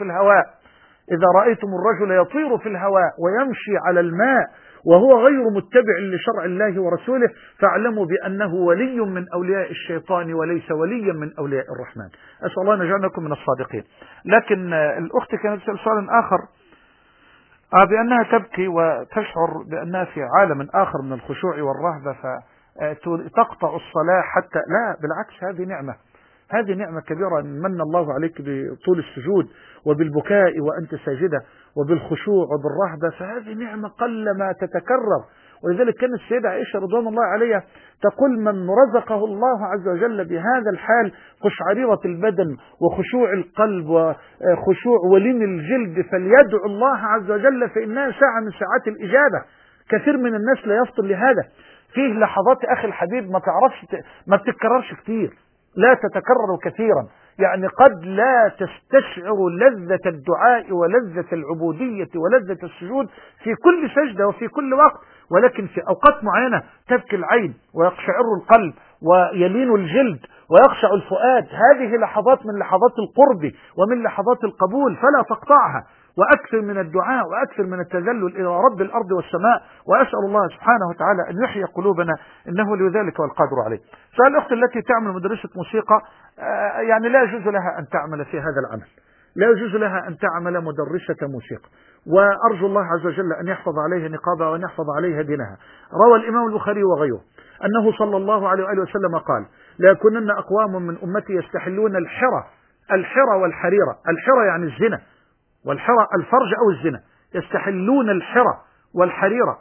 يطير في الهواء ويمشي على الماء وهو غير متبع لشرع الله ورسوله، فاعلموا بأنه ولي من أولياء الشيطان وليس وليا من أولياء الرحمن. أسأل الله أن يجعلكم من الصادقين. لكن الأخت كانت تسأل سؤال آخر، بأنها تبكي وتشعر بأنها في عالم آخر من الخشوع والرهبة، فتقطع الصلاة حتى. لا بالعكس، هذه نعمة كبيرة من الله عليك بطول السجود وبالبكاء وأنت ساجدة وبالخشوع وبالرهبة، فهذه نعمة قل ما تتكرر، ولذلك كانت السيدة عائشة رضوان الله عليها تقول: من رزقه الله عز وجل بهذا الحال، قشعريرة البدن وخشوع القلب وخشوع ولين الجلد، فليدعو الله عز وجل فإنها ساعة من ساعات الإجابة. كثير من الناس لا يفطن لهذا. فيه لحظات أخي الحبيب ما بتتكررش كتير، لا تتكرر كثيرا، يعني قد لا تستشعر لذة الدعاء ولذة العبودية ولذة السجود في كل سجدة وفي كل وقت، ولكن في أوقات معينة تبكي العين ويقشعر القلب ويلين الجلد ويخشع الفؤاد. هذه لحظات من لحظات القرب ومن لحظات القبول، فلا تقطعها، وأكثر من الدعاء وأكثر من التذلل إلى رب الأرض والسماء. وأسأل الله سبحانه وتعالى أن يحيي قلوبنا، إنه لذلك والقادر عليه. سؤال الأخت التي تعمل مدرسة موسيقى، يعني لا يجوز لها أن تعمل في هذا العمل، لا يجوز لها أن تعمل مدرسة موسيقى، وأرجو الله عز وجل أن يحفظ عليها نقابها وأن يحفظ عليها دينها. روى الإمام البخاري وغيره أنه صلى الله عليه وآله وسلم قال: لا يكونن أقوام من أمتي يستحلون الحرى والحريرة. الحرى يعني الزنا، والحرى الفرج أو الزنا. يستحلون الحرى والحريرة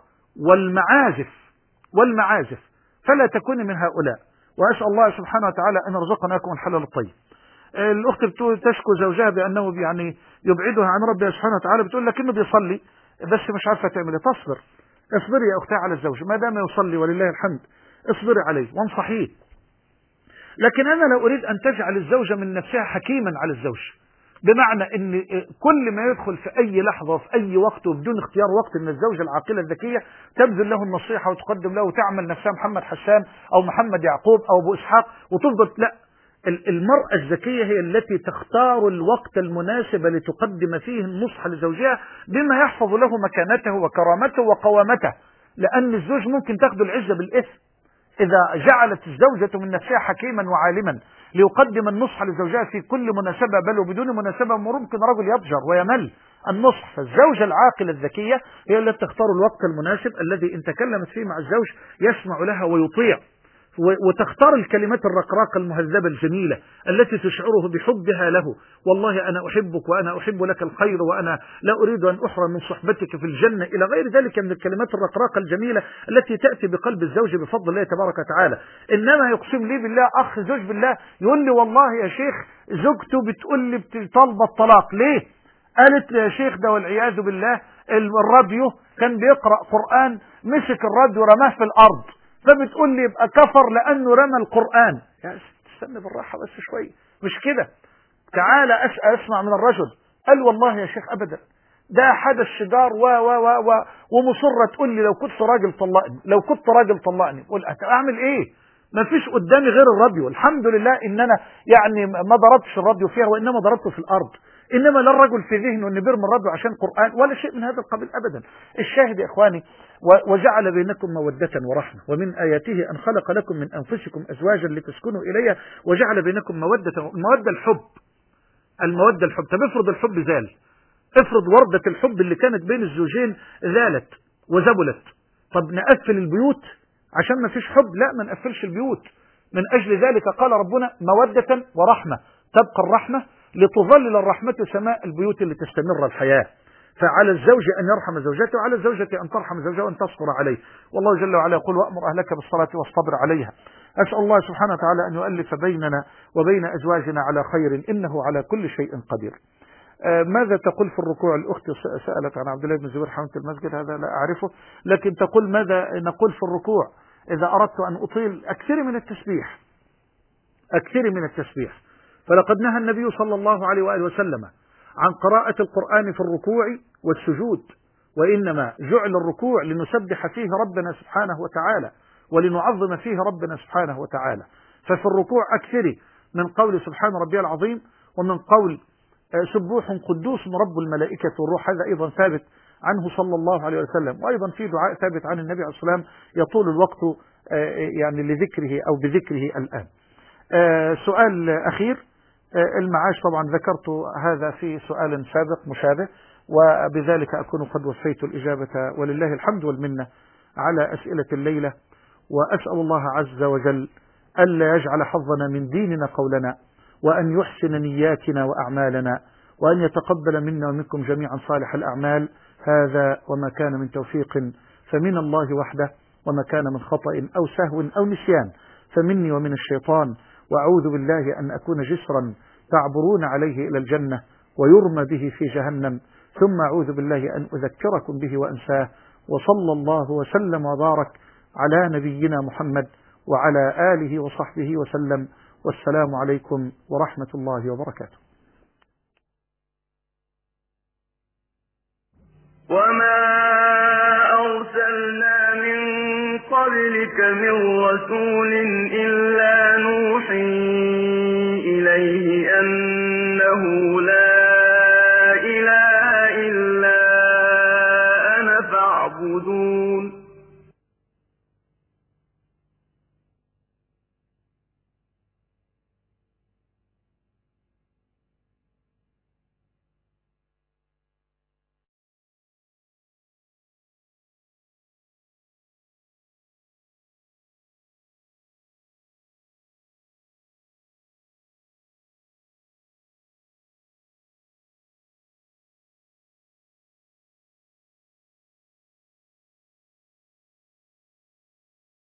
والمعازف فلا تكون من هؤلاء. وأسأل الله سبحانه وتعالى أن يرزقنا لكم الحلال الطيب. الأخت تشكو زوجها بأنه يعني يبعدها عن ربها سبحانه وتعالى، بتقول لك إنه بيصلي بس مش عارفة تعمل. تصبر، اصبري يا أختي على الزوج، ما دام يصلي ولله الحمد اصبري عليه وانصحيه. لكن أنا لا أريد أن تجعل الزوجة من نفسها حكيما على الزوج، بمعنى ان كل ما يدخل في اي لحظة وفي اي وقت وبدون اختيار وقت من الزوجة العاقلة الذكية تبذل له النصيحة وتقدم له وتعمل نفسها محمد حسان او محمد يعقوب او ابو اسحاق وتفضل. لا، المرأة الذكية هي التي تختار الوقت المناسب لتقدم فيه النصح لزوجها بما يحفظ له مكانته وكرامته وقوامته، لان الزوج ممكن تاخذ العزة بالإثم إذا جعلت الزوجة من نفسها حكيما وعالما ليقدم النصح لزوجها في كل مناسبة، بل وبدون مناسبة ممكن رجل يضجر ويمل النصح. فالزوجة العاقلة الذكية هي التي تختار الوقت المناسب الذي إن تكلمت فيه مع الزوج يسمع لها ويطيع، وتختار الكلمات الرقراقة المهذبة الجميلة التي تشعره بحبها له. والله أنا أحبك وأنا أحب لك الخير وأنا لا أريد أن أحرم من صحبتك في الجنة، إلى غير ذلك من الكلمات الرقراقة الجميلة التي تأتي بقلب الزوج بفضل الله تبارك وتعالى. إنما يقسم لي بالله أخ زوج بالله يقول لي: والله يا شيخ زوجته بتقول لي طالبة الطلاق. ليه؟ قالت لي: يا شيخ ده والعياذ بالله الراديو كان بيقرأ قرآن، مسك الراديو رماه في الأرض، فبتقول لي يبقى كفر لأنه رمى القرآن. يعني استنى بالراحة بس شوية، مش كده. تعالى أسمع من الرجل. قال: والله يا شيخ أبدا، ده حدث شجار ومصرة تقول لي لو كنت راجل طلقني، لو كنت راجل طلقني. قول أعمل إيه؟ ما فيش قدامي غير الراديو. الحمد لله إن أنا يعني ما ضربتش الراديو فيها وإنما ضربته في الأرض. إنما لا الرجل في ذهنه أن بيرمي الراديو عشان قرآن ولا شيء من هذا القبيل أبدا. الشاهد يا إخواني: وجعل بينكم مودة ورحمة ومن آياته أن خلق لكم من أنفسكم أزواجا لتسكنوا إليها وجعل بينكم مودة. المودة الحب. طب افرض الحب زال، افرض وردة الحب اللي كانت بين الزوجين زالت وزبلت. طب نقفل البيوت عشان ما فيش حب؟ لا، ما نقفلش البيوت. من أجل ذلك قال ربنا: مودة ورحمة. تبقى الرحمة لتظلل الرحمة سماء البيوت اللي تستمر الحياة. فعلى الزوج أن يرحم زوجته وعلى الزوجة أن ترحم زوجها وأن تصبر عليه. والله جل وعلا يقول: وأمر أهلك بالصلاة واصطبر عليها. أسأل الله سبحانه وتعالى أن يؤلف بيننا وبين أزواجنا على خير، إنه على كل شيء قدير. ماذا تقول في الركوع؟ الأخت سألت عن عبد الله بن الزبير حامة المسجد، هذا لا أعرفه، لكن تقول: ماذا نقول في الركوع إذا أردت أن أطيل؟ أكثر من التسبيح. فلقد نهى النبي صلى الله عليه وآله وسلم عن قراءة القرآن في الركوع والسجود، وإنما جعل الركوع لنسبح فيه ربنا سبحانه وتعالى ولنعظم فيه ربنا سبحانه وتعالى. ففي الركوع أكثري من قول سبحان ربي العظيم ومن قول سبوح قدوس رب الملائكة والروح. هذا أيضا ثابت عنه صلى الله عليه وسلم، وأيضا في دعاء ثابت عن النبي عليه الصلاة والسلام يطول الوقت يعني لذكره أو بذكره الآن. سؤال أخير، المعاش طبعا ذكرت هذا في سؤال سابق مشابه، وبذلك أكون قد وفيت الإجابة ولله الحمد والمنة على أسئلة الليلة. وأسأل الله عز وجل ألا يجعل حظنا من ديننا قولنا، وأن يحسن نياتنا وأعمالنا، وأن يتقبل منا ومنكم جميعا صالح الأعمال. هذا وما كان من توفيق فمن الله وحده، وما كان من خطأ أو سهو أو نسيان فمني ومن الشيطان، وأعوذ بالله أن أكون جسرا تعبرون عليه إلى الجنة ويرمى به في جهنم، ثم أعوذ بالله أن أذكركم به وأنساه. وصلى الله وسلم وبارك على نبينا محمد وعلى آله وصحبه وسلم، والسلام عليكم ورحمة الله وبركاته. وما أرسلنا من قبلك من رسول إلا نوحي إليه أنه لا إله إلا أنا فاعبدون.